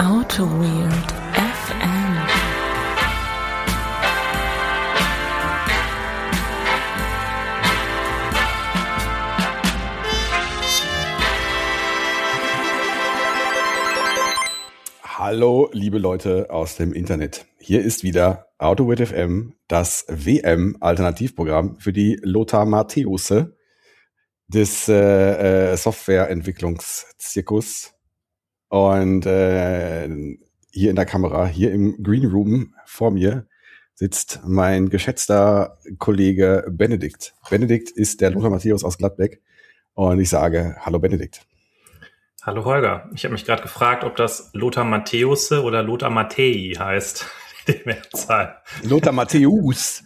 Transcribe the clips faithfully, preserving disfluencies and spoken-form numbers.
Auto Weird F M. Hallo, liebe Leute aus dem Internet. Hier ist wieder Auto Weird F M, das W M-Alternativprogramm für die Lothar Matthäusse des äh, äh, Softwareentwicklungszirkus. Und äh, hier in der Kamera, hier im Green Room vor mir, sitzt mein geschätzter Kollege Benedikt. Benedikt ist der Lothar Matthäus aus Gladbeck. Und ich sage, hallo Benedikt. Hallo Holger. Ich habe mich gerade gefragt, ob das Lothar Matthäusse oder Lothar Matthäi heißt. Die Mehrzahl. Lothar Matthäus.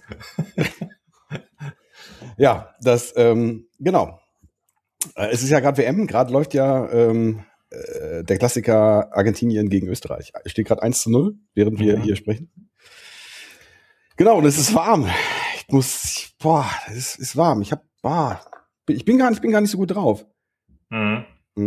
Ja, das, ähm, genau. Es ist ja gerade W M, gerade läuft ja ähm, äh, der Klassiker Argentinien gegen Österreich. Es steht gerade eins zu null, während wir mhm. hier sprechen. Genau, und es ist warm. Ich muss, boah, es ist warm. Ich hab, boah, ich bin gar nicht, bin gar nicht so gut drauf. Mhm.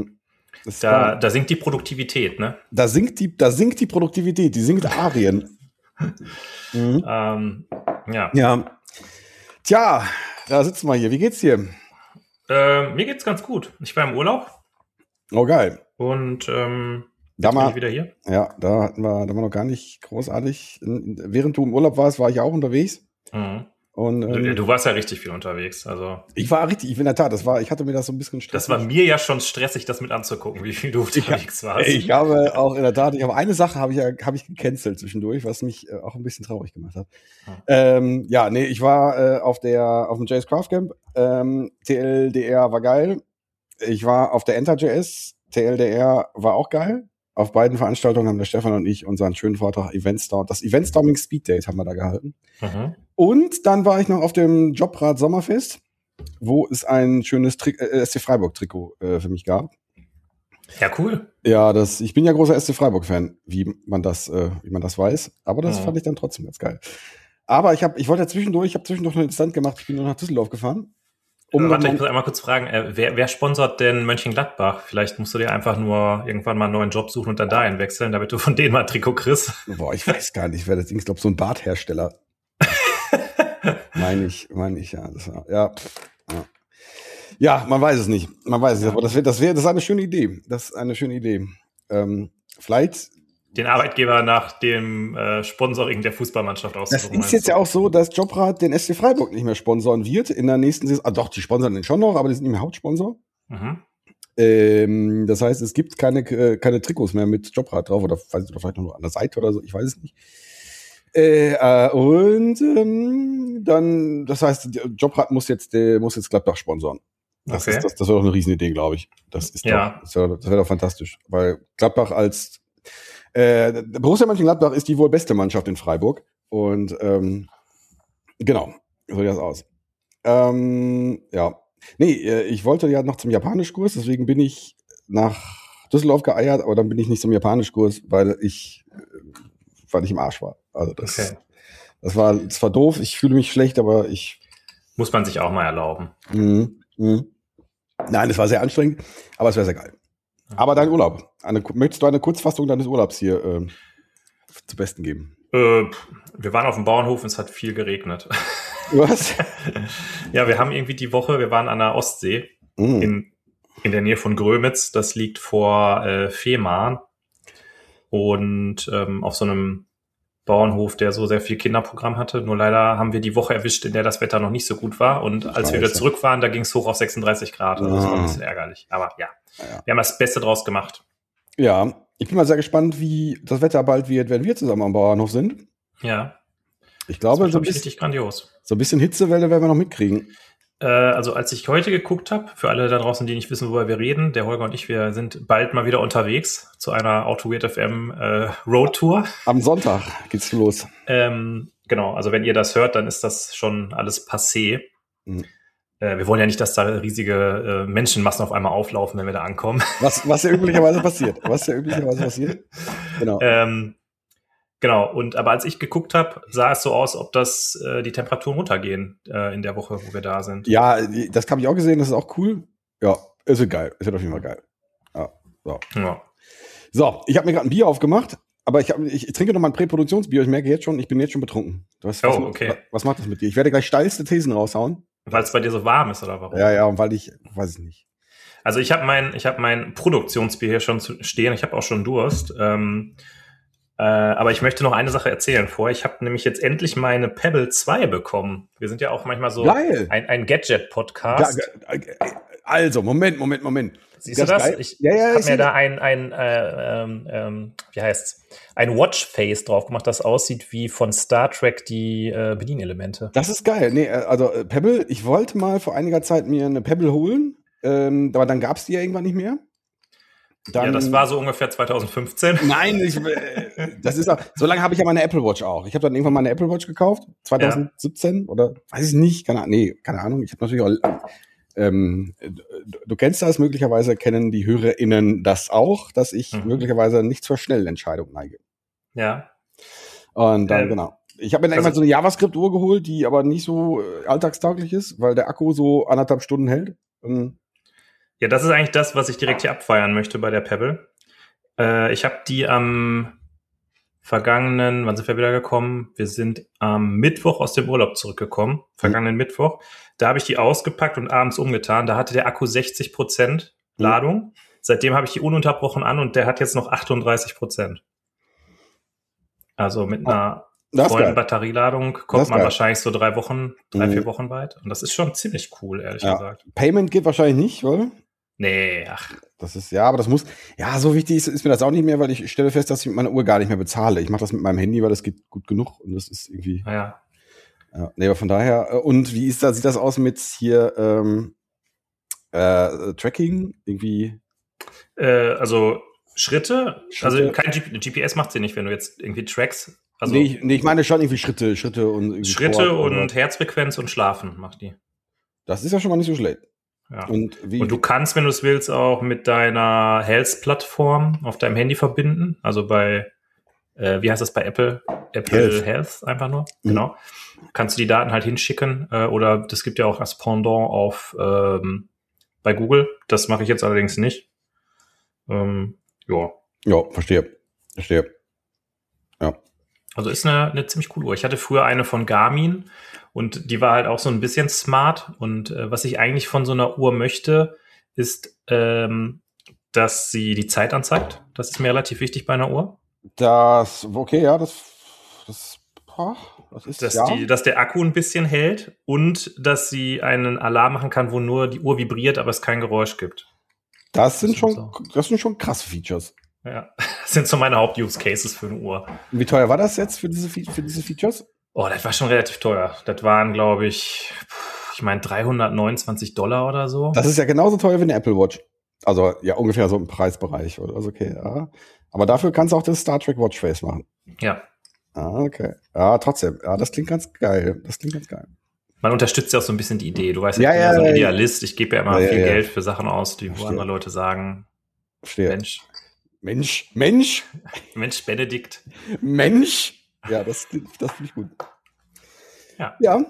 Da, da sinkt die Produktivität, ne? Da sinkt die, da sinkt die Produktivität, die sinkt Arien. mhm. ähm, ja. Ja. Tja, da sitzen wir hier. Wie geht's dir? Äh, mir geht's ganz gut. Ich war im Urlaub. Oh, geil. Und ähm, da jetzt mal, bin ich wieder hier. Ja, da hatten wir, da war noch gar nicht großartig. Während du im Urlaub warst, war ich auch unterwegs. Mhm. Und, ähm, du, du warst ja richtig viel unterwegs. Also ich war richtig, ich in der Tat, das war, ich hatte mir das so ein bisschen stressig. Das war mir ja schon stressig, das mit anzugucken, wie viel du unterwegs ich, warst. Ich habe auch in der Tat, ich habe eine Sache habe ich ja, habe ich gecancelt zwischendurch, was mich äh, auch ein bisschen traurig gemacht hat. Hm. Ähm, ja, nee, ich war äh, auf der, auf dem J S Craft Camp, ähm, T L D R war geil. Ich war auf der Enter.js, T L D R war auch geil. Auf beiden Veranstaltungen haben der Stefan und ich unseren schönen Vortrag Eventstorm, das Eventstorming Speed Date haben wir da gehalten. Mhm. Und dann war ich noch auf dem Jobrad Sommerfest, wo es ein schönes Tri- äh, S C Freiburg Trikot äh, für mich gab. Ja, cool. Ja, das, ich bin ja großer S C Freiburg Fan, wie man das, äh, wie man das weiß. Aber das mhm. fand ich dann trotzdem ganz geil. Aber ich habe, ich wollte ja zwischendurch, ich habe zwischendurch einen Stand gemacht. Ich bin nur nach Düsseldorf gefahren. Um Warte, ich muss einmal kurz fragen, äh, wer, wer sponsort denn Mönchengladbach? Vielleicht musst du dir einfach nur irgendwann mal einen neuen Job suchen und dann dahin wechseln, damit du von denen mal ein Trikot kriegst. Boah, ich weiß gar nicht, wer das Ding ist. Ich glaube, so ein Barthersteller. meine ich, meine ich, ja. Das war, ja, ja. Ja, man weiß es nicht. Man weiß es nicht. Aber das wäre, das wäre, das ist eine schöne Idee. Das ist eine schöne Idee. Ähm, vielleicht den Arbeitgeber nach dem äh, Sponsoring der Fußballmannschaft aussuchen. Das ist jetzt ja auch so, dass Jobrad den S C Freiburg nicht mehr sponsoren wird in der nächsten Saison. Ah, doch, die sponsern den schon noch, aber die sind nicht mehr Hauptsponsor. Mhm. Ähm, das heißt, es gibt keine, äh, keine Trikots mehr mit Jobrad drauf oder, weiß ich, oder vielleicht noch an der Seite oder so, ich weiß es nicht. Äh, äh, und ähm, dann, das heißt, Jobrad muss jetzt, der muss jetzt Gladbach sponsoren. Das okay. ist, das, das wäre doch eine Riesenidee, glaube ich. Das ist ja. doch, das wäre, das wäre doch fantastisch, weil Gladbach als Äh, Borussia Mönchengladbach ist die wohl beste Mannschaft in Freiburg. Und ähm, genau, so sieht das aus. Ähm, ja. Nee, ich wollte ja noch zum Japanischkurs, deswegen bin ich nach Düsseldorf geeiert, aber dann bin ich nicht zum Japanischkurs, weil ich, weil ich im Arsch war. Also das, okay. das war, das war doof, ich fühle mich schlecht, aber ich. Muss man sich auch mal erlauben. Mh, mh. Nein, es war sehr anstrengend, aber es wäre sehr geil. Aber dein Urlaub. Eine, möchtest du eine Kurzfassung deines Urlaubs hier äh, zu Besten geben? Äh, wir waren auf dem Bauernhof und es hat viel geregnet. Was? Ja, wir haben irgendwie die Woche, wir waren an der Ostsee mm. in, in der Nähe von Grömitz. Das liegt vor äh, Fehmarn. Und ähm, auf so einem Bauernhof, der so sehr viel Kinderprogramm hatte. Nur leider haben wir die Woche erwischt, in der das Wetter noch nicht so gut war. Und als Scheiße. wir wieder zurück waren, da ging es hoch auf sechsunddreißig Grad. Also das war ein bisschen ärgerlich. Aber ja, ja, wir haben das Beste draus gemacht. Ja, ich bin mal sehr gespannt, wie das Wetter bald wird, wenn wir zusammen am Bauernhof sind. Ja. Ich glaube, das so ein bisschen, bisschen, richtig grandios. So ein bisschen Hitzewelle werden wir noch mitkriegen. Äh, also als ich heute geguckt habe, für alle da draußen, die nicht wissen, worüber wir reden, der Holger und ich, wir sind bald mal wieder unterwegs zu einer Auto Weird F M äh, Roadtour. Am Sonntag geht's los. Ähm, genau, also wenn ihr das hört, dann ist das schon alles passé. Mhm. Äh, wir wollen ja nicht, dass da riesige äh, Menschenmassen auf einmal auflaufen, wenn wir da ankommen. Was, was ja üblicherweise passiert. Was ja üblicherweise passiert. Genau. Ähm, Genau, und aber als ich geguckt habe, sah es so aus, ob das äh, die Temperaturen runtergehen äh, in der Woche, wo wir da sind. Ja, das habe ich auch gesehen, das ist auch cool. Ja, es wird geil. Es wird auf jeden Fall geil. Ja, so. Ja. So, ich habe mir gerade ein Bier aufgemacht, aber ich, hab, ich, ich trinke noch mal ein Präproduktionsbier. Ich merke jetzt schon, ich bin jetzt schon betrunken. Was, was, Oh, okay. was, was macht das mit dir? Ich werde gleich steilste Thesen raushauen. Weil es bei dir so warm ist, oder warum? Ja, ja, und weil ich, weiß ich nicht. Also ich habe mein, ich habe mein Produktionsbier hier schon zu stehen. Ich habe auch schon Durst. Ähm, äh, aber ich möchte noch eine Sache erzählen vorher. Ich habe nämlich jetzt endlich meine Pebble zwei bekommen. Wir sind ja auch manchmal so Geil. ein, ein Gadget-Podcast. Ja, also, Moment, Moment, Moment. Siehst du das? Ich ja, ja, habe mir da ein, ein äh, ähm, ähm, wie heißt's? Ein Watchface drauf gemacht, das aussieht wie von Star Trek die äh, Bedienelemente. Das ist geil. Nee, also äh, Pebble, ich wollte mal vor einiger Zeit mir eine Pebble holen, ähm, aber dann gab es die ja irgendwann nicht mehr. Dann, ja, das war so ungefähr zwanzig fünfzehn. Nein, ich, äh, das ist auch, so lange habe ich ja meine Apple Watch auch. Ich habe dann irgendwann mal eine Apple Watch gekauft, zwanzig siebzehn ja. Oder weiß ich nicht, keine Ahnung, nee, keine Ahnung. Ich habe natürlich auch, ähm, du, du kennst das, möglicherweise kennen die HörerInnen das auch, dass ich mhm. möglicherweise nicht zur schnellen Entscheidung neige. Ja. Und dann, ähm, genau. Ich habe mir dann also, irgendwann so eine JavaScript-Uhr geholt, die aber nicht so äh, alltagstauglich ist, weil der Akku so anderthalb Stunden hält. Und ja, das ist eigentlich das, was ich direkt hier abfeiern möchte bei der Pebble. Äh, ich habe die am vergangenen, wann sind wir wieder gekommen? Wir sind am Mittwoch aus dem Urlaub zurückgekommen, vergangenen mhm. Mittwoch. Da habe ich die ausgepackt und abends umgetan. Da hatte der Akku sechzig Prozent Ladung. Mhm. Seitdem habe ich die ununterbrochen an und der hat jetzt noch achtunddreißig Prozent. Also mit einer das vollen Batterieladung kommt man geil. wahrscheinlich so drei Wochen, drei, mhm. vier Wochen weit. Und das ist schon ziemlich cool, ehrlich ja. gesagt. Payment geht wahrscheinlich nicht, oder? Nee, ach. Das ist, ja, aber das muss, ja, so wichtig ist, ist mir das auch nicht mehr, weil ich stelle fest, dass ich mit meiner Uhr gar nicht mehr bezahle. Ich mache das mit meinem Handy, weil das geht gut genug und das ist irgendwie. Ja. Ja, nee, aber von daher, und wie ist da, sieht das aus mit hier, ähm, äh, Tracking? Irgendwie? Äh, also Schritte, Schritte, also kein G P, G P S macht sie nicht, wenn du jetzt irgendwie trackst. Also nee, ich, nee, ich meine schon irgendwie Schritte, Schritte und irgendwie Schritte Sport und oder? Herzfrequenz und Schlafen macht die. Das ist ja schon mal nicht so schlecht. Ja. Und, wie, und du kannst, wenn du es willst, auch mit deiner Health-Plattform auf deinem Handy verbinden. Also bei, äh, wie heißt das bei Apple? Apple Health, Health einfach nur. Mhm. Genau. Kannst du die Daten halt hinschicken. Äh, oder das gibt ja auch als Pendant auf ähm, bei Google. Das mache ich jetzt allerdings nicht. Ähm, ja. Ja, verstehe. Verstehe. Ja. Also ist eine, eine ziemlich coole Uhr. Ich hatte früher eine von Garmin und die war halt auch so ein bisschen smart. Und äh, was ich eigentlich von so einer Uhr möchte, ist, ähm, dass sie die Zeit anzeigt. Das ist mir relativ wichtig bei einer Uhr. Das, okay, ja, das, das, das ist, dass, ja. die, dass der Akku ein bisschen hält und dass sie einen Alarm machen kann, wo nur die Uhr vibriert, aber es kein Geräusch gibt. Das sind, das schon, so. das sind schon krasse Features. Ja, das sind so meine Haupt-Use-Cases für eine Uhr. Wie teuer war das jetzt für diese, für diese Features? Oh, das war schon relativ teuer. Das waren, glaube ich, ich meine dreihundertneunundzwanzig Dollar oder so. Das ist ja genauso teuer wie eine Apple Watch. Also ja, ungefähr so im Preisbereich. Also okay, ja. Aber dafür kannst du auch das Star Trek Watchface machen. Ja. Ah, okay. Ja, trotzdem. Ja, das klingt ganz geil. Das klingt ganz geil. Man unterstützt ja auch so ein bisschen die Idee. Du weißt ja, ich bin ja, ja so ein ja, Idealist. Ich gebe ja immer ja, viel ja, Geld für Sachen aus, die wo andere Leute sagen, Verstehe. Mensch. Mensch, Mensch. Mensch, Benedikt. Mensch. Ja, das, das finde ich gut. Ja. Ja.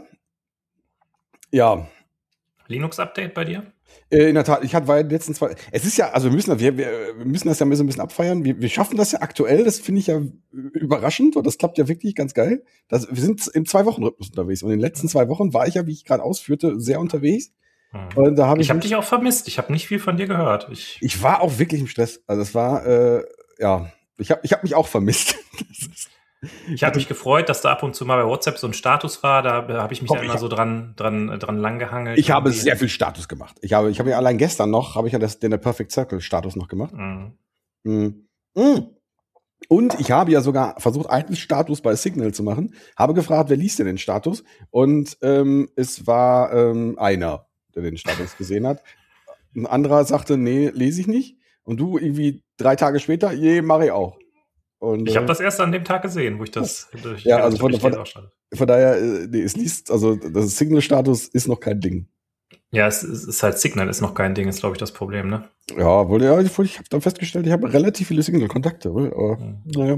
Ja. Linux-Update bei dir? Äh, in der Tat, ich hatte bei den letzten zwei. Es ist ja, also wir müssen, wir, wir müssen das ja so ein bisschen abfeiern. Wir, wir schaffen das ja aktuell, das finde ich ja überraschend und das klappt ja wirklich ganz geil. Das, wir sind im Zwei-Wochen-Rhythmus unterwegs und in den letzten zwei Wochen war ich ja, wie ich gerade ausführte, sehr unterwegs. Und da hab ich ich habe dich auch vermisst. Ich habe nicht viel von dir gehört. Ich, ich war auch wirklich im Stress. Also es war, äh, ja, ich habe ich hab mich auch vermisst. Ich habe mich gefreut, dass da ab und zu mal bei WhatsApp so ein Status war. Da habe ich mich oh, dann immer so dran, dran, dran langgehangelt. Ich habe sehr viel Status gemacht. Ich habe, ich habe ja allein gestern noch, habe ich ja das, den Perfect Circle Status noch gemacht. Mhm. Mhm. Mhm. Und ich habe ja sogar versucht, einen Status bei Signal zu machen. Habe gefragt, wer liest denn den Status? Und ähm, es war ähm, einer, der den Status gesehen hat. Ein anderer sagte, nee, lese ich nicht. Und du irgendwie drei Tage später, je, mache ich auch. Und, ich habe das erst an dem Tag gesehen, wo ich das. Ich ja, also von, von, von daher, nee, es liest, also das Signal-Status ist noch kein Ding. Ja, es ist halt Signal ist noch kein Ding, ist glaube ich das Problem, ne? Ja, wohl, ja, ich, ich habe dann festgestellt, ich habe relativ viele Signal-Kontakte, aber mhm. naja.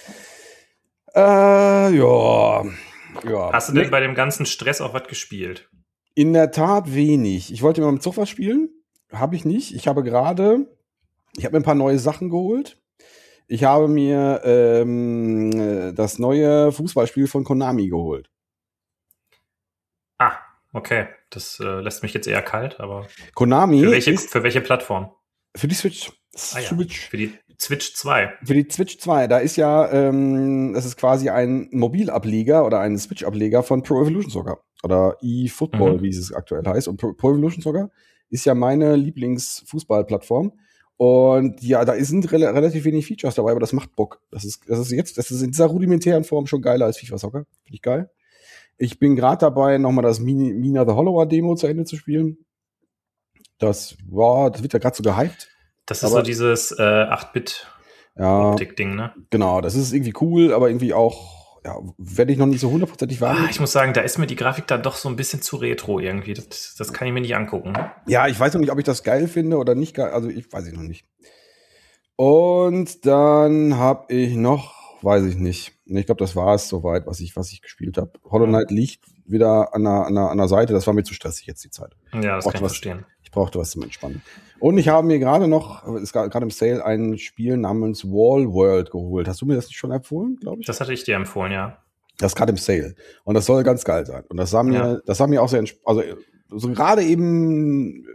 Äh, ja, ja. Hast du denn nee. bei dem ganzen Stress auch was gespielt? In der Tat wenig. Ich wollte mal mit Zug was spielen, habe ich nicht. Ich habe gerade, ich habe mir ein paar neue Sachen geholt. Ich habe mir ähm, das neue Fußballspiel von Konami geholt. Ah, okay. Das äh, lässt mich jetzt eher kalt, aber Konami für welche, ist für welche Plattform? für die Switch. Ah ja, Switch. für die Switch zwei. Für die Switch zwei. Da ist ja, ähm, das ist quasi ein Mobilableger oder ein Switch-Ableger von Pro Evolution Soccer. Oder eFootball, Mhm. wie es aktuell heißt. Und Pro, Pro Evolution Soccer ist ja meine Lieblingsfußballplattform. Und ja, da sind rel relativ wenig Features dabei, aber das macht Bock. Das ist, das ist jetzt, das ist in dieser rudimentären Form schon geiler als FIFA Soccer. Finde ich geil. Ich bin gerade dabei, nochmal das Mini, Mina the Hollower Demo zu Ende zu spielen. Das, wow, das wird ja gerade so gehypt. Das ist Aber- so dieses äh, acht Bit Ja, Optik-Ding, ne? genau, das ist irgendwie cool, aber irgendwie auch, ja, werde ich noch nicht so hundertprozentig Ah, wahrnehmen. ich muss sagen, da ist mir die Grafik dann doch so ein bisschen zu retro irgendwie. Das, das kann ich mir nicht angucken. Ja, ich weiß noch nicht, ob ich das geil finde oder nicht geil, also ich weiß ich noch nicht. Und dann habe ich noch, weiß ich nicht. Nee, ich glaube, das war es soweit, was ich, was ich gespielt habe. Hollow Knight liegt wieder an der, an, der, an der Seite, das war mir zu stressig jetzt die Zeit. Ja, das Braucht kann ich was. verstehen. Ich brauchte was zum Entspannen. Und ich habe mir gerade noch, ist gerade im Sale, ein Spiel namens Wall World geholt. Hast du mir das nicht schon empfohlen, glaube ich? Das hatte ich dir empfohlen, ja. Das ist gerade im Sale. Und das soll ganz geil sein. Und das sah mir, Ja. das sah mir auch sehr, entsp- also so gerade eben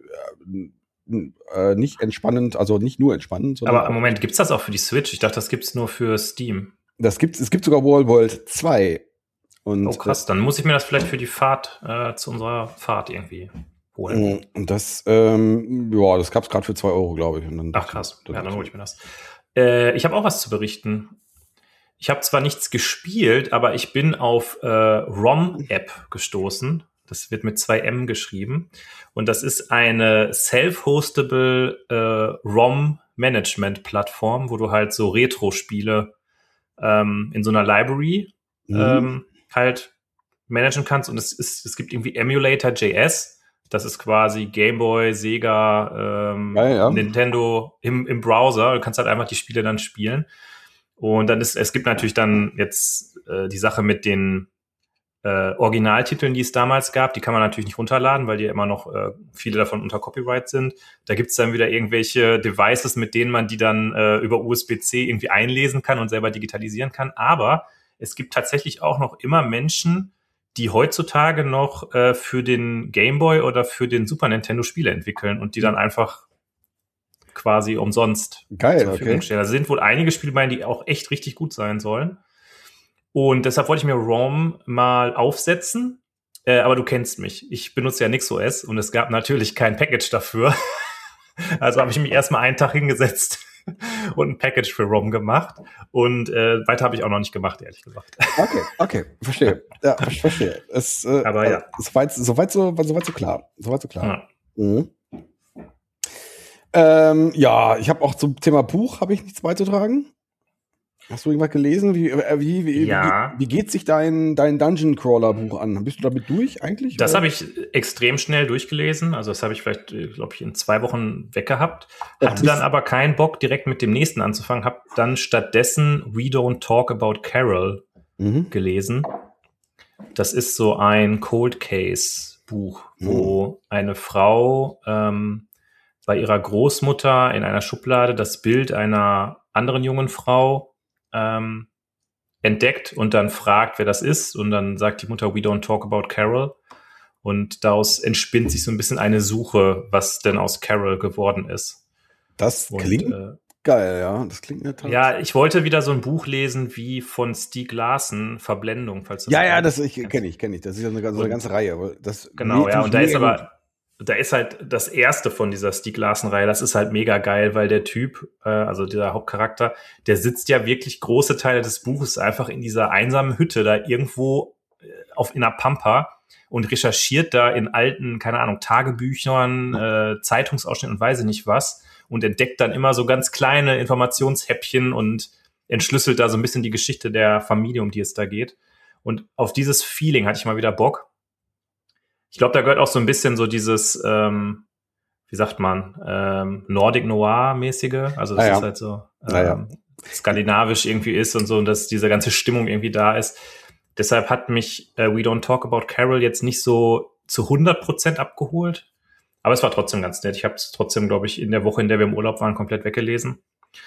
äh, äh, nicht entspannend, also nicht nur entspannend, sondern Aber im Moment, gibt's das auch für die Switch? Ich dachte, das gibt's nur für Steam. das gibt's, es gibt sogar Wall World zwei. Und, Oh krass, dann muss ich mir das vielleicht für die Fahrt äh, zu unserer Fahrt irgendwie holen. Äh, und das, ähm, ja, das gab's gerade für zwei Euro, glaube ich. Und dann Ach krass, ja, dann hole ich mir das. Äh, ich habe auch was zu berichten. Ich habe zwar nichts gespielt, aber ich bin auf äh, ROM-App gestoßen. Das wird mit zwei M geschrieben. Und das ist eine self-hostable äh, ROM-Management-Plattform, wo du halt so Retro-Spiele ähm, in so einer Library Mhm. ähm, halt managen kannst. Und es ist, es gibt irgendwie Emulator Punkt J S. Das ist quasi Game Boy, Sega, ähm, Geil, ja. Nintendo im, im Browser. Du kannst halt einfach die Spiele dann spielen. Und dann ist, es gibt natürlich dann jetzt äh, die Sache mit den äh, Originaltiteln, die es damals gab. Die kann man natürlich nicht runterladen, weil die immer noch äh, viele davon unter Copyright sind. Da gibt es dann wieder irgendwelche Devices, mit denen man die dann äh, über U S B C irgendwie einlesen kann und selber digitalisieren kann. Aber es gibt tatsächlich auch noch immer Menschen, die heutzutage noch äh, für den Game Boy oder für den Super Nintendo Spiele entwickeln und die dann einfach quasi umsonst Geil, zur Verfügung okay. stellen. Also sind wohl einige Spiele bei, die auch echt richtig gut sein sollen. Und deshalb wollte ich mir ROM mal aufsetzen. Äh, aber du kennst mich. Ich benutze ja NixOS und es gab natürlich kein Package dafür. Also habe ich mich erstmal einen Tag hingesetzt und ein Package für ROM gemacht. Und äh, weiter habe ich auch noch nicht gemacht, ehrlich gesagt. Okay, okay, verstehe. Ja, ich verstehe. Es, äh, Aber ja. Soweit, soweit, so, soweit so klar. Soweit so klar. Ja. Mhm. Ähm, ja, ich habe auch zum Thema Buch habe ich nichts beizutragen. Hast du irgendwas gelesen? Wie, äh, wie, wie, Ja. wie, wie geht sich dein, dein Dungeon Crawler Buch an? Bist du damit durch eigentlich? Das oder? habe ich extrem schnell durchgelesen. Also das habe ich vielleicht, glaube ich, in zwei Wochen weggehabt. Ja, Hatte bis- dann aber keinen Bock, direkt mit dem nächsten anzufangen. Habe dann stattdessen We Don't Talk About Carol Mhm. gelesen. Das ist so ein Cold Case Buch, wo eine Frau ähm, bei ihrer Großmutter in einer Schublade das Bild einer anderen jungen Frau ähm, entdeckt und dann fragt, wer das ist. Und dann sagt die Mutter, we don't talk about Carol. Und daraus entspinnt sich so ein bisschen eine Suche, was denn aus Carol geworden ist. Das Und, klingt äh, geil, ja. Das klingt in der Tat. ja, ich wollte wieder so ein Buch lesen wie von Stieg Larsson, Verblendung, falls du ja, das ja, kennst. das ich, kenne ich, kenne ich. Das ist ja eine, ganze- so eine Und- ganze Reihe. aber Das Genau, nee, ja, und da mega ist gut. aber, da ist halt das erste von dieser Stieg Larsson-Reihe, das ist halt mega geil, weil der Typ, äh, also dieser Hauptcharakter, der sitzt ja wirklich große Teile des Buches einfach in dieser einsamen Hütte da irgendwo äh, auf in der Pampa und recherchiert da in alten, keine Ahnung, Tagebüchern, äh, Zeitungsausschnitten und weiß ich nicht was und entdeckt dann immer so ganz kleine Informationshäppchen und entschlüsselt da so ein bisschen die Geschichte der Familie, um die es da geht. Und auf dieses Feeling hatte ich mal wieder Bock. Ich glaube, da gehört auch so ein bisschen so dieses, ähm, wie sagt man, ähm, Nordic Noir-mäßige. Also das Ah, ja. ist halt so ähm, Ah, ja. skandinavisch irgendwie ist und so, und dass diese ganze Stimmung irgendwie da ist. Deshalb hat mich äh, We Don't Talk About Carol jetzt nicht so zu hundert Prozent abgeholt. Aber es war trotzdem ganz nett. Ich habe es trotzdem, glaube ich, in der Woche, in der wir im Urlaub waren, komplett weggelesen.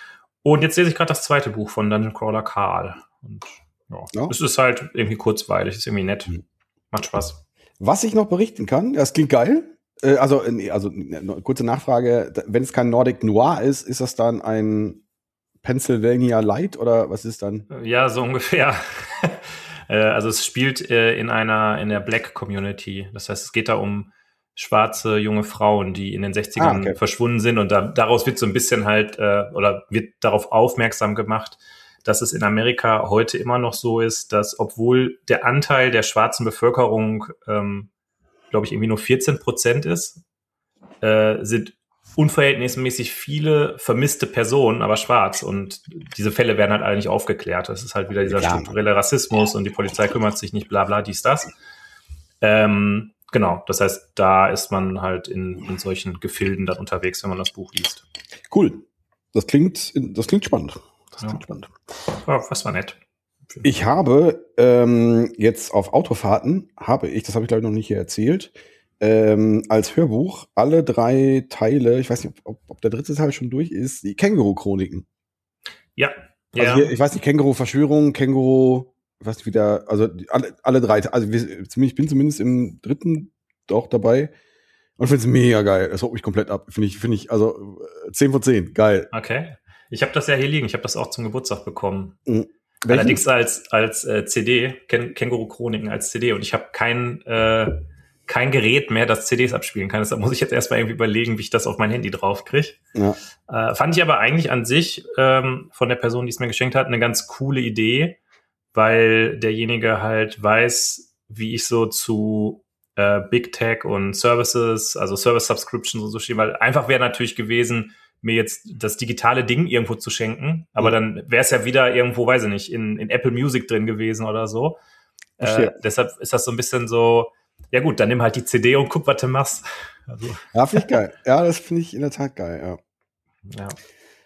Und jetzt lese ich gerade das zweite Buch von Dungeon Crawler Karl. Und ja, ja. Es ist halt irgendwie kurzweilig, ist irgendwie nett. Mhm. Macht Spaß. Was ich noch berichten kann, das klingt geil. Äh, also, also eine kurze Nachfrage, wenn es kein Nordic Noir ist, ist das dann ein Pennsylvania Light oder was ist dann? Ja, so ungefähr. Also es spielt äh, in einer in der Black Community. Das heißt, es geht da um schwarze junge Frauen, die in den sechzigern ah, okay. verschwunden sind. Und da, daraus wird so ein bisschen halt äh, oder wird darauf aufmerksam gemacht, dass es in Amerika heute immer noch so ist, dass obwohl der Anteil der schwarzen Bevölkerung, ähm, glaube ich, irgendwie nur vierzehn Prozent ist, äh, sind unverhältnismäßig viele vermisste Personen, aber schwarz. Und diese Fälle werden halt alle nicht aufgeklärt. Das ist halt wieder dieser ja, strukturelle Rassismus und die Polizei kümmert sich nicht, bla bla, dies, das. Ähm, genau, das heißt, da ist man halt in, in solchen Gefilden dann unterwegs, wenn man das Buch liest. Cool. Das klingt, das klingt spannend. Das ja. klingt spannend. Ja, was war nett. Ich habe ähm, jetzt auf Autofahrten, habe ich, das habe ich glaube ich noch nicht hier erzählt, Ähm, als Hörbuch alle drei Teile, ich weiß nicht, ob, ob der dritte Teil schon durch ist, die Känguru-Chroniken. Ja. Also ja. Hier, ich weiß nicht, Känguru-Verschwörung, Känguru, ich weiß nicht, wie der, also die, alle, alle drei, also wir, ich bin zumindest im dritten auch dabei und finde es mega geil. Das holt mich komplett ab. Finde ich, finde ich, also zehn von zehn, geil. Okay. Ich habe das ja hier liegen, ich habe das auch zum Geburtstag bekommen. Mhm. Allerdings als, als äh, C D, Ken- Känguru-Chroniken als C D und ich habe kein äh, kein Gerät mehr, das C Ds abspielen kann. Deshalb muss ich jetzt erstmal irgendwie überlegen, wie ich das auf mein Handy drauf kriege. Ja. Äh, fand ich aber eigentlich an sich ähm, von der Person, die es mir geschenkt hat, eine ganz coole Idee, weil derjenige halt weiß, wie ich so zu äh, Big Tech und Services, also Service Subscriptions und so stehe, weil einfach wäre natürlich gewesen, mir jetzt das digitale Ding irgendwo zu schenken, aber mhm. dann wäre es ja wieder irgendwo, weiß ich nicht, in, in Apple Music drin gewesen oder so. Äh, deshalb ist das so ein bisschen so, ja gut, dann nimm halt die C D und guck, was du machst. Also. Ja, finde ich geil. Ja, das finde ich in der Tat geil, ja. Ja.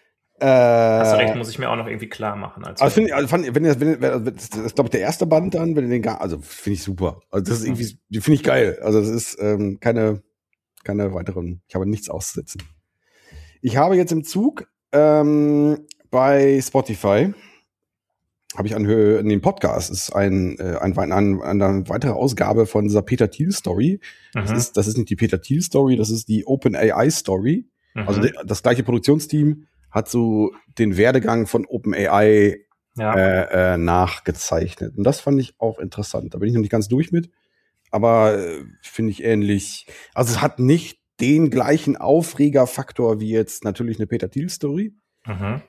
Äh, Hast du recht, muss ich mir auch noch irgendwie klar machen. Als also finde ich, also fand, wenn ihr, wenn ihr, das ist, glaube ich, der erste Band dann, wenn ihr den gar, also finde ich super. Also das ist irgendwie, die finde ich geil. Also das ist ähm, keine, keine weiteren, ich habe nichts auszusetzen. Ich habe jetzt im Zug ähm, bei Spotify habe ich anhöre in dem Podcast ist ein, äh, ein, ein, eine weitere Ausgabe von dieser Peter Thiel Story. Mhm. Das ist, das ist nicht die Peter Thiel Story, das ist die OpenAI Story. Mhm. Also de, das gleiche Produktionsteam hat so den Werdegang von OpenAI ja. äh, äh, nachgezeichnet. Und das fand ich auch interessant. Da bin ich noch nicht ganz durch mit, aber äh, finde ich ähnlich. Also es hat nicht den gleichen Aufregerfaktor wie jetzt natürlich eine Peter Thiel Story. Mhm.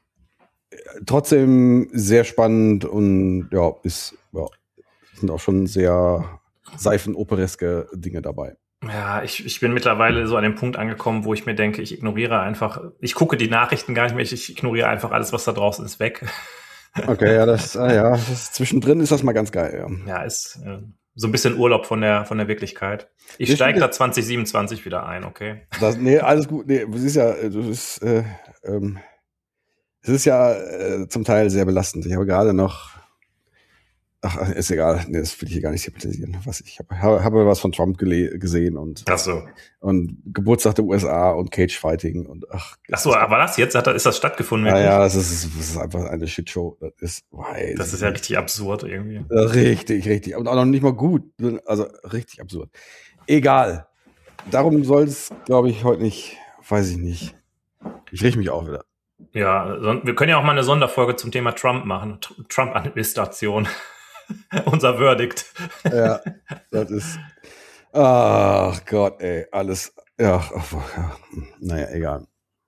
Trotzdem sehr spannend und ja, ist, ja, sind auch schon sehr seifenopereske Dinge dabei. Ja, ich, ich bin mittlerweile so an dem Punkt angekommen, wo ich mir denke, ich ignoriere einfach, ich gucke die Nachrichten gar nicht mehr, ich ignoriere einfach alles, was da draußen ist, weg. Okay, ja, das, ah, ja, das zwischendrin ist das mal ganz geil, ja. Ja, ist äh, so ein bisschen Urlaub von der, von der Wirklichkeit. Ich steige da zwanzig siebenundzwanzig wieder ein, okay? Das, nee, alles gut, nee, das ist ja, das ist, äh, ähm, es ist ja äh, zum Teil sehr belastend. Ich habe gerade noch, ach, ist egal, nee, das will ich hier gar nicht thematisieren. Was ich habe, habe was von Trump gele- gesehen und ach so. Und Geburtstag der U S A und Cage-Fighting und ach. Ach so, aber das jetzt hat, ist das stattgefunden? Ja, ja, das ist, das ist einfach eine Shitshow. Das ist, weiß das ist ja richtig absurd irgendwie. Richtig, richtig, und auch noch nicht mal gut, also richtig absurd. Egal. Darum soll es, glaube ich, heute nicht. Weiß ich nicht. Ich richte mich auch wieder. Ja, wir können ja auch mal eine Sonderfolge zum Thema Trump machen. Trump-Administration. Unser Verdict. Ja, das ist. Ach Gott, ey, alles. Ja, ja, naja, egal.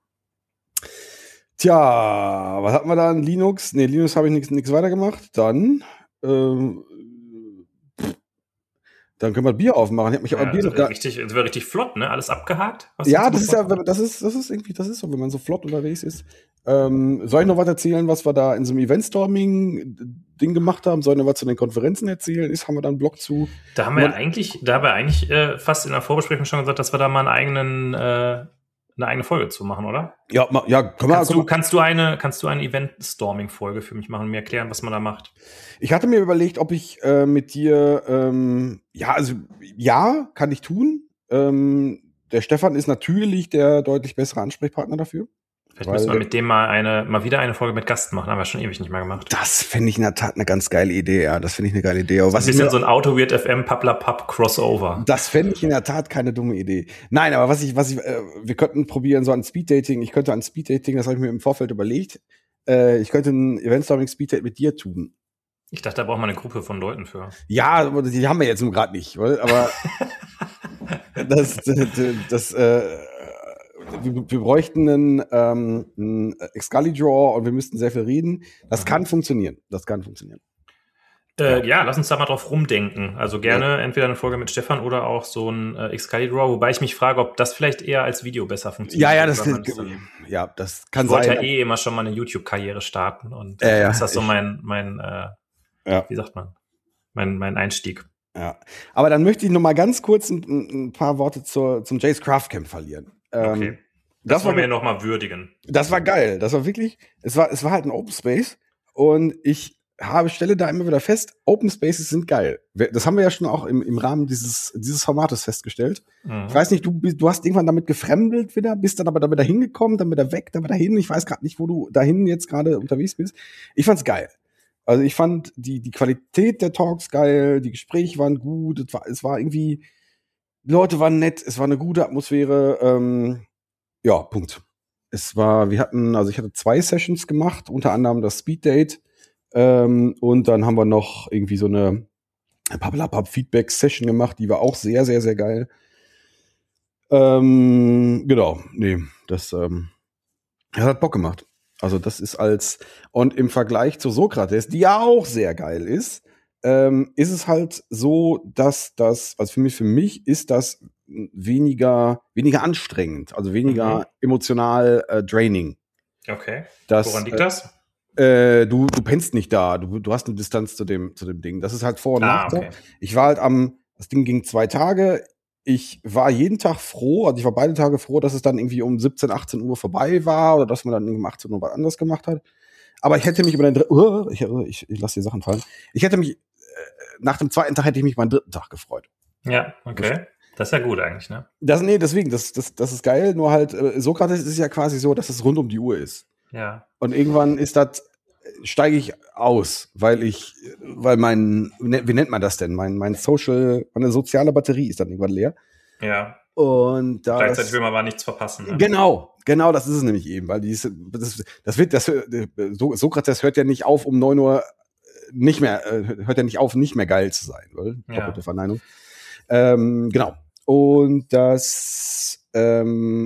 Tja, was hatten wir da in Linux? Nee, Linux habe ich nichts weiter gemacht. Dann, ähm, dann können wir Bier aufmachen. Ich habe mich ja, aber Bier also noch gar richtig, das wäre richtig flott, ne? Alles abgehakt. Ja, das ist ja, das ist, das ist irgendwie, das ist so, wenn man so flott unterwegs ist. Ähm, soll ich noch was erzählen, was wir da in so einem Eventstorming-Ding gemacht haben? Sollen wir was zu den Konferenzen erzählen? Ist, haben wir da einen Blog zu? Da haben wir ja eigentlich, da haben wir eigentlich äh, fast in der Vorbesprechung schon gesagt, dass wir da mal einen eigenen, äh, eine eigene Folge zu machen, oder? Ja, ma, ja, können wir. Kannst du, kannst du eine, kannst du eine Event-Storming-Folge für mich machen und mir erklären, was man da macht? Ich hatte mir überlegt, ob ich äh, mit dir, ähm, ja, also ja, kann ich tun. Ähm, der Stefan ist natürlich der deutlich bessere Ansprechpartner dafür. Vielleicht müssen wir mit dem mal eine, mal wieder eine Folge mit Gast machen. Haben wir schon ewig nicht mehr gemacht. Das finde ich in der Tat eine ganz geile Idee, ja. Das finde ich eine geile Idee. Aber was ein bisschen so ein Auto-Weird F M Pappler-Papp Crossover. Das fände ich in der Tat keine dumme Idee. Nein, aber was ich, was ich, äh, wir könnten probieren, so ein Speeddating. Ich könnte ein Speeddating, das habe ich mir im Vorfeld überlegt. Äh, ich könnte ein Eventstorming Speeddate mit dir tun. Ich dachte, da braucht man eine Gruppe von Leuten für. Ja, aber die haben wir jetzt nur gerade nicht, aber das, das, das äh, wir, wir bräuchten einen, ähm, einen Excalibur und wir müssten sehr viel reden. Das mhm. kann funktionieren. Das kann funktionieren. Äh, ja. ja, lass uns da mal drauf rumdenken. Also gerne ja. entweder eine Folge mit Stefan oder auch so ein äh, Excalibur, wobei ich mich frage, ob das vielleicht eher als Video besser funktioniert. Ja, ja, das, kann, ja, das kann ich sein. Ich wollte ja eh immer schon mal eine YouTube-Karriere starten und äh, ja, ist das so mein, mein äh, ja. wie sagt man, mein, mein Einstieg. Ja, aber dann möchte ich noch mal ganz kurz ein, ein paar Worte zur, zum Jace Craft Camp verlieren. Okay. Ähm, das, das wollen war wir noch mal würdigen. Das war geil. Das war wirklich, es war, es war halt ein Open Space und ich habe, stelle da immer wieder fest, Open Spaces sind geil. Das haben wir ja schon auch im, im Rahmen dieses, dieses Formates festgestellt. Mhm. Ich weiß nicht, du, du hast irgendwann damit gefremdelt wieder, bist dann aber da wieder hingekommen, dann wieder weg, dann wieder hin. Ich weiß gerade nicht, wo du dahin jetzt gerade unterwegs bist. Ich fand's geil. Also ich fand die, die Qualität der Talks geil, die Gespräche waren gut, es war, es war irgendwie, die Leute waren nett, es war eine gute Atmosphäre, ähm, ja, Punkt. Es war, wir hatten, also ich hatte zwei Sessions gemacht, unter anderem das Speed Date, ähm, und dann haben wir noch irgendwie so eine Pappelapapp-Feedback-Session gemacht, die war auch sehr, sehr, sehr geil. Ähm, genau, nee, das, ähm, das hat Bock gemacht. Also das ist als, und im Vergleich zu Sokrates, die ja auch sehr geil ist, ähm, ist es halt so, dass das, also für mich, für mich ist das weniger, weniger anstrengend, also weniger mhm. emotional äh, draining. Okay. Das, Woran liegt das? Äh, du, du pennst nicht da, du, du hast eine Distanz zu dem, zu dem Ding. Das ist halt Vor- und ah, Nachteil. Okay. Ich war halt am, das Ding ging zwei Tage. Ich war jeden Tag froh, also ich war beide Tage froh, dass es dann irgendwie um siebzehn, achtzehn Uhr vorbei war oder dass man dann um achtzehn Uhr was anderes gemacht hat. Aber ich hätte mich über den dritten, uh, ich, ich, ich lasse die Sachen fallen. Ich hätte mich, äh, nach dem zweiten Tag hätte ich mich meinen dritten Tag gefreut. Ja, okay. Das ist ja gut eigentlich, ne? Das, nee, deswegen, das, das, das ist geil, nur halt, äh, Sokrates ist ja quasi so, dass es rund um die Uhr ist. Ja. Und irgendwann ist das, steige ich aus, weil ich, weil mein, wie nennt man das denn? Mein, mein Social, meine soziale Batterie ist dann irgendwann leer. Ja. Und das, gleichzeitig will man aber nichts verpassen. Ne? Genau, genau, das ist es nämlich eben, weil die, das, das wird, das, Sokrates hört ja nicht auf, um neun Uhr nicht mehr, hört ja nicht auf, nicht mehr geil zu sein, weil doppelte ja. Verneinung. Ähm, genau. Und das ähm,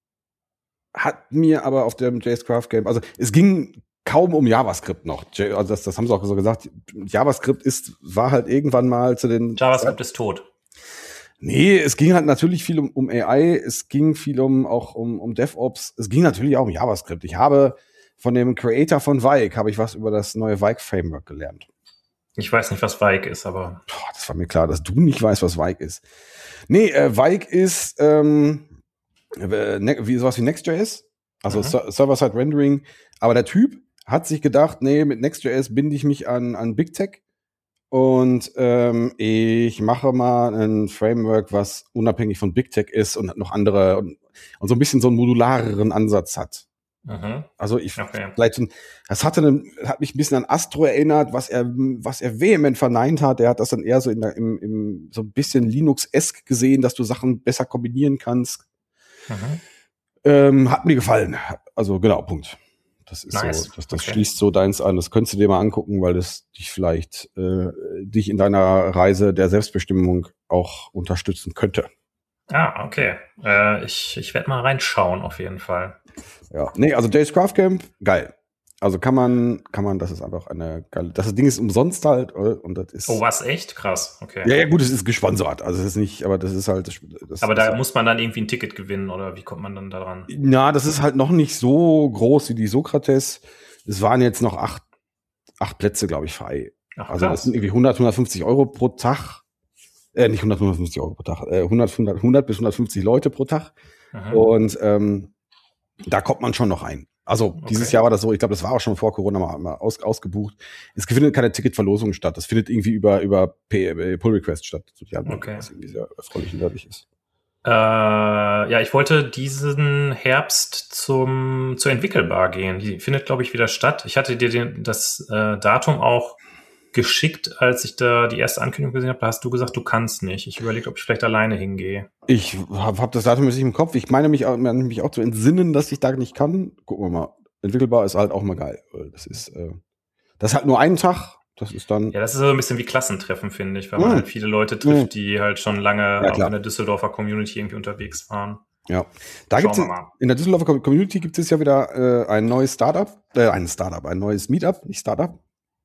hat mir aber auf dem J S Craft Camp, also es ging kaum um JavaScript noch. Also das, das haben sie auch so gesagt. JavaScript ist, war halt irgendwann mal zu den... JavaScript ist tot. Nee, es ging halt natürlich viel um, um A I, es ging viel um auch um, um DevOps, es ging natürlich auch um JavaScript. Ich habe von dem Creator von Vike, habe ich was über das neue Vike-Framework gelernt. Ich weiß nicht, was Vike ist, aber... Boah, das war mir klar, dass du nicht weißt, was Vike ist. Nee, äh, Vike ist ähm, äh, ne, wie sowas wie Next.js, also mhm. Server-Side-Rendering, aber der Typ hat sich gedacht, nee, mit Next.js binde ich mich an, an Big Tech und ähm, ich mache mal ein Framework, was unabhängig von Big Tech ist und noch andere und, und so ein bisschen so einen modulareren Ansatz hat. Mhm. Also ich okay. vielleicht so, das hatte einen, hat mich ein bisschen an Astro erinnert, was er was er vehement verneint hat. Er hat das dann eher so in der, im, im so ein bisschen Linux-esk gesehen, dass du Sachen besser kombinieren kannst. Mhm. Ähm, hat mir gefallen. Also genau, Punkt. Das ist nice. so, das, das okay. schließt so deins an. Das könntest du dir mal angucken, weil das dich vielleicht äh, dich in deiner Reise der Selbstbestimmung auch unterstützen könnte. Ah, okay. Äh, ich ich werde mal reinschauen auf jeden Fall. Ja, nee, also J S Craft Camp, geil. Also kann man, kann man, das ist einfach eine geile, das Ding ist umsonst halt und das ist. Oh, was, echt? Krass, okay. Ja, ja, gut, es ist gesponsert, also es ist nicht, aber das ist halt. Das, aber das da ist, muss man dann irgendwie ein Ticket gewinnen oder wie kommt man dann da dran? Na, das ist halt noch nicht so groß wie die Sokrates. Es waren jetzt noch acht, acht Plätze, glaube ich, frei. Ach, also das sind irgendwie hundert, hundertfünfzig Euro pro Tag. Äh, nicht hundert, hundertfünfzig Euro pro Tag, äh, hundert, hundert, hundert bis hundertfünfzig Leute pro Tag. Mhm. Und ähm, da kommt man schon noch rein. Also okay. Dieses Jahr war das so, ich glaube, das war auch schon vor Corona mal, mal aus, ausgebucht. Es findet keine Ticketverlosung statt. Das findet irgendwie über über P- Pull Request statt. So, die haben, okay. was irgendwie sehr erfreulich und dadurch ist. Äh, ja, ich wollte diesen Herbst zum zur Entwickelbar gehen. Die findet, glaube ich, wieder statt. Ich hatte dir den, das äh, Datum auch geschickt, als ich da die erste Ankündigung gesehen habe. Da hast du gesagt, du kannst nicht. Ich überlege, ob ich vielleicht alleine hingehe. Ich habe hab das Datum nicht im Kopf. Ich meine mich auch, mich auch zu entsinnen, dass ich da nicht kann. Gucken wir mal. Entwickelbar ist halt auch mal geil. Das ist, äh, das ist halt nur einen Tag. Das ist dann. Ja, das ist so ein bisschen wie Klassentreffen, finde ich, weil man mm. halt viele Leute trifft, mm. die halt schon lange ja, auch in der Düsseldorfer Community irgendwie unterwegs waren. Ja, da gibt's in, in der Düsseldorfer Community gibt es ja wieder äh, ein neues Startup, äh, ein Startup, ein neues Meetup, nicht Startup.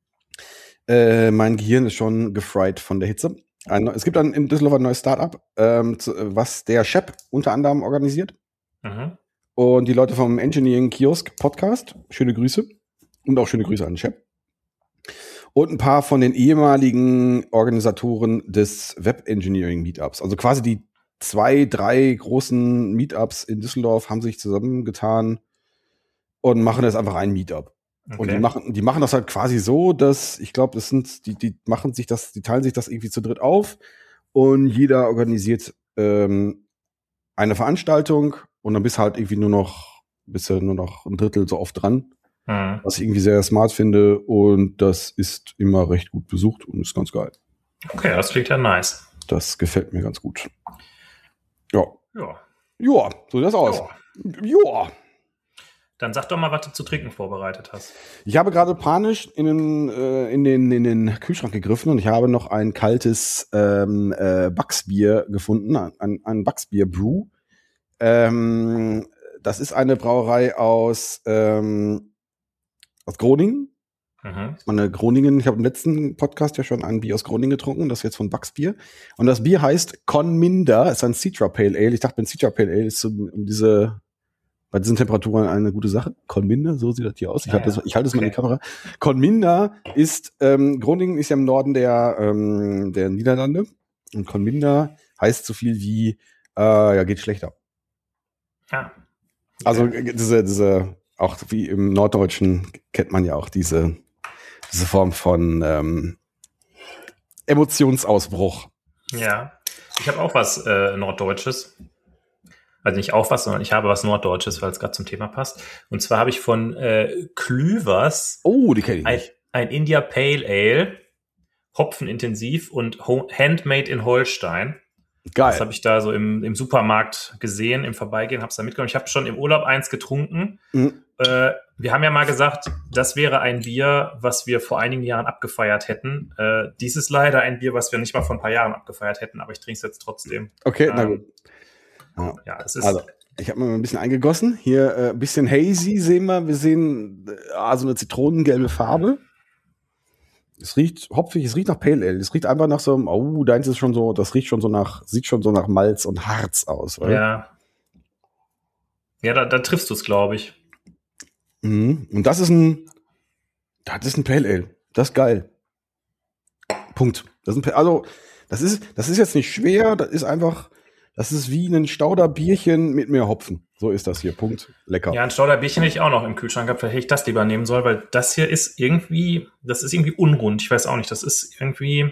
Äh, mein Gehirn ist schon gefried von der Hitze. Ein, es gibt ein, in Düsseldorf ein neues Startup, ähm, zu, was der Shep unter anderem organisiert. Mhm. Und die Leute vom Engineering Kiosk Podcast. Schöne Grüße. Und auch schöne Grüße an den Shep. Und ein paar von den ehemaligen Organisatoren des Web Engineering Meetups. Also quasi die zwei, drei großen Meetups in Düsseldorf haben sich zusammengetan und machen jetzt einfach ein Meetup. Okay. Und die machen, die machen das halt quasi so, dass, ich glaube, das sind, die, die machen sich das, die teilen sich das irgendwie zu dritt auf und jeder organisiert ähm, eine Veranstaltung und dann bist halt irgendwie nur noch, bist du nur noch ein Drittel so oft dran. Mhm. Was ich irgendwie sehr smart finde und das ist immer recht gut besucht und ist ganz geil. Okay, das klingt ja nice. Das gefällt mir ganz gut. Ja. Ja. Ja, so sieht das aus. Ja. ja. Dann sag doch mal, was du zu trinken vorbereitet hast. Ich habe gerade panisch in den, äh, in den, in den Kühlschrank gegriffen und ich habe noch ein kaltes ähm, äh, Bucksbier gefunden, ein, ein Bucksbier-Brew. Ähm, das ist eine Brauerei aus, ähm, aus Groningen. Mhm. Meine Groningen, ich habe im letzten Podcast ja schon ein Bier aus Groningen getrunken, das ist jetzt von Bucksbier. Und das Bier heißt Conminda, ist ein Citra Pale Ale. Ich dachte, ein Citra Pale Ale ist so, um diese bei diesen Temperaturen eine gute Sache. Conminda, so sieht das hier aus. Ich, ja, halte, das, ich halte das okay. mal in die Kamera. Conminda ist, ähm, Groningen ist ja im Norden der, ähm, der Niederlande. Und Conminda heißt so viel wie, äh, ja, geht schlechter. Ja. Okay. Also diese, diese, auch wie im Norddeutschen kennt man ja auch diese, diese Form von ähm, Emotionsausbruch. Ja, ich habe auch was äh, Norddeutsches. Also nicht auch was, sondern ich habe was Norddeutsches, weil es gerade zum Thema passt. Und zwar habe ich von äh, Klüvers oh, die kenne ich ein, nicht. ein India Pale Ale, hopfenintensiv und ho- handmade in Holstein. Geil. Das habe ich da so im, im Supermarkt gesehen, im Vorbeigehen, habe es da mitgenommen. Ich habe schon im Urlaub eins getrunken. Mhm. Äh, wir haben ja mal gesagt, das wäre ein Bier, was wir vor einigen Jahren abgefeiert hätten. Äh, dies ist leider ein Bier, was wir nicht mal vor ein paar Jahren abgefeiert hätten, aber ich trinke es jetzt trotzdem. Okay, ähm, na gut. Ja, ja es ist also, ich habe mal ein bisschen eingegossen. Hier ein äh, bisschen hazy sehen wir. Wir sehen äh, also eine zitronengelbe Farbe. Es riecht hopfig, es riecht nach Pale Ale. Es riecht einfach nach so einem, oh, deins ist schon so, das riecht schon so nach, sieht schon so nach Malz und Harz aus, oder? Ja. Ja, da, da triffst du es, glaube ich. Mhm. Und das ist ein, das ist ein Pale Ale. Das ist geil. Punkt. Das ist ein, also, das ist, das ist jetzt nicht schwer, das ist einfach, das ist wie ein Stauderbierchen mit mehr Hopfen. So ist das hier. Punkt. Lecker. Ja, ein Stauderbierchen hätte ich auch noch im Kühlschrank gehabt. Vielleicht hätte ich das lieber nehmen sollen, weil das hier ist irgendwie, das ist irgendwie unrund. Ich weiß auch nicht. Das ist irgendwie,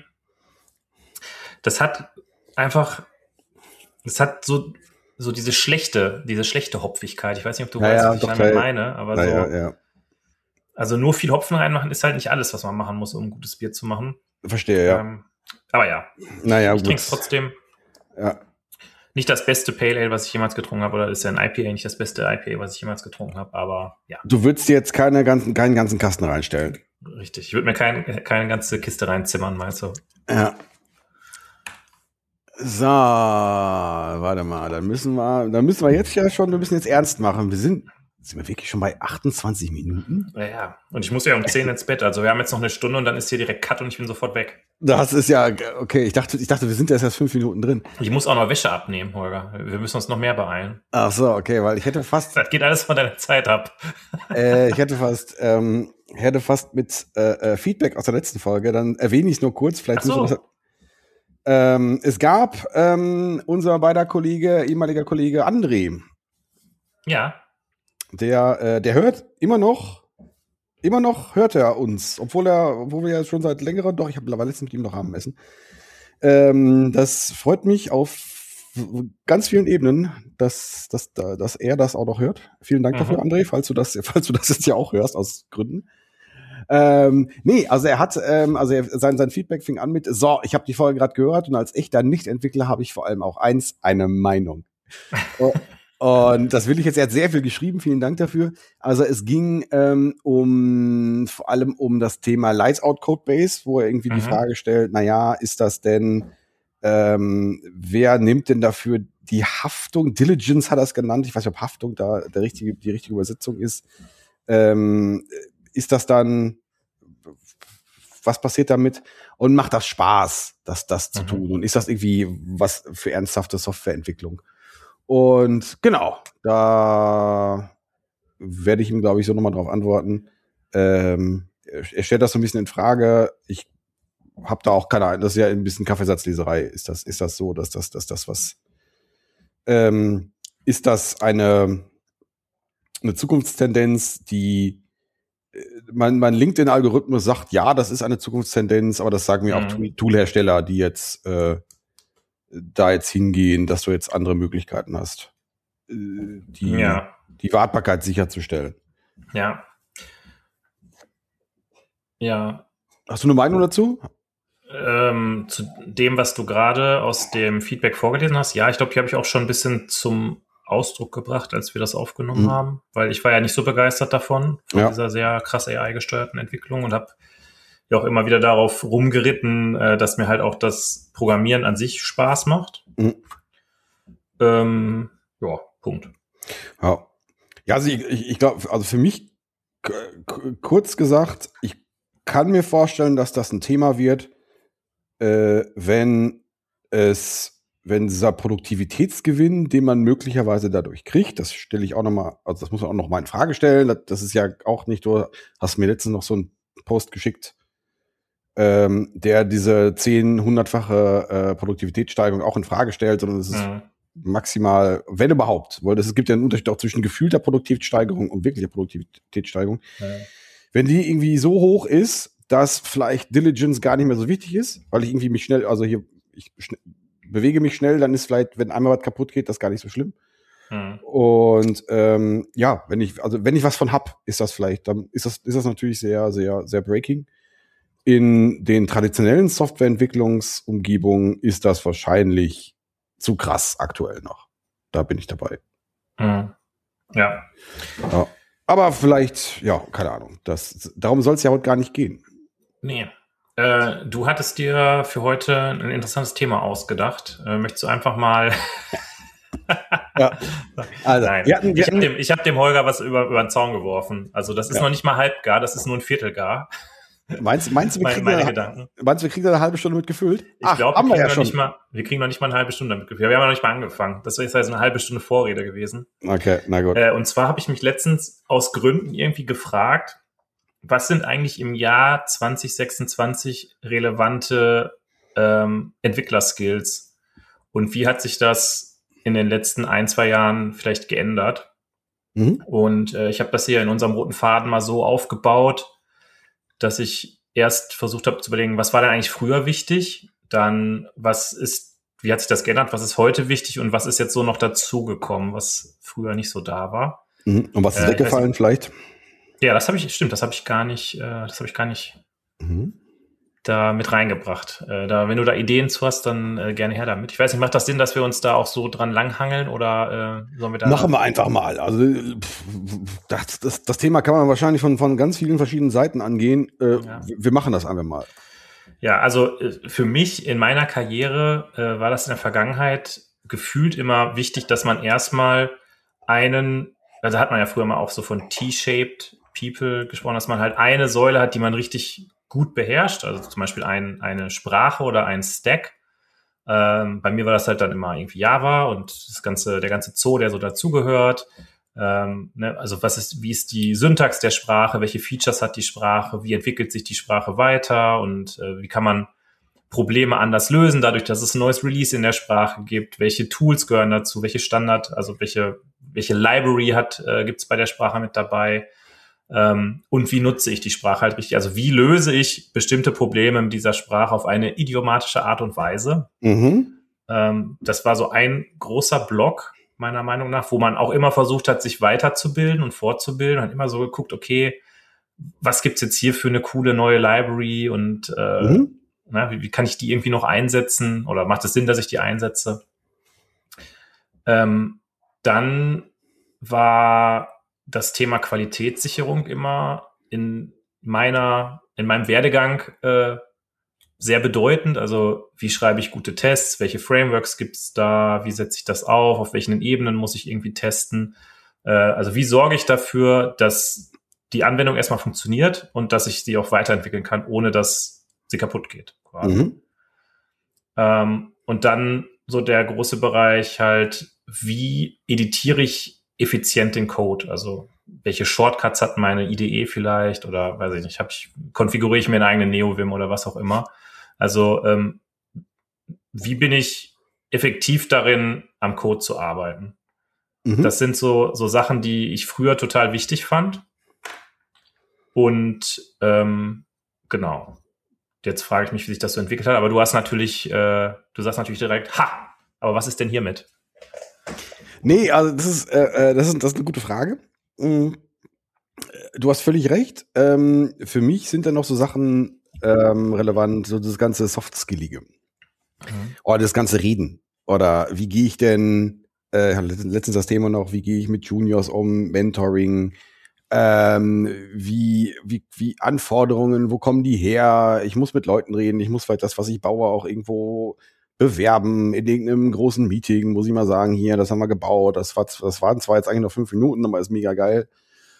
das hat einfach, das hat so, so diese schlechte, diese schlechte Hopfigkeit. Ich weiß nicht, ob du ja, weißt, ja, was ich doch, damit ja, meine, aber ja, so. Ja, ja. Also nur viel Hopfen reinmachen ist halt nicht alles, was man machen muss, um ein gutes Bier zu machen. Verstehe, ja. Ähm, aber ja. Naja, ich trinke es trotzdem. Ja. Nicht das beste Pale Ale, was ich jemals getrunken habe, oder ist ja ein I P A nicht das beste I P A, was ich jemals getrunken habe, aber ja. Du würdest dir jetzt keine ganzen, keinen ganzen Kasten reinstellen. Richtig, ich würde mir kein, keine ganze Kiste reinzimmern, meinst du? Ja. So, warte mal, dann müssen wir, dann müssen wir jetzt ja schon, wir müssen jetzt ernst machen. Wir sind, sind wir wirklich schon bei achtundzwanzig Minuten? Ja, ja. Und ich muss ja um zehn ins Bett, also wir haben jetzt noch eine Stunde und dann ist hier direkt Cut und ich bin sofort weg. Das ist ja, okay, ich dachte, ich dachte, wir sind erst erst fünf Minuten drin. Ich muss auch noch Wäsche abnehmen, Holger. Wir müssen uns noch mehr beeilen. Ach so, okay, weil ich hätte fast... Das geht alles von deiner Zeit ab. äh, ich hätte fast, ähm, hätte fast mit äh, äh, Feedback aus der letzten Folge, dann erwähne ich es nur kurz, vielleicht... Ach so. Das, ähm, es gab ähm, unser beider Kollege, ehemaliger Kollege André. Ja. Der, äh, der hört immer noch... Immer noch hört er uns, obwohl er, obwohl wir ja schon seit längerer, doch, ich habe letztens mit ihm noch Abendessen. Ähm, das freut mich auf ganz vielen Ebenen, dass, dass, dass er das auch noch hört. Vielen Dank mhm. dafür, André, falls du das, falls du das jetzt ja auch hörst, aus Gründen. Ähm, nee, also er hat, ähm, also er, sein, sein Feedback fing an mit, so, ich habe die Folge gerade gehört und als echter Nichtentwickler habe ich vor allem auch eins, eine Meinung. Und das will ich jetzt, er hat sehr viel geschrieben, vielen Dank dafür. Also es ging ähm, um vor allem um das Thema Lights Out Codebase, wo er irgendwie mhm. die Frage stellt, na ja, ist das denn, ähm, wer nimmt denn dafür die Haftung? Diligence hat er es genannt, ich weiß nicht, ob Haftung da der richtige, die richtige Übersetzung ist. Ähm, ist das dann, was passiert damit? Und macht das Spaß, das, das zu mhm. tun? Und ist das irgendwie was für ernsthafte Softwareentwicklung? Und genau, da werde ich ihm, glaube ich, so nochmal drauf antworten. Ähm, er stellt das so ein bisschen in Frage. Ich habe da auch keine Ahnung, das ist ja ein bisschen Kaffeesatzleserei. Ist das, ist das so, dass das, dass das was, ähm, ist das eine, eine Zukunftstendenz, die mein, mein LinkedIn-Algorithmus sagt, ja, das ist eine Zukunftstendenz, aber das sagen mir mhm. auch Toolhersteller, die jetzt äh, da jetzt hingehen, dass du jetzt andere Möglichkeiten hast, die, ja. die Wartbarkeit sicherzustellen. Ja. Ja. Hast du eine Meinung dazu? Ähm, zu dem, was du gerade aus dem Feedback vorgelesen hast, ja, ich glaube, die habe ich auch schon ein bisschen zum Ausdruck gebracht, als wir das aufgenommen mhm. haben, weil ich war ja nicht so begeistert davon, von ja. dieser sehr krass A I-gesteuerten Entwicklung und habe ja auch immer wieder darauf rumgeritten, äh, dass mir halt auch das Programmieren an sich Spaß macht. Mhm. Ähm, ja, Punkt. Ja, ja also ich, ich, ich glaube, also für mich, k- k- kurz gesagt, ich kann mir vorstellen, dass das ein Thema wird, äh, wenn es, wenn dieser Produktivitätsgewinn, den man möglicherweise dadurch kriegt, das stelle ich auch nochmal, also das muss man auch nochmal in Frage stellen, das, das ist ja auch nicht, du hast mir letztens noch so einen Post geschickt, Ähm, der diese zehn, hundertfache äh, Produktivitätssteigerung auch in Frage stellt, sondern es ist mhm. maximal, wenn überhaupt, weil es gibt ja einen Unterschied auch zwischen gefühlter Produktivitätssteigerung und wirklicher Produktivitätssteigerung. Mhm. Wenn die irgendwie so hoch ist, dass vielleicht Diligence gar nicht mehr so wichtig ist, weil ich irgendwie mich schnell, also hier, ich schn- bewege mich schnell, dann ist vielleicht, wenn einmal was kaputt geht, das gar nicht so schlimm. Mhm. Und ähm, ja, wenn ich, also wenn ich was von hab, ist das vielleicht, dann ist das, ist das natürlich sehr, sehr, sehr breaking. In den traditionellen Softwareentwicklungsumgebungen ist das wahrscheinlich zu krass aktuell noch. Da bin ich dabei. Mhm. Ja. ja. Aber vielleicht, ja, keine Ahnung. Das, darum soll es ja heute gar nicht gehen. Nee. Äh, du hattest dir für heute ein interessantes Thema ausgedacht. Äh, möchtest du einfach mal... ja. Also, Nein, wir hatten, wir ich habe dem, ich hab dem Holger was über, über den Zaun geworfen. Also das ist ja. noch nicht mal halb gar, das ist nur ein Viertel gar. Meinst, meinst, du, wir meine, kriegen meine eine, Gedanken. meinst du, wir kriegen da eine halbe Stunde mit gefüllt? Ich glaube, wir, kriegen ja noch nicht mal, wir kriegen noch nicht mal eine halbe Stunde damit gefüllt. Wir haben ja noch nicht mal angefangen. Das ist also eine halbe Stunde Vorrede gewesen. Okay, na gut. Äh, und zwar habe ich mich letztens aus Gründen irgendwie gefragt, was sind eigentlich im Jahr zwanzig sechsundzwanzig relevante ähm, Entwicklerskills? Und wie hat sich das in den letzten ein, zwei Jahren vielleicht geändert? Mhm. Und äh, ich habe das hier in unserem roten Faden mal so aufgebaut, dass ich erst versucht habe zu überlegen, was war denn eigentlich früher wichtig? Dann, was ist, wie hat sich das geändert? Was ist heute wichtig? Und was ist jetzt so noch dazugekommen, was früher nicht so da war? Mhm. Und was ist äh, weggefallen weiß, vielleicht? Ja, das habe ich, stimmt, das habe ich gar nicht, äh, das habe ich gar nicht mhm. da mit reingebracht. Äh, da, wenn du da Ideen zu hast, dann äh, gerne her damit. Ich weiß nicht, macht das Sinn, dass wir uns da auch so dran langhangeln oder äh, sollen wir da... Machen wir einfach mal. Also pff, das, das, das Thema kann man wahrscheinlich von, von ganz vielen verschiedenen Seiten angehen. Äh, ja. Wir machen das einfach mal. Ja, also äh, für mich in meiner Karriere äh, war das in der Vergangenheit gefühlt immer wichtig, dass man erstmal einen, also hat man ja früher mal auch so von T-shaped People gesprochen, dass man halt eine Säule hat, die man richtig gut beherrscht, also zum Beispiel ein, eine Sprache oder ein Stack. Ähm, bei mir war das halt dann immer irgendwie Java und das ganze, der ganze Zoo, der so dazugehört. Ähm, ne, also was ist, wie ist die Syntax der Sprache? Welche Features hat die Sprache? Wie entwickelt sich die Sprache weiter? Und äh, wie kann man Probleme anders lösen, dadurch, dass es ein neues Release in der Sprache gibt? Welche Tools gehören dazu? Welche Standard, also welche, welche Library hat, äh, gibt es bei der Sprache mit dabei? Ähm, und wie nutze ich die Sprache halt richtig? Also wie löse ich bestimmte Probleme mit dieser Sprache auf eine idiomatische Art und Weise? Mhm. ähm, das war so ein großer Block, meiner Meinung nach, wo man auch immer versucht hat, sich weiterzubilden und fortzubilden. Hat immer so geguckt, okay, was gibt's jetzt hier für eine coole neue Library und äh, mhm. na, wie, wie kann ich die irgendwie noch einsetzen oder macht es Sinn, dass ich die einsetze? Ähm, dann war das Thema Qualitätssicherung immer in meiner, in meinem Werdegang äh, sehr bedeutend. Also wie schreibe ich gute Tests? Welche Frameworks gibt's da? Wie setze ich das auf? Auf welchen Ebenen muss ich irgendwie testen? Äh, also wie sorge ich dafür, dass die Anwendung erstmal funktioniert und dass ich sie auch weiterentwickeln kann, ohne dass sie kaputt geht. Quasi. Mhm. Ähm, und dann so der große Bereich halt, wie editiere ich effizient den Code? Also welche Shortcuts hat meine I D E vielleicht oder weiß ich nicht, hab ich, konfiguriere ich mir eine eigene NeoVim oder was auch immer. Also ähm, wie bin ich effektiv darin, am Code zu arbeiten? Mhm. Das sind so, so Sachen, die ich früher total wichtig fand. Und ähm, genau, jetzt frage ich mich, wie sich das so entwickelt hat. Aber du hast natürlich, äh, du sagst natürlich direkt, ha, aber was ist denn hiermit? Nee, also das ist, äh, das ist, das ist eine gute Frage. Du hast völlig recht. Ähm, für mich sind da noch so Sachen ähm, relevant, so das ganze Soft-Skillige. Mhm. Oder das ganze Reden. Oder wie gehe ich denn, äh, letztens das Thema noch, wie gehe ich mit Juniors um, Mentoring, ähm, wie, wie, wie Anforderungen, wo kommen die her? Ich muss mit Leuten reden, ich muss vielleicht das, was ich baue, auch irgendwo bewerben, in irgendeinem großen Meeting, muss ich mal sagen, hier, das haben wir gebaut, das war, das waren zwar jetzt eigentlich noch fünf Minuten, aber ist mega geil.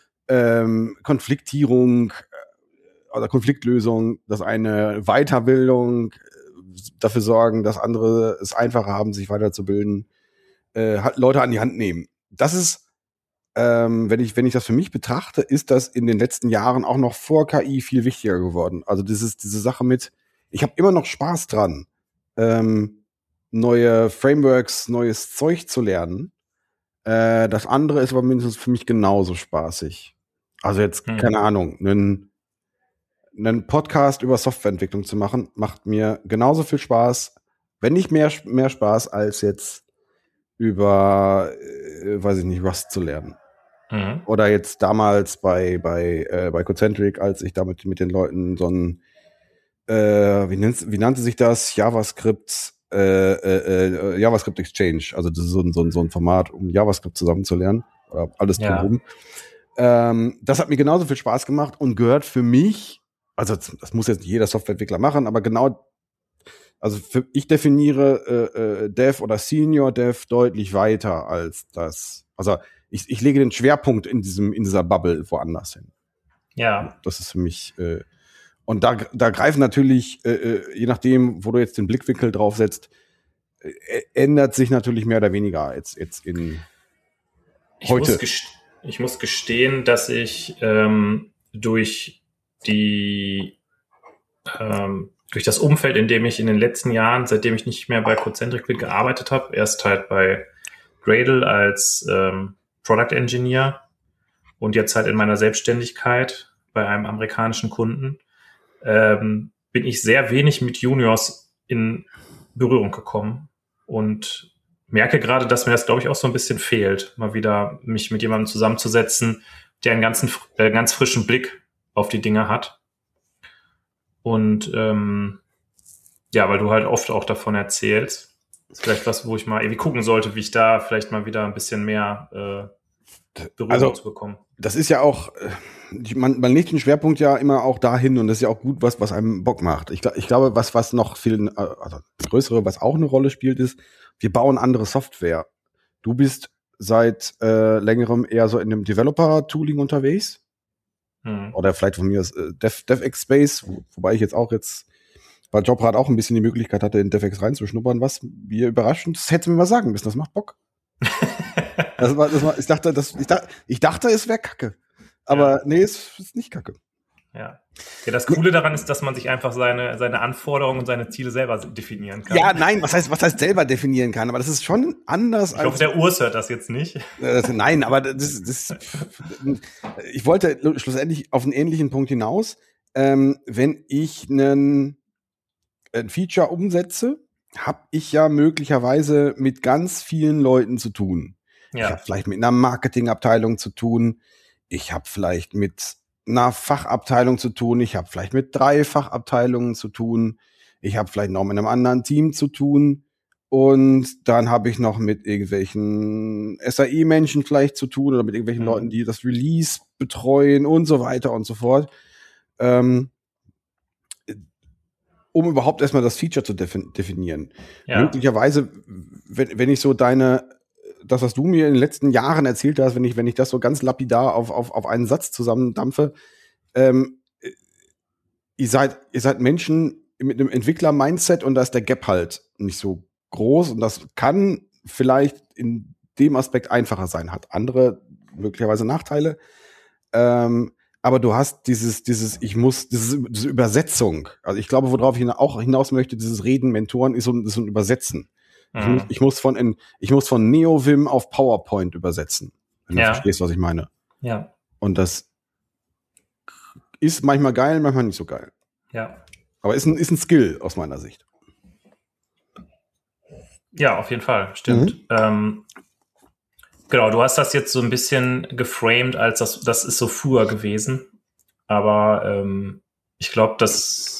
Ähm, Konfliktierung oder Konfliktlösung, das eine Weiterbildung, dafür sorgen, dass andere es einfacher haben, sich weiterzubilden, äh, Leute an die Hand nehmen. Das ist, ähm, wenn ich, wenn ich das für mich betrachte, ist das in den letzten Jahren auch noch vor K I viel wichtiger geworden. Also dieses, diese Sache mit, ich habe immer noch Spaß dran, ähm, neue Frameworks, neues Zeug zu lernen. Äh, das andere ist aber mindestens für mich genauso spaßig. Also jetzt, hm. keine Ahnung, einen, einen Podcast über Softwareentwicklung zu machen, macht mir genauso viel Spaß, wenn nicht mehr, mehr Spaß, als jetzt über, äh, weiß ich nicht, Rust zu lernen. Mhm. Oder jetzt damals bei, bei, äh, bei Cocentric, als ich damit mit den Leuten so ein, äh, wie, nennt, wie nannte sich das? JavaScript, äh, äh, äh, JavaScript Exchange. Also das ist so ein, so ein, so ein Format, um JavaScript zusammenzulernen. Oder alles drumherum. Ja. Ähm, das hat mir genauso viel Spaß gemacht und gehört für mich, also das muss jetzt nicht jeder Softwareentwickler machen, aber genau, also für, ich definiere äh, äh, Dev oder Senior Dev deutlich weiter als das. Also ich, ich lege den Schwerpunkt in diesem in dieser Bubble woanders hin. Ja. Das ist für mich äh, und da da greifen natürlich äh, je nachdem, wo du jetzt den Blickwinkel drauf setzt, äh, ändert sich natürlich mehr oder weniger jetzt jetzt in ich heute. Muss gest- ich muss gestehen, dass ich ähm, durch die ähm, durch das Umfeld, in dem ich in den letzten Jahren, seitdem ich nicht mehr bei Cocentric bin, gearbeitet habe, erst halt bei Gradle als ähm, Product Engineer und jetzt halt in meiner Selbstständigkeit bei einem amerikanischen Kunden, ähm, bin ich sehr wenig mit Juniors in Berührung gekommen und merke gerade, dass mir das, glaube ich, auch so ein bisschen fehlt, mal wieder mich mit jemandem zusammenzusetzen, der einen ganzen, äh, ganz frischen Blick auf die Dinge hat. Und ähm, ja, weil du halt oft auch davon erzählst. Das ist vielleicht was, wo ich mal irgendwie gucken sollte, wie ich da vielleicht mal wieder ein bisschen mehr äh, Berührung also, zu bekommen. Das ist ja auch, man, man legt den Schwerpunkt ja immer auch dahin und das ist ja auch gut, was, was einem Bock macht. Ich, ich glaube, was, was noch viel, also das Größere, was auch eine Rolle spielt, ist, wir bauen andere Software. Du bist seit äh, längerem eher so in einem Developer-Tooling unterwegs. Hm. Oder vielleicht von mir aus äh, Dev, DevX Space, wo, wobei ich jetzt auch jetzt bei Jobrad auch ein bisschen die Möglichkeit hatte, in DevX reinzuschnuppern, was mir überraschend, das hätte mir mal sagen müssen, das macht Bock. das war, das war, ich dachte, das, ich dachte, ich dachte, es wäre Kacke. Aber ja. nee, es ist nicht Kacke. Ja. Ja, das Coole daran ist, dass man sich einfach seine, seine Anforderungen und seine Ziele selber definieren kann. Ja, nein, was heißt, was heißt selber definieren kann? Aber das ist schon anders. Ich hoffe, der Urs hört das jetzt nicht. Das, nein, aber das, das, ich wollte schlussendlich auf einen ähnlichen Punkt hinaus. Ähm, wenn ich einen, ein Feature umsetze, habe ich ja möglicherweise mit ganz vielen Leuten zu tun. Ja. Ich habe vielleicht mit einer Marketingabteilung zu tun. Ich habe vielleicht mit einer Fachabteilung zu tun. Ich habe vielleicht mit drei Fachabteilungen zu tun. Ich habe vielleicht noch mit einem anderen Team zu tun. Und dann habe ich noch mit irgendwelchen S A I-Menschen vielleicht zu tun oder mit irgendwelchen mhm. Leuten, die das Release betreuen und so weiter und so fort. Ähm, um überhaupt erstmal das Feature zu defin- definieren. Ja. Möglicherweise, wenn, wenn ich so deine, das, was du mir in den letzten Jahren erzählt hast, wenn ich, wenn ich das so ganz lapidar auf, auf, auf einen Satz zusammendampfe, ähm, ihr seid, ihr seid Menschen mit einem Entwickler-Mindset und da ist der Gap halt nicht so groß und das kann vielleicht in dem Aspekt einfacher sein, hat andere möglicherweise Nachteile. Ähm, aber du hast dieses, dieses, ich muss, dieses, diese Übersetzung. Also ich glaube, worauf ich auch hinaus möchte, dieses Reden, Mentoren, ist so ein, ist so ein Übersetzen. Mhm. Ich muss, ich muss von, in, ich muss von NeoVim auf PowerPoint übersetzen. Wenn ja. du verstehst, was ich meine. Ja. Und das ist manchmal geil, manchmal nicht so geil. Ja. Aber ist ein, ist ein Skill aus meiner Sicht. Ja, auf jeden Fall, stimmt. Mhm. Ähm, genau, du hast das jetzt so ein bisschen geframed, als das, das ist so früher gewesen. Aber ähm, ich glaube, das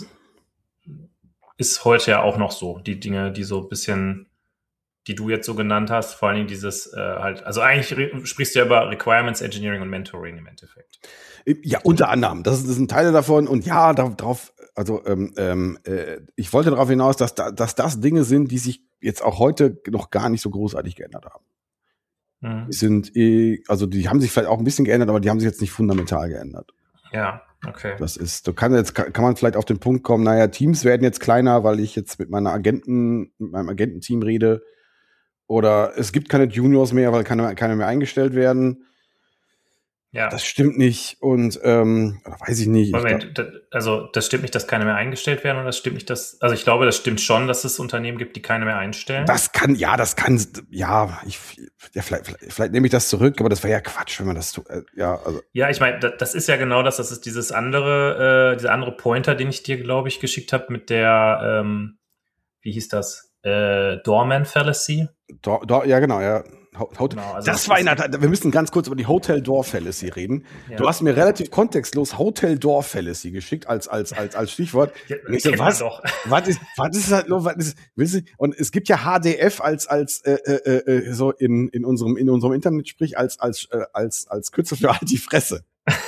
ist heute ja auch noch so. Die Dinge, die so ein bisschen, die du jetzt so genannt hast, vor allen Dingen dieses äh, halt, also eigentlich re- sprichst du ja über Requirements Engineering und Mentoring im Endeffekt. Ja, unter anderem. Das, das sind Teile davon. Und ja, darauf, also ähm, ähm, äh, ich wollte darauf hinaus, dass, da, dass das Dinge sind, die sich jetzt auch heute noch gar nicht so großartig geändert haben. Mhm. Die sind, eh, also die haben sich vielleicht auch ein bisschen geändert, aber die haben sich jetzt nicht fundamental geändert. Ja, okay. Das ist, du kannst jetzt, kann, kann man vielleicht auf den Punkt kommen, naja, Teams werden jetzt kleiner, weil ich jetzt mit meiner Agenten, mit meinem Agententeam rede. Oder es gibt keine Juniors mehr, weil keine, keine mehr eingestellt werden. Ja. Das stimmt nicht und ähm, weiß ich nicht. Moment, ich glaub, also das stimmt nicht, dass keine mehr eingestellt werden und das stimmt nicht, dass, also ich glaube, das stimmt schon, dass es Unternehmen gibt, die keine mehr einstellen. Das kann, ja, das kann, ja, ich, ja, vielleicht, vielleicht, vielleicht nehme ich das zurück, aber das wäre ja Quatsch, wenn man das tut. Äh, ja, also. Ja, ich meine, das ist ja genau das, das ist dieses andere, äh, dieser andere Pointer, den ich dir, glaube ich, geschickt habe mit der, ähm, wie hieß das, äh, Doorman Fallacy. Do, do, ja, genau, ja. Hotel. Genau, also das war in der, wir müssen ganz kurz über die Hotel Door Fallacy reden. Ja. Du hast mir relativ kontextlos Hotel Door Fallacy geschickt als als als als Stichwort. Ja, ich so, was, was ist was ist halt was ist, willst du, und es gibt ja H D F als als äh, äh, äh, so in in unserem in unserem Internet sprich als als äh, als als Kürzel für halt die Fresse.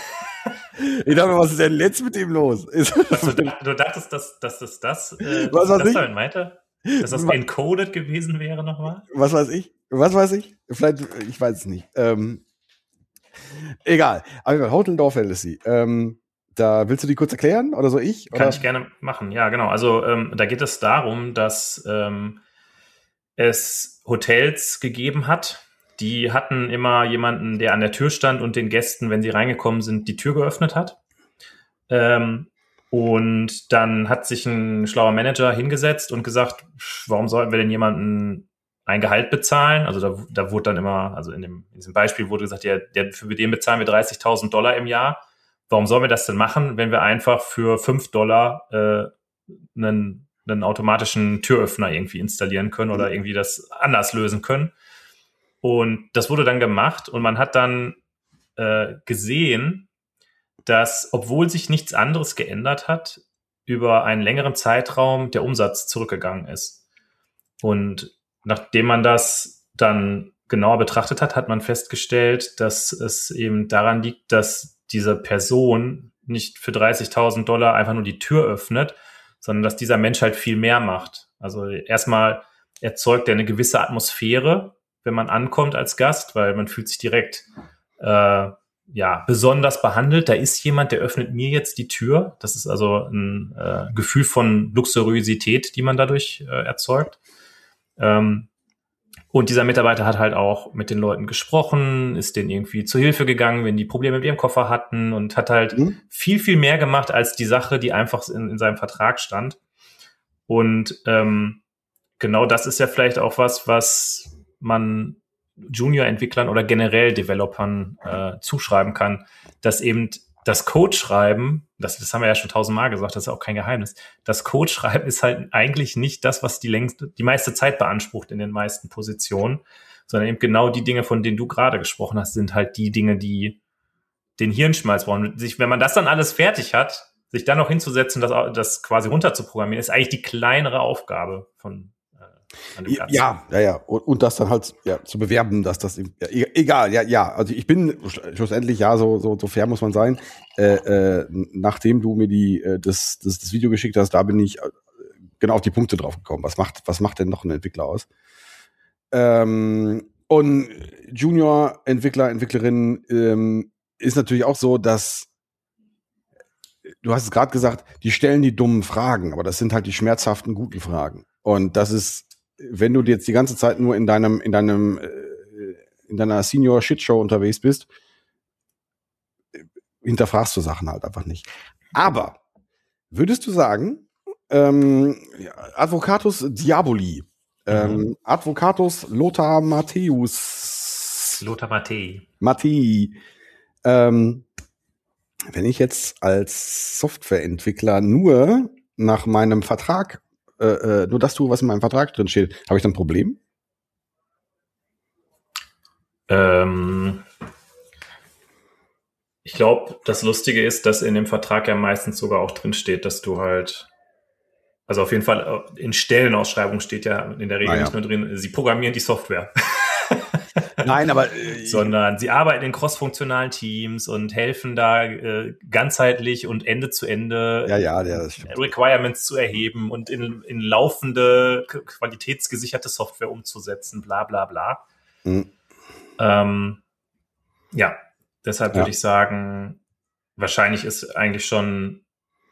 Ich dachte, was ist denn jetzt mit ihm los? Was, du, du dachtest, dass dass das das äh, was das ich? damit meinte? Dass das encoded gewesen wäre nochmal? Was weiß ich? Was weiß ich? Vielleicht, ich weiß es nicht. Ähm, egal. Aber Hotel Door Fallacy. Ähm, da willst du die kurz erklären oder so ich? Kann oder? ich gerne machen. Ja, genau. Also ähm, da geht es darum, dass ähm, es Hotels gegeben hat, die hatten immer jemanden, der an der Tür stand und den Gästen, wenn sie reingekommen sind, die Tür geöffnet hat. Ähm, Und dann hat sich ein schlauer Manager hingesetzt und gesagt, warum sollten wir denn jemanden ein Gehalt bezahlen? Also da, da wurde dann immer, also in, dem, in diesem Beispiel wurde gesagt, ja, der, für den bezahlen wir dreißigtausend Dollar im Jahr. Warum sollen wir das denn machen, wenn wir einfach für fünf Dollar äh, einen, einen automatischen Türöffner irgendwie installieren können oder irgendwie das anders lösen können? Und das wurde dann gemacht und man hat dann äh, gesehen, dass, obwohl sich nichts anderes geändert hat, über einen längeren Zeitraum der Umsatz zurückgegangen ist. Und nachdem man das dann genauer betrachtet hat, hat man festgestellt, dass es eben daran liegt, dass diese Person nicht für dreißigtausend Dollar einfach nur die Tür öffnet, sondern dass dieser Mensch halt viel mehr macht. Also erstmal erzeugt er eine gewisse Atmosphäre, wenn man ankommt als Gast, weil man fühlt sich direkt äh, ja, besonders behandelt. Da ist jemand, der öffnet mir jetzt die Tür. Das ist also ein äh, Gefühl von Luxuriosität, die man dadurch äh, erzeugt. Ähm, und dieser Mitarbeiter hat halt auch mit den Leuten gesprochen, ist denen irgendwie zur Hilfe gegangen, wenn die Probleme mit ihrem Koffer hatten und hat halt mhm. viel, viel mehr gemacht als die Sache, die einfach in, in seinem Vertrag stand. Und ähm, genau das ist ja vielleicht auch was, was man Junior-Entwicklern oder generell Developern äh, zuschreiben kann, dass eben das Code-Schreiben, das, das haben wir ja schon tausendmal gesagt, das ist auch kein Geheimnis, das Code-Schreiben ist halt eigentlich nicht das, was die längste, die meiste Zeit beansprucht in den meisten Positionen, sondern eben genau die Dinge, von denen du gerade gesprochen hast, sind halt die Dinge, die den Hirnschmalz brauchen. Sich, wenn man das dann alles fertig hat, sich dann noch hinzusetzen, das, das quasi runterzuprogrammieren, ist eigentlich die kleinere Aufgabe von äh, an dem Ganzen. Ja, ja, ja. Und, und das dann halt ja, zu bewerben, dass das ja, egal, ja, ja. Also ich bin schlussendlich ja so so, so fair muss man sein. Äh, äh, nachdem du mir die äh, das, das das Video geschickt hast, da bin ich genau auf die Punkte drauf gekommen. Was macht was macht denn noch ein Entwickler aus? Ähm, und Junior-Entwickler, Entwicklerinnen ähm, ist natürlich auch so, dass du hast es gerade gesagt, die stellen die dummen Fragen, aber das sind halt die schmerzhaften, guten Fragen. Und das ist, wenn du jetzt die ganze Zeit nur in deinem, in deinem, äh, in deiner Senior-Shitshow unterwegs bist, hinterfragst du Sachen halt einfach nicht. Aber würdest du sagen, ähm, Advocatus Diaboli, ähm, mhm. Advocatus Lothar Matthäus, Lothar Matthäi, Matthäi, ähm, wenn ich jetzt als Softwareentwickler nur nach meinem Vertrag, äh, nur das tue, was in meinem Vertrag drin steht, habe ich dann ein Problem? Ähm, ich glaube, das Lustige ist, dass in dem Vertrag ja meistens sogar auch drin steht, dass du halt, also auf jeden Fall in Stellenausschreibungen steht ja in der Regel ah, ja. nicht nur drin, sie programmieren die Software. Nein, aber äh, sondern sie arbeiten in crossfunktionalen Teams und helfen da äh, ganzheitlich und Ende zu Ende ja, ja, ja, das stimmt. Requirements zu erheben und in, in laufende, qualitätsgesicherte Software umzusetzen, bla bla bla. Mhm. Ähm, ja, deshalb ja. würde ich sagen, wahrscheinlich ist eigentlich schon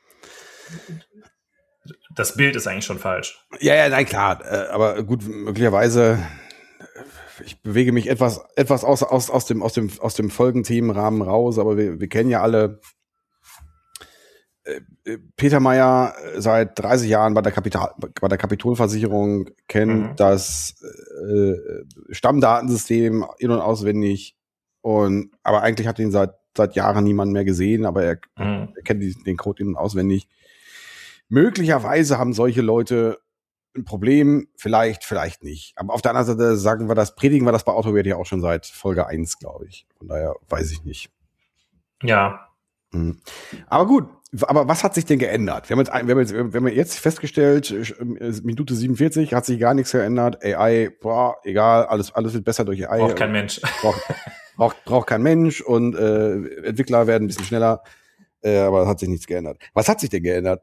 das Bild ist eigentlich schon falsch. Ja, ja, nein, klar, äh, aber gut, möglicherweise ich bewege mich etwas, etwas aus, aus, aus dem, aus dem, aus dem Folgenthemenrahmen raus, aber wir, wir kennen ja alle äh, Peter Meyer seit dreißig Jahren bei der Kapital, bei der Kapitolversicherung, kennt mhm. das äh, Stammdatensystem in- und auswendig und, aber eigentlich hat ihn seit, seit Jahren niemand mehr gesehen, aber er, mhm. er kennt die, den Code in- und auswendig. Möglicherweise haben solche Leute ein Problem, vielleicht, vielleicht nicht. Aber auf der anderen Seite sagen wir das, predigen wir das bei AutoWare ja auch schon seit Folge eins, glaube ich. Von daher weiß ich nicht. Ja. Mhm. Aber gut, aber was hat sich denn geändert? Wir haben jetzt, wir haben jetzt, wir haben jetzt festgestellt, Minute siebenundvierzig hat sich gar nichts geändert. A I, boah, egal, alles, alles wird besser durch A I. Braucht kein Mensch. Braucht, braucht, braucht kein Mensch und äh, Entwickler werden ein bisschen schneller. Äh, aber es hat sich nichts geändert. Was hat sich denn geändert?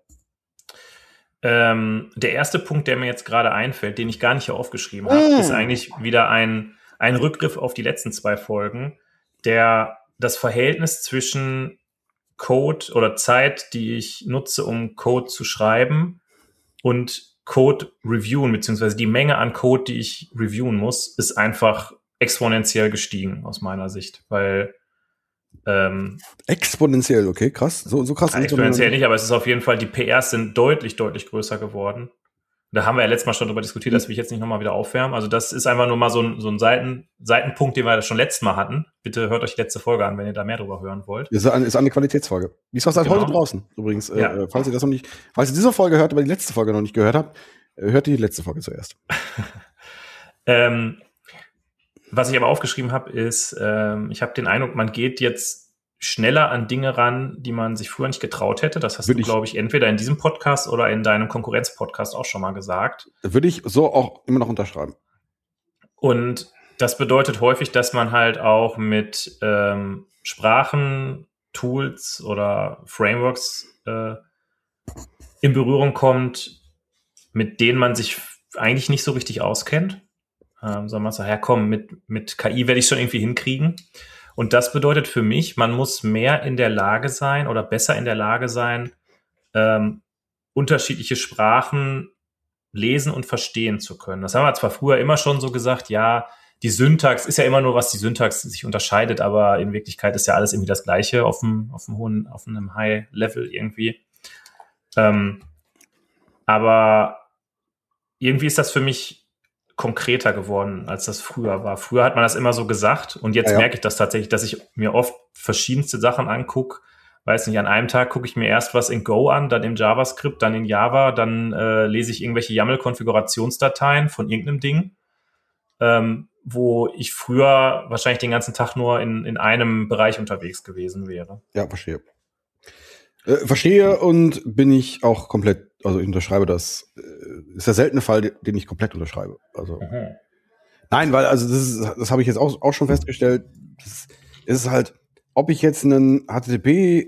Ähm, der erste Punkt, der mir jetzt gerade einfällt, den ich gar nicht hier aufgeschrieben habe, mm. ist eigentlich wieder ein, ein Rückgriff auf die letzten zwei Folgen, der das Verhältnis zwischen Code oder Zeit, die ich nutze, um Code zu schreiben und Code reviewen, beziehungsweise die Menge an Code, die ich reviewen muss, ist einfach exponentiell gestiegen aus meiner Sicht, weil Ähm, exponentiell, okay, krass. So, so krass. Exponentiell nicht, aber es ist auf jeden Fall, die P Rs sind deutlich, deutlich größer geworden. Da haben wir ja letztes Mal schon drüber diskutiert, das will ich jetzt nicht nochmal wieder aufwärmen. Also das ist einfach nur mal so ein, so ein Seiten, Seitenpunkt, den wir schon letztes Mal hatten. Bitte hört euch die letzte Folge an, wenn ihr da mehr drüber hören wollt. Ist eine, ist eine Qualitätsfolge. Die ist auch seit genau. heute draußen, übrigens. Ja. Äh, falls ihr das noch nicht, falls ihr diese Folge hört, aber die letzte Folge noch nicht gehört habt, hört die letzte Folge zuerst. ähm, Was ich aber aufgeschrieben habe, ist, ähm, ich habe den Eindruck, man geht jetzt schneller an Dinge ran, die man sich früher nicht getraut hätte. Das hast würde du, glaube ich, entweder in diesem Podcast oder in deinem Konkurrenz-Podcast auch schon mal gesagt. Würde ich so auch immer noch unterschreiben. Und das bedeutet häufig, dass man halt auch mit ähm, Sprachen, Tools oder Frameworks äh, in Berührung kommt, mit denen man sich eigentlich nicht so richtig auskennt. Ähm, sondern man sagt, ja komm, mit, mit K I werde ich schon irgendwie hinkriegen. Und das bedeutet für mich, man muss mehr in der Lage sein oder besser in der Lage sein, ähm, unterschiedliche Sprachen lesen und verstehen zu können. Das haben wir zwar früher immer schon so gesagt, ja, die Syntax ist ja immer nur, was die Syntax sich unterscheidet, aber in Wirklichkeit ist ja alles irgendwie das Gleiche auf einem, auf einem hohen, auf einem High-Level irgendwie. Ähm, aber irgendwie ist das für mich konkreter geworden, als das früher war. Früher hat man das immer so gesagt und jetzt ja, ja. merke ich das tatsächlich, dass ich mir oft verschiedenste Sachen angucke weiß nicht, an einem Tag gucke ich mir erst was in Go an, dann im JavaScript, dann in Java, dann äh, lese ich irgendwelche YAML-Konfigurationsdateien von irgendeinem Ding, ähm, wo ich früher wahrscheinlich den ganzen Tag nur in, in einem Bereich unterwegs gewesen wäre. Ja, verstehe. Äh, verstehe und bin ich auch komplett, also ich unterschreibe das, äh, ist der seltene Fall, den ich komplett unterschreibe. Also mhm. Nein, weil, also das ist, das habe ich jetzt auch, auch schon festgestellt, das ist halt, ob ich jetzt einen H T T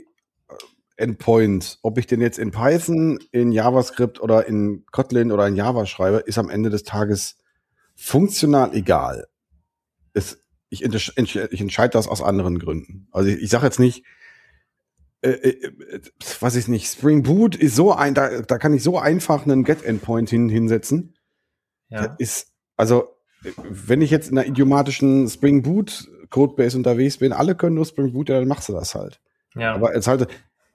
P-Endpoint, ob ich den jetzt in Python, in JavaScript oder in Kotlin oder in Java schreibe, ist am Ende des Tages funktional egal. Es, ich, ich entscheide das aus anderen Gründen. Also ich, ich sage jetzt nicht, äh, äh, was ich nicht, Spring Boot ist so ein, da, da kann ich so einfach einen Get-Endpoint hin, hinsetzen. Ja. Das ist, also wenn ich jetzt in einer idiomatischen Spring Boot Codebase unterwegs bin, alle können nur Spring Boot, ja, dann machst du das halt. Ja. Aber es halt,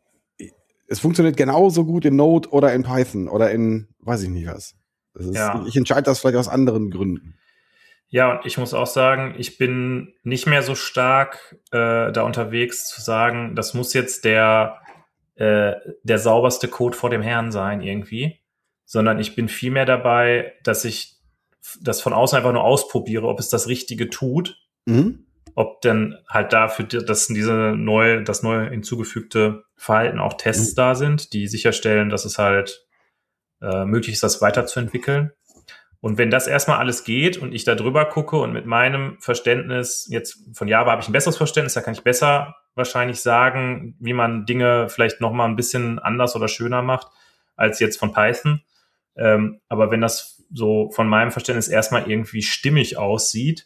es funktioniert genauso gut in Node oder in Python oder in, weiß ich nicht was. Das ist, ja. Ich entscheide das vielleicht aus anderen Gründen. Ja, und ich muss auch sagen, ich bin nicht mehr so stark äh, da unterwegs zu sagen, das muss jetzt der, äh, der sauberste Code vor dem Herrn sein irgendwie, sondern ich bin viel mehr dabei, dass ich das von außen einfach nur ausprobiere, ob es das Richtige tut, mhm. ob denn halt dafür, dass diese neu, das neu hinzugefügte Verhalten auch Tests mhm. da sind, die sicherstellen, dass es halt äh, möglich ist, das weiterzuentwickeln. Und wenn das erstmal alles geht und ich da drüber gucke und mit meinem Verständnis, jetzt von Java habe ich ein besseres Verständnis, da kann ich besser wahrscheinlich sagen, wie man Dinge vielleicht nochmal ein bisschen anders oder schöner macht, als jetzt von Python. Ähm, aber wenn das so von meinem Verständnis erstmal irgendwie stimmig aussieht,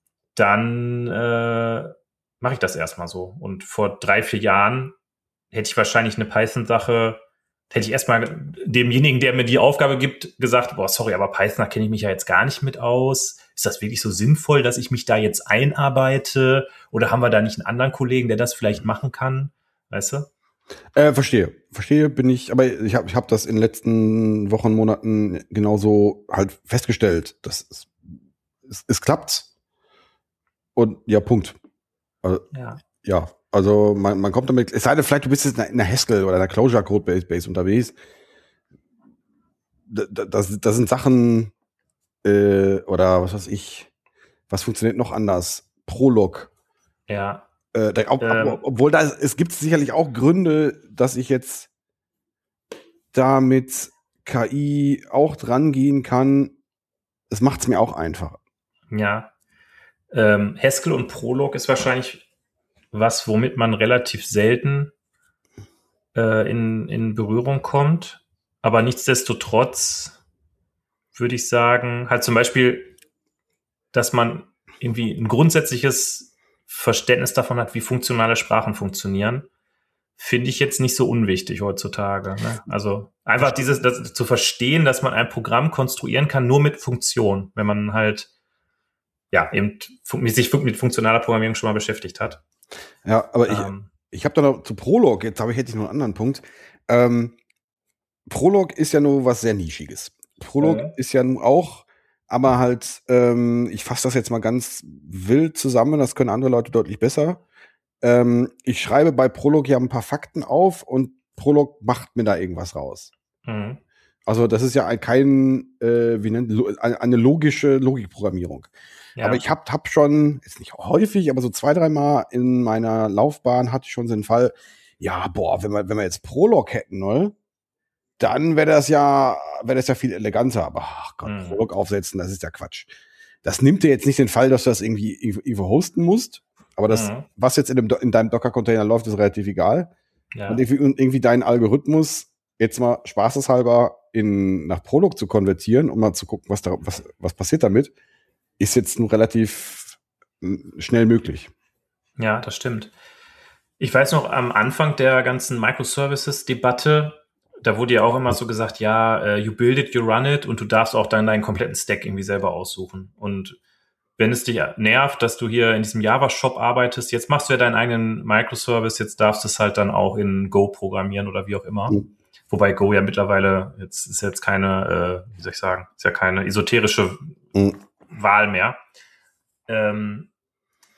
dann äh, mache ich das erstmal so. Und vor drei, vier Jahren hätte ich wahrscheinlich eine Python-Sache, hätte ich erstmal demjenigen, der mir die Aufgabe gibt, gesagt, boah, sorry, aber Python, da kenne ich mich ja jetzt gar nicht mit aus. Ist das wirklich so sinnvoll, dass ich mich da jetzt einarbeite? Oder haben wir da nicht einen anderen Kollegen, der das vielleicht machen kann? Weißt du? Äh, verstehe. Verstehe bin ich, aber ich habe ich hab das in den letzten Wochen, Monaten genauso halt festgestellt. Das ist, es, es klappt. Und ja, Punkt. Also, ja. ja. Also man, man kommt damit, es sei denn, vielleicht du bist jetzt in einer Haskell oder einer Clojure Codebase unterwegs. Das, das, das sind Sachen, äh, oder was weiß ich, was funktioniert noch anders? Prolog. Ja. Äh, da, ob, ähm. ob, obwohl da, es gibt sicherlich auch Gründe, dass ich jetzt da mit K I auch dran gehen kann. Es macht es mir auch einfacher. Ja. Ähm, Haskell und Prolog ist wahrscheinlich was, womit man relativ selten äh, in, in Berührung kommt. Aber nichtsdestotrotz würde ich sagen, halt zum Beispiel, dass man irgendwie ein grundsätzliches Verständnis davon hat, wie funktionale Sprachen funktionieren, finde ich jetzt nicht so unwichtig heutzutage. Ne? Also einfach dieses das, zu verstehen, dass man ein Programm konstruieren kann, nur mit Funktion, wenn man halt ja eben sich mit funktionaler Programmierung schon mal beschäftigt hat. Ja, aber ähm, ich, ich habe da noch zu Prolog, jetzt habe ich hätte ich noch einen anderen Punkt. Ähm, Prolog ist ja nur was sehr Nischiges. Prolog äh. ist ja nun auch, aber halt, ähm, ich fasse das jetzt mal ganz wild zusammen, das können andere Leute deutlich besser. Ähm, ich schreibe bei Prolog ja ein paar Fakten auf und Prolog macht mir da irgendwas raus. Mhm. Also das ist ja kein, äh, wie nennt eine logische Logikprogrammierung. Ja. Aber ich hab, hab schon, ist nicht häufig, aber so zwei, dreimal in meiner Laufbahn hatte ich schon so den Fall, ja, boah, wenn wir, wenn wir jetzt Prolog hätten, ne, dann wäre das ja, wäre das ja viel eleganter. Aber ach Gott, mhm. Prolog aufsetzen, das ist ja Quatsch. Das nimmt dir jetzt nicht den Fall, dass du das irgendwie irgendwo hosten musst. Aber das, mhm. was jetzt in, dem, in deinem Docker-Container läuft, ist relativ egal. Ja. Und irgendwie, und irgendwie deinen Algorithmus jetzt mal spaßeshalber in, nach Prolog zu konvertieren, um mal zu gucken, was da, was, was passiert damit, ist jetzt nur relativ schnell möglich. Ja, das stimmt. Ich weiß noch, am Anfang der ganzen Microservices-Debatte, da wurde ja auch immer so gesagt, ja, you build it, you run it, und du darfst auch dann deinen kompletten Stack irgendwie selber aussuchen. Und wenn es dich nervt, dass du hier in diesem Java-Shop arbeitest, jetzt machst du ja deinen eigenen Microservice, jetzt darfst du es halt dann auch in Go programmieren oder wie auch immer. Mhm. Wobei Go ja mittlerweile, jetzt ist jetzt keine, äh, wie soll ich sagen, ist ja keine esoterische mhm. Wahl mehr. Ähm,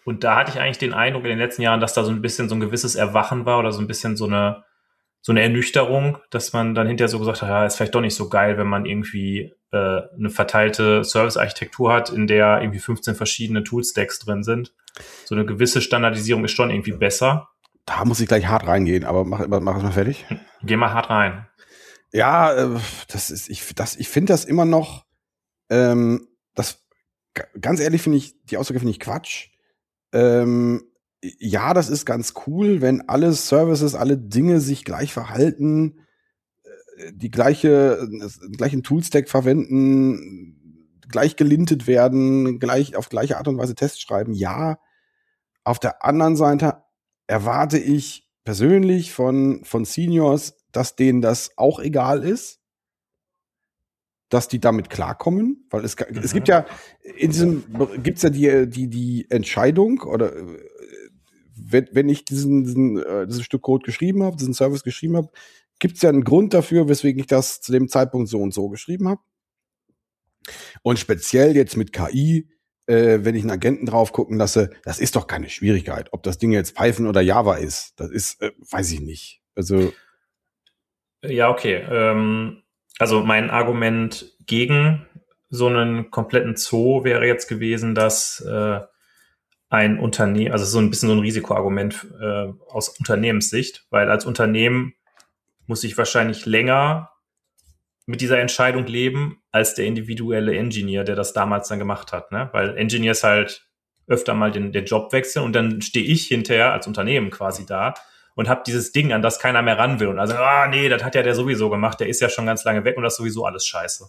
Und da hatte ich eigentlich den Eindruck in den letzten Jahren, dass da so ein bisschen so ein gewisses Erwachen war oder so ein bisschen so eine, so eine Ernüchterung, dass man dann hinterher so gesagt hat, ja, ist vielleicht doch nicht so geil, wenn man irgendwie äh, eine verteilte Service-Architektur hat, in der irgendwie fünfzehn verschiedene Toolstacks drin sind. So eine gewisse Standardisierung ist schon irgendwie besser. Da muss ich gleich hart reingehen, aber mach, mach es mal fertig. Geh mal hart rein. Ja, äh, das ist, ich, das, ich finde das immer noch, ähm, das, ganz ehrlich finde ich, die Aussage finde ich Quatsch. Ähm, ja, das ist ganz cool, wenn alle Services, alle Dinge sich gleich verhalten, äh, die gleiche, den gleichen Toolstack verwenden, gleich gelintet werden, gleich, auf gleiche Art und Weise Tests schreiben. Ja, auf der anderen Seite erwarte ich persönlich von, von Seniors, dass denen das auch egal ist, dass die damit klarkommen, weil es, mhm. es gibt ja, in diesem, gibt's ja die, die, die Entscheidung, oder wenn, wenn ich diesen, diesen, äh, dieses Stück Code geschrieben habe, diesen Service geschrieben habe, gibt's ja einen Grund dafür, weswegen ich das zu dem Zeitpunkt so und so geschrieben habe. Und speziell jetzt mit K I, äh, wenn ich einen Agenten drauf gucken lasse, das ist doch keine Schwierigkeit. Ob das Ding jetzt Python oder Java ist, das ist, äh, weiß ich nicht. Also ja, okay. Ähm, also mein Argument gegen so einen kompletten Zoo wäre jetzt gewesen, dass äh, ein Unternehmen, also so ein bisschen so ein Risikoargument äh, aus Unternehmenssicht, weil als Unternehmen muss ich wahrscheinlich länger mit dieser Entscheidung leben als der individuelle Engineer, der das damals dann gemacht hat, ne? Weil Engineers halt öfter mal den, den Job wechseln und dann stehe ich hinterher als Unternehmen quasi da und habe dieses Ding, an das keiner mehr ran will und also, ah nee, das hat ja der sowieso gemacht, der ist ja schon ganz lange weg und das ist sowieso alles scheiße.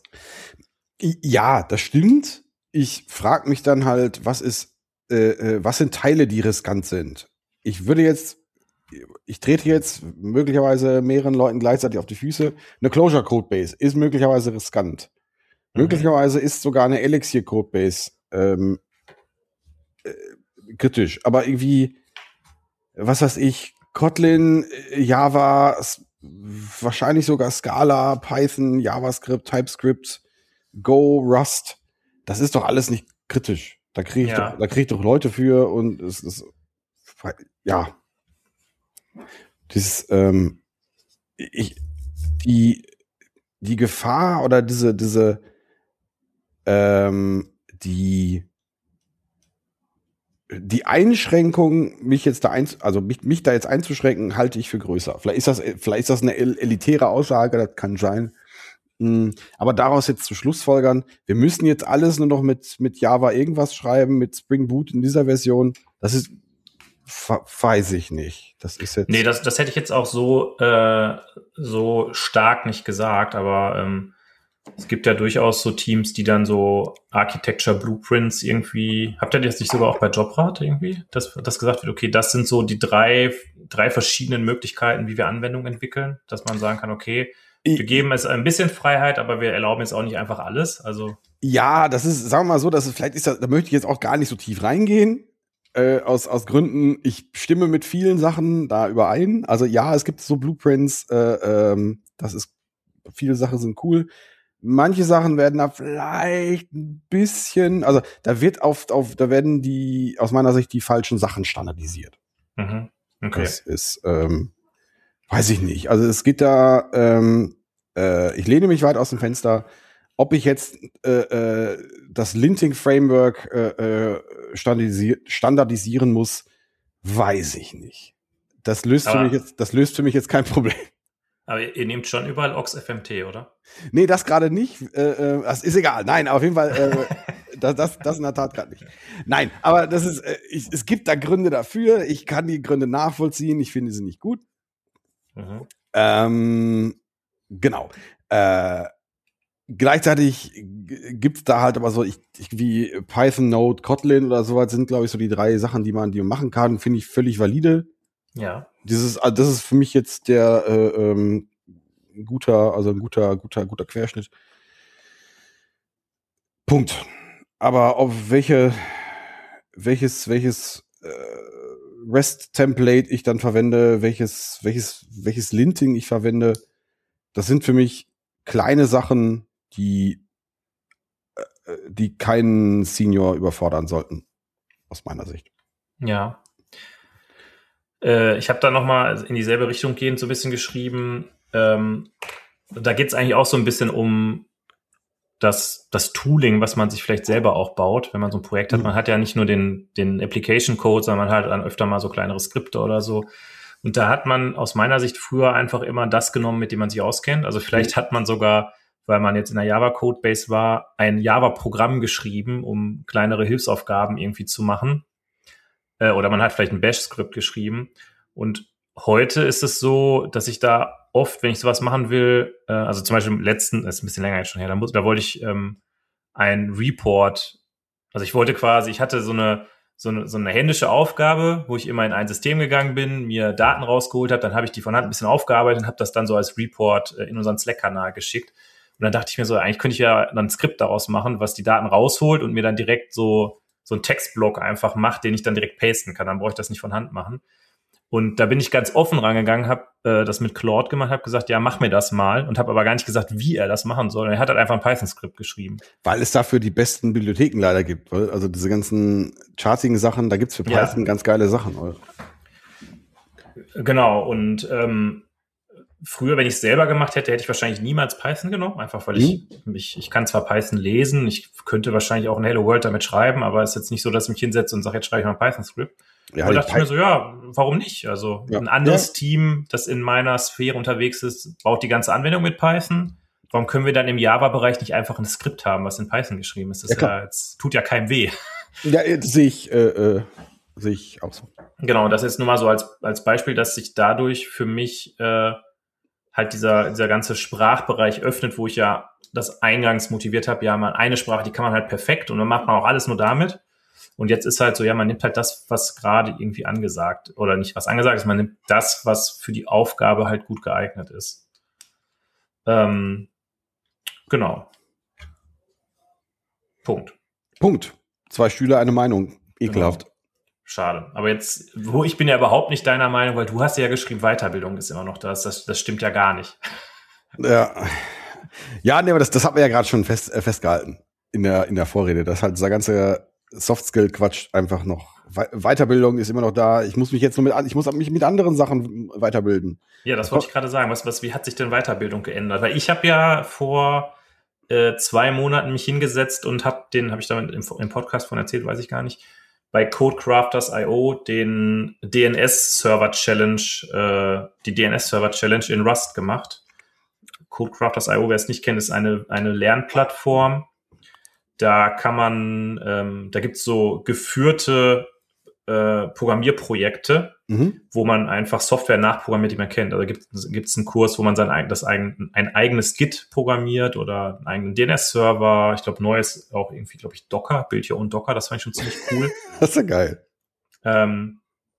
Ja, das stimmt. Ich frage mich dann halt, was ist, äh, was sind Teile, die riskant sind? Ich würde jetzt Ich trete jetzt möglicherweise mehreren Leuten gleichzeitig auf die Füße. Eine Clojure Codebase ist möglicherweise riskant. Mhm. Möglicherweise ist sogar eine Elixir Codebase ähm, äh, kritisch. Aber irgendwie, was weiß ich, Kotlin, Java, wahrscheinlich sogar Scala, Python, JavaScript, TypeScript, Go, Rust, das ist doch alles nicht kritisch. Da kriege ich, ja. doch, da krieg ich doch Leute für und es ist, ja. Dieses, ähm, ich, die, die Gefahr oder diese, diese, ähm, die, die Einschränkung, mich jetzt da ein, also mich, mich da jetzt einzuschränken, halte ich für größer. Vielleicht ist das, vielleicht ist das eine elitäre Aussage, das kann sein. Aber daraus jetzt zu schlussfolgern, wir müssen jetzt alles nur noch mit, mit Java irgendwas schreiben, mit Spring Boot in dieser Version, das ist, weiß ich nicht. Das ist jetzt. Nee, das, das hätte ich jetzt auch so, äh, so stark nicht gesagt, aber ähm, es gibt ja durchaus so Teams, die dann so Architecture Blueprints irgendwie, habt ihr das nicht sogar auch bei Jobrat irgendwie, dass, dass gesagt wird, okay, das sind so die drei, drei verschiedenen Möglichkeiten, wie wir Anwendungen entwickeln, dass man sagen kann, okay, wir geben es ein bisschen Freiheit, aber wir erlauben jetzt auch nicht einfach alles. Also ja, das ist, sagen wir mal so, dass es vielleicht ist, da, da möchte ich jetzt auch gar nicht so tief reingehen. Äh, aus, aus Gründen, ich stimme mit vielen Sachen da überein. Also ja, es gibt so Blueprints, äh, ähm, das ist, viele Sachen sind cool. Manche Sachen werden da vielleicht ein bisschen, also da wird auf, auf, da werden die, aus meiner Sicht, die falschen Sachen standardisiert. Mhm. Okay. Das ist, ähm, weiß ich nicht. Also es geht da, ähm, äh, ich lehne mich weit aus dem Fenster. Ob ich jetzt äh, äh, das Linting-Framework äh, äh, standardisi- standardisieren muss, weiß ich nicht. Das löst, für mich jetzt, das löst für mich jetzt kein Problem. Aber ihr nehmt schon überall Ox F M T, oder? Nee, das gerade nicht. Äh, das ist egal. Nein, auf jeden Fall, äh, das, das, das in der Tat gerade nicht. Nein, aber das ist, äh, ich, es gibt da Gründe dafür. Ich kann die Gründe nachvollziehen. Ich finde sie nicht gut. Mhm. Ähm, genau. Äh, Gleichzeitig gibt's da halt aber so, ich, ich, wie Python, Node, Kotlin oder sowas sind, glaube ich, so die drei Sachen, die man, die man machen kann, finde ich völlig valide. Ja. Dieses, also das ist für mich jetzt der äh, ähm, guter, also ein guter, guter, guter Querschnitt. Punkt. Aber auf welche, welches, welches äh, REST-Template ich dann verwende, welches, welches, welches Linting ich verwende, das sind für mich kleine Sachen, die, äh, die keinen Senior überfordern sollten, aus meiner Sicht. Ja. Äh, ich habe da nochmal in dieselbe Richtung gehend so ein bisschen geschrieben. Ähm, da geht es eigentlich auch so ein bisschen um das, das Tooling, was man sich vielleicht selber auch baut, wenn man so ein Projekt hat. Man hat ja nicht nur den, den Application Code, sondern man hat dann öfter mal so kleinere Skripte oder so. Und da hat man aus meiner Sicht früher einfach immer das genommen, mit dem man sich auskennt. Also vielleicht mhm. hat man sogar, weil man jetzt in der Java-Codebase war, ein Java-Programm geschrieben, um kleinere Hilfsaufgaben irgendwie zu machen. Äh, oder man hat vielleicht ein Bash-Skript geschrieben. Und heute ist es so, dass ich da oft, wenn ich sowas machen will, äh, also zum Beispiel im letzten, das ist ein bisschen länger jetzt schon her, da, muss, da wollte ich ähm, ein Report, also ich wollte quasi, ich hatte so eine, so eine so eine händische Aufgabe, wo ich immer in ein System gegangen bin, mir Daten rausgeholt habe, dann habe ich die von Hand ein bisschen aufgearbeitet und habe das dann so als Report äh, in unseren Slack-Kanal geschickt. Und dann dachte ich mir so, eigentlich könnte ich ja dann ein Skript daraus machen, was die Daten rausholt und mir dann direkt so so einen Textblock einfach macht, den ich dann direkt pasten kann. Dann brauche ich das nicht von Hand machen. Und da bin ich ganz offen rangegangen, habe äh, das mit Claude gemacht, habe gesagt, ja, mach mir das mal und habe aber gar nicht gesagt, wie er das machen soll. Und er hat halt einfach ein Python-Skript geschrieben. Weil es dafür die besten Bibliotheken leider gibt. Weil, also diese ganzen Charting-Sachen, da gibt's für Python ja. ganz geile Sachen. Oder? Genau. Und ähm, früher, wenn ich es selber gemacht hätte, hätte ich wahrscheinlich niemals Python genommen. Einfach weil ich mhm. mich, ich kann zwar Python lesen, ich könnte wahrscheinlich auch ein Hello World damit schreiben, aber es ist jetzt nicht so, dass ich mich hinsetze und sage, jetzt schreibe ich mal ein Python-Skript. Ja, da dachte ich mir so, ja, warum nicht? Also ja. ein anderes ja. Team, das in meiner Sphäre unterwegs ist, baut die ganze Anwendung mit Python. Warum können wir dann im Java-Bereich nicht einfach ein Skript haben, was in Python geschrieben ist? Das ja, ja, jetzt, tut ja keinem weh. Ja, das sehe ich, äh, äh, sehe ich auch so. Genau, das ist nur mal so als, als Beispiel, dass sich dadurch für mich äh, halt dieser, dieser ganze Sprachbereich öffnet, wo ich ja das eingangs motiviert habe, ja, man eine Sprache, die kann man halt perfekt und dann macht man auch alles nur damit. Und jetzt ist halt so, ja, man nimmt halt das, was gerade irgendwie angesagt, oder nicht was angesagt ist, man nimmt das, was für die Aufgabe halt gut geeignet ist. Ähm, genau. Punkt. Punkt. Zwei Stühle, eine Meinung. Ekelhaft. Genau. Schade. Aber jetzt, wo ich bin ja überhaupt nicht deiner Meinung, weil du hast ja geschrieben, Weiterbildung ist immer noch das. Das, das stimmt ja gar nicht. Ja, ja, nee, aber das, das hat man ja gerade schon fest, äh, festgehalten in der, in der Vorrede. Das halt dieser ganze Soft-Skill-Quatsch einfach noch. Weiterbildung ist immer noch da. Ich muss mich jetzt nur mit, ich muss mich mit anderen Sachen weiterbilden. Ja, das wollte ich gerade sagen. Was, was, wie hat sich denn Weiterbildung geändert? Weil ich habe ja vor äh, zwei Monaten mich hingesetzt und habe den, habe ich da im, im Podcast von erzählt, weiß ich gar nicht, bei Codecrafters Punkt io den D N S-Server-Challenge, äh, die D N S-Server-Challenge in Rust gemacht. Codecrafters Punkt io, wer es nicht kennt, ist eine, eine Lernplattform. Da kann man, ähm, da gibt's so geführte äh, Programmierprojekte, mhm. wo man einfach Software nachprogrammiert, die man kennt. Also gibt es einen Kurs, wo man sein das eigen, ein eigenes Git programmiert oder einen eigenen D N S-Server. Ich glaube, neues auch irgendwie, glaube ich, Docker, Build Your Own Docker, das fand ich schon ziemlich cool. Das ist ja geil. Ähm,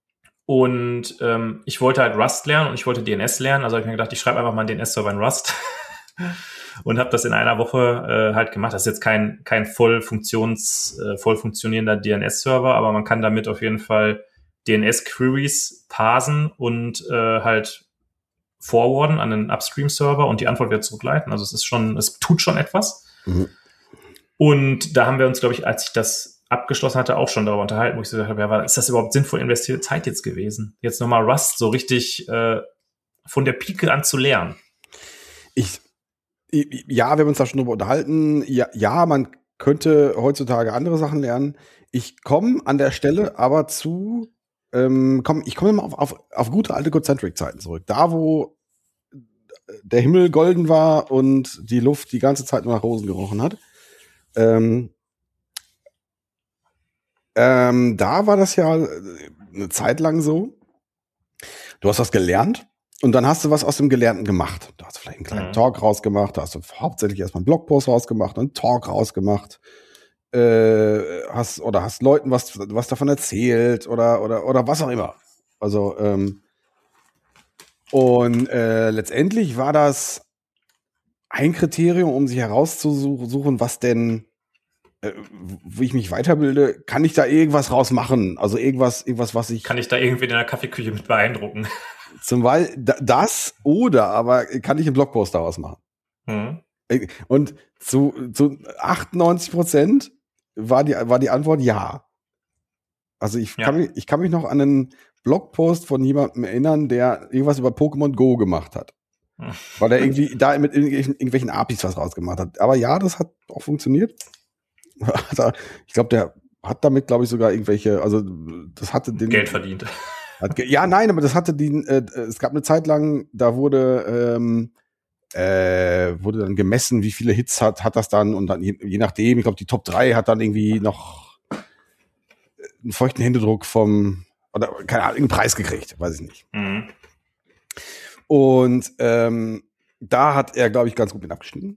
und ähm, ich wollte halt Rust lernen und ich wollte D N S lernen. Also habe ich mir gedacht, ich schreibe einfach mal einen D N S-Server in Rust. Und habe das in einer Woche äh, halt gemacht. Das ist jetzt kein kein voll funktions äh, voll funktionierender D N S-Server, aber man kann damit auf jeden Fall D N S-Queries parsen und äh, halt forwarden an den Upstream-Server und die Antwort wird zurückleiten. Also es ist schon, es tut schon etwas. Mhm. Und da haben wir uns, glaube ich, als ich das abgeschlossen hatte, auch schon darüber unterhalten, wo ich so gesagt habe, ja, war, ist das überhaupt sinnvoll investierte Zeit jetzt gewesen? Jetzt nochmal Rust so richtig äh, von der Pike an zu lernen. Ich Ja, wir haben uns da schon drüber unterhalten. Ja, ja, man könnte heutzutage andere Sachen lernen. Ich komme an der Stelle aber zu, ähm, komm, ich komme immer auf, auf, auf gute alte Codecentric-Zeiten zurück. Da, wo der Himmel golden war und die Luft die ganze Zeit nur nach Rosen gerochen hat. Ähm, ähm, da war das ja eine Zeit lang so. Du hast was gelernt. Und dann hast du was aus dem Gelernten gemacht. Da hast du vielleicht einen kleinen mhm. Talk rausgemacht, da hast du hauptsächlich erstmal einen Blogpost rausgemacht, einen Talk rausgemacht, äh, hast oder hast Leuten was was davon erzählt oder oder oder was auch immer. Also ähm, und äh, letztendlich war das ein Kriterium, um sich herauszusuchen, was denn, äh, wie ich mich weiterbilde, kann ich da irgendwas rausmachen? Also irgendwas, irgendwas, was ich kann ich da irgendwie in der Kaffeeküche mit beeindrucken? Zum Beispiel das oder aber kann ich einen Blogpost daraus machen. Mhm. Und zu, zu achtundneunzig Prozent war die, war die Antwort ja. Also ich, Ja. kann mich, ich kann mich noch an einen Blogpost von jemandem erinnern, der irgendwas über Pokémon Go gemacht hat. Weil er irgendwie da mit irgendwelchen, irgendwelchen A P Is was rausgemacht hat. Aber ja, das hat auch funktioniert. Ich glaube, der hat damit, glaube ich, sogar irgendwelche, also das hatte den Geld verdient. Hat ge- ja, nein, aber das hatte den, äh, es gab eine Zeit lang, da wurde ähm, äh, wurde dann gemessen, wie viele Hits hat hat das dann und dann je, je nachdem, ich glaube, die Top drei hat dann irgendwie noch einen feuchten Händedruck vom, oder keine Ahnung, irgendeinen Preis gekriegt, weiß ich nicht. Mhm. Und ähm, da hat er, glaube ich, ganz gut mit abgeschnitten.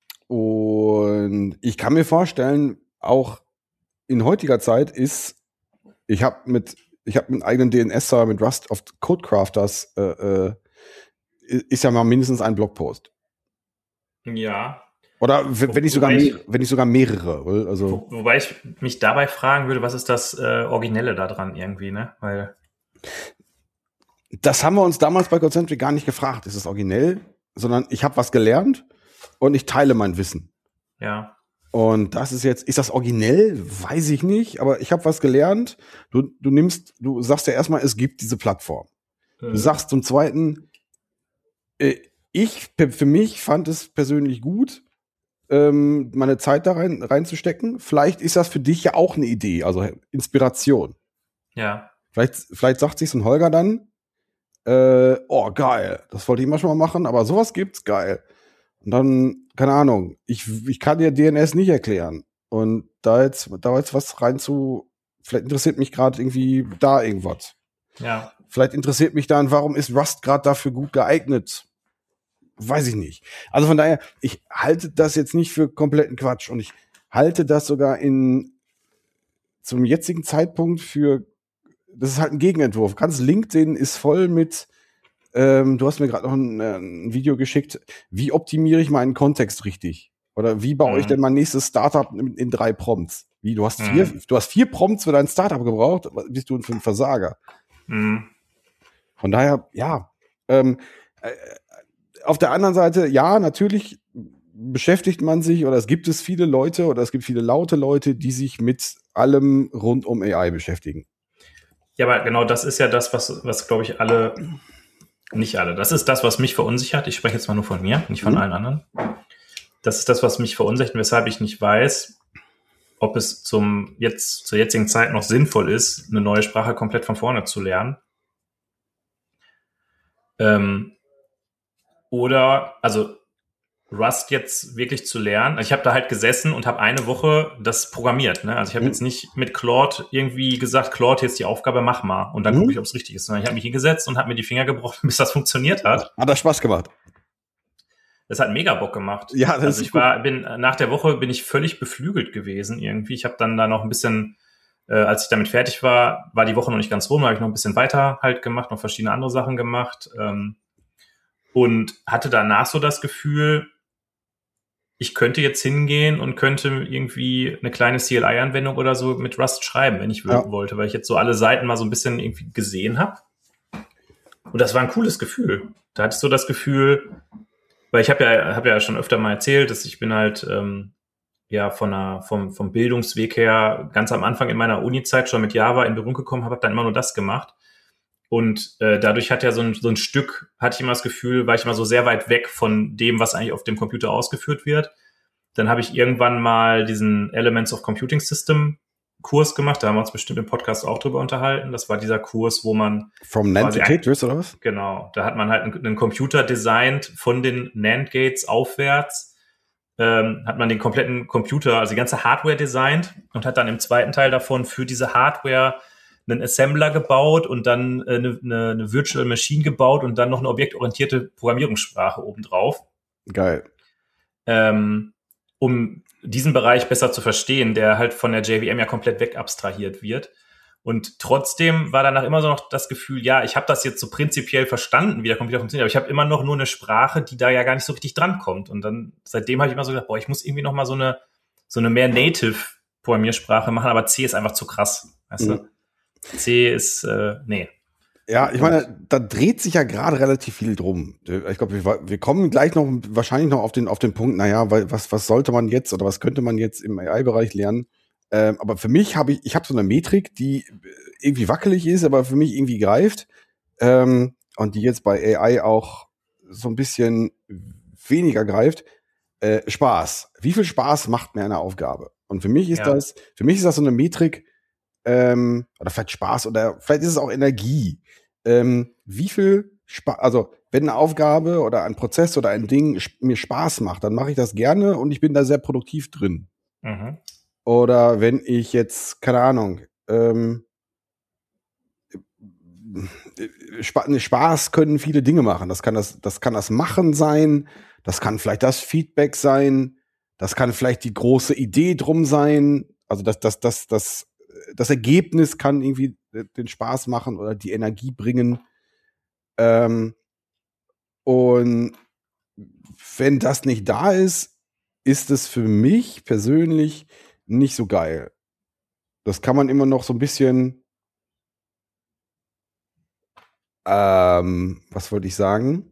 Und ich kann mir vorstellen, auch in heutiger Zeit ist, ich habe mit, ich habe einen eigenen D N S-Server mit Rust auf Codecrafters, äh, äh, ist ja mal mindestens ein Blogpost. Ja. Oder w- wenn ich sogar, Wobei ich- mehr, wenn ich sogar mehrere, weil, also. Wo, wobei ich mich dabei fragen würde, was ist das äh, Originelle da dran irgendwie, ne? Weil Das haben wir uns damals bei Concentric gar nicht gefragt, ist es originell, sondern ich habe was gelernt und ich teile mein Wissen. ja. Und das ist jetzt, ist das originell? Weiß ich nicht, aber ich habe was gelernt. Du, du nimmst, du sagst ja erstmal, es gibt diese Plattform. Du sagst zum Zweiten, äh, ich für mich fand es persönlich gut, ähm, meine Zeit da rein, reinzustecken. Vielleicht ist das für dich ja auch eine Idee, also Inspiration. Ja. Vielleicht, vielleicht sagt sich so ein Holger dann, äh, oh geil, das wollte ich immer schon mal machen, aber sowas gibt's, geil. Und dann, keine Ahnung, ich, ich kann dir D N S nicht erklären. Und da jetzt, da jetzt was rein zu, vielleicht interessiert mich gerade irgendwie da irgendwas. Ja. Vielleicht interessiert mich dann, warum ist Rust gerade dafür gut geeignet? Weiß ich nicht. Also von daher, ich halte das jetzt nicht für kompletten Quatsch. Und ich halte das sogar in, zum jetzigen Zeitpunkt für, das ist halt ein Gegenentwurf. Ganz LinkedIn ist voll mit, ähm, du hast mir gerade noch ein, äh, ein Video geschickt, wie optimiere ich meinen Kontext richtig? Oder wie baue Mhm. ich denn mein nächstes Startup in, in drei Prompts? Wie, du hast Mhm. vier, du hast vier Prompts für dein Startup gebraucht, bist du für ein Versager? Mhm. Von daher, ja. Ähm, äh, auf der anderen Seite, ja, natürlich beschäftigt man sich oder es gibt es viele Leute oder es gibt viele laute Leute, die sich mit allem rund um A I beschäftigen. Ja, aber genau das ist ja das, was, was glaube ich, alle, nicht alle, das ist das, was mich verunsichert. Ich spreche jetzt mal nur von mir, nicht von Mhm. allen anderen. Das ist das, was mich verunsichert, weshalb ich nicht weiß, ob es zum jetzt, zur jetzigen Zeit noch sinnvoll ist, eine neue Sprache komplett von vorne zu lernen. Ähm, oder, also Rust jetzt wirklich zu lernen. Ich habe da halt gesessen und habe eine Woche das programmiert. Ne? Also ich habe Mhm. jetzt nicht mit Claude irgendwie gesagt, Claude, hier ist die Aufgabe, mach mal. Und dann Mhm. gucke ich, ob es richtig ist. Sondern ich habe mich hingesetzt und habe mir die Finger gebrochen, bis das funktioniert hat. Hat das Spaß gemacht? Das hat mega Bock gemacht. Ja, das also ist ich gut. war, bin nach der Woche bin ich völlig beflügelt gewesen irgendwie. Ich habe dann da noch ein bisschen, äh, als ich damit fertig war, war die Woche noch nicht ganz rum, da habe ich noch ein bisschen weiter halt gemacht, noch verschiedene andere Sachen gemacht ähm, und hatte danach so das Gefühl, ich könnte jetzt hingehen und könnte irgendwie eine kleine C L I-Anwendung oder so mit Rust schreiben, wenn ich Ja. wollte, weil ich jetzt so alle Seiten mal so ein bisschen irgendwie gesehen habe. Und das war ein cooles Gefühl. Da hatte ich so das Gefühl, weil ich habe ja, hab ja schon öfter mal erzählt, dass ich bin halt ähm, ja von einer, vom, vom Bildungsweg her ganz am Anfang in meiner Uni-Zeit schon mit Java in Berührung gekommen, habe dann immer nur das gemacht. Und äh, dadurch hat ja so ein, so ein Stück, hatte ich immer das Gefühl, war ich immer so sehr weit weg von dem, was eigentlich auf dem Computer ausgeführt wird. Dann habe ich irgendwann mal diesen Elements of Computing System Kurs gemacht, da haben wir uns bestimmt im Podcast auch drüber unterhalten. Das war dieser Kurs, wo man From NAND quasi to ein- Tetris, oder was? Genau, da hat man halt einen, einen Computer designt von den NAND-Gates aufwärts, ähm, hat man den kompletten Computer, also die ganze Hardware designt und hat dann im zweiten Teil davon für diese Hardware einen Assembler gebaut und dann äh, eine, eine, eine Virtual Machine gebaut und dann noch eine objektorientierte Programmierungssprache obendrauf, Geil. ähm, um diesen Bereich besser zu verstehen, der halt von der J V M ja komplett wegabstrahiert wird. Und trotzdem war danach immer so noch das Gefühl, ja, ich habe das jetzt so prinzipiell verstanden, wie der Computer funktioniert, aber ich habe immer noch nur eine Sprache, die da ja gar nicht so richtig drankommt. Und dann seitdem habe ich immer so gedacht, boah, ich muss irgendwie noch mal so eine so eine mehr Native-Programmiersprache machen, aber C ist einfach zu krass, weißt Mhm. du? C ist, äh, nee. Ja, ich meine, da dreht sich ja gerade relativ viel drum. Ich glaube, wir, wir kommen gleich noch, wahrscheinlich noch auf den, auf den Punkt, naja, weil, was, was sollte man jetzt oder was könnte man jetzt im A I-Bereich lernen? Ähm, aber für mich habe ich, ich habe so eine Metrik, die irgendwie wackelig ist, aber für mich irgendwie greift. Ähm, und die jetzt bei A I auch so ein bisschen weniger greift. Äh, Spaß. Wie viel Spaß macht mir eine Aufgabe? Und für mich ist Ja. das, für mich ist das so eine Metrik, ähm, oder vielleicht Spaß oder vielleicht ist es auch Energie. Ähm, wie viel Spaß, also wenn eine Aufgabe oder ein Prozess oder ein Ding sp- mir Spaß macht, dann mache ich das gerne und ich bin da sehr produktiv drin. Mhm. Oder wenn ich jetzt, keine Ahnung, ähm, Spa- ne, Spaß können viele Dinge machen. Das kann das, das kann das Machen sein, das kann vielleicht das Feedback sein, das kann vielleicht die große Idee drum sein. Also das, das, das, das, das Ergebnis kann irgendwie den Spaß machen oder die Energie bringen. Ähm, und wenn das nicht da ist, ist es für mich persönlich nicht so geil. Das kann man immer noch so ein bisschen, ähm, was wollte ich sagen?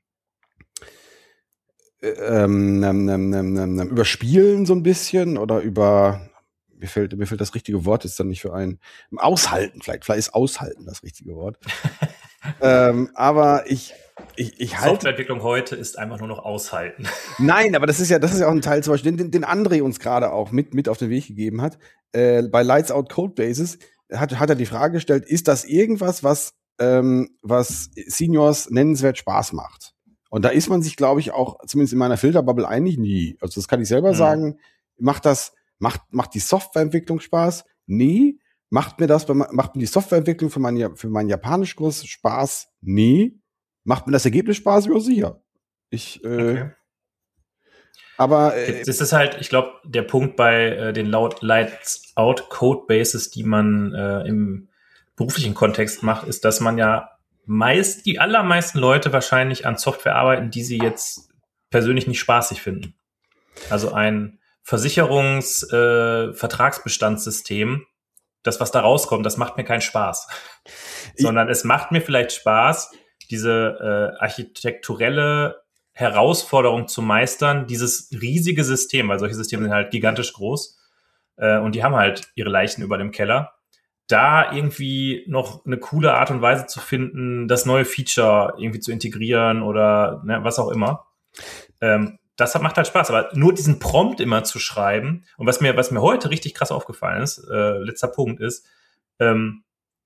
Ähm, ähm, ähm, ähm, ähm, überspielen so ein bisschen oder über, mir fällt, mir fällt das richtige Wort jetzt dann nicht für ein, aushalten vielleicht, vielleicht ist aushalten das richtige Wort. ähm, aber ich, ich, ich halte. Softwareentwicklung heute ist einfach nur noch aushalten. Nein, aber das ist ja, das ist ja auch ein Teil zum Beispiel, den, den André uns gerade auch mit, mit auf den Weg gegeben hat. Äh, bei Lights Out Codebases hat, hat er die Frage gestellt, ist das irgendwas, was, ähm, was Seniors nennenswert Spaß macht? Und da ist man sich, glaube ich, auch zumindest in meiner Filterbubble einig nie. Also das kann ich selber Mhm. sagen. Macht das, macht, macht die Softwareentwicklung Spaß? Nee. Macht mir das, macht mir die Softwareentwicklung für meinen, für meinen Japanischkurs Spaß? Nee. Macht mir das Ergebnis Spaß? Ja, sicher. Ich, äh, Okay. aber äh, Das ist halt, ich glaube, der Punkt bei äh, den laut Lights Out Codebases, die man äh, im beruflichen Kontext macht, ist, dass man ja meist, die allermeisten Leute wahrscheinlich an Software arbeiten, die sie jetzt persönlich nicht spaßig finden. Also ein Versicherungs-Vertragsbestandssystem, äh, das, was da rauskommt, das macht mir keinen Spaß. Sondern es macht mir vielleicht Spaß, diese äh, architekturelle Herausforderung zu meistern, dieses riesige System, weil solche Systeme sind halt gigantisch groß äh, und die haben halt ihre Leichen über dem Keller, da irgendwie noch eine coole Art und Weise zu finden, das neue Feature irgendwie zu integrieren oder ne, was auch immer. Ähm, das hat, macht halt Spaß, aber nur diesen Prompt immer zu schreiben und was mir, was mir heute richtig krass aufgefallen ist, äh, letzter Punkt ist, ähm,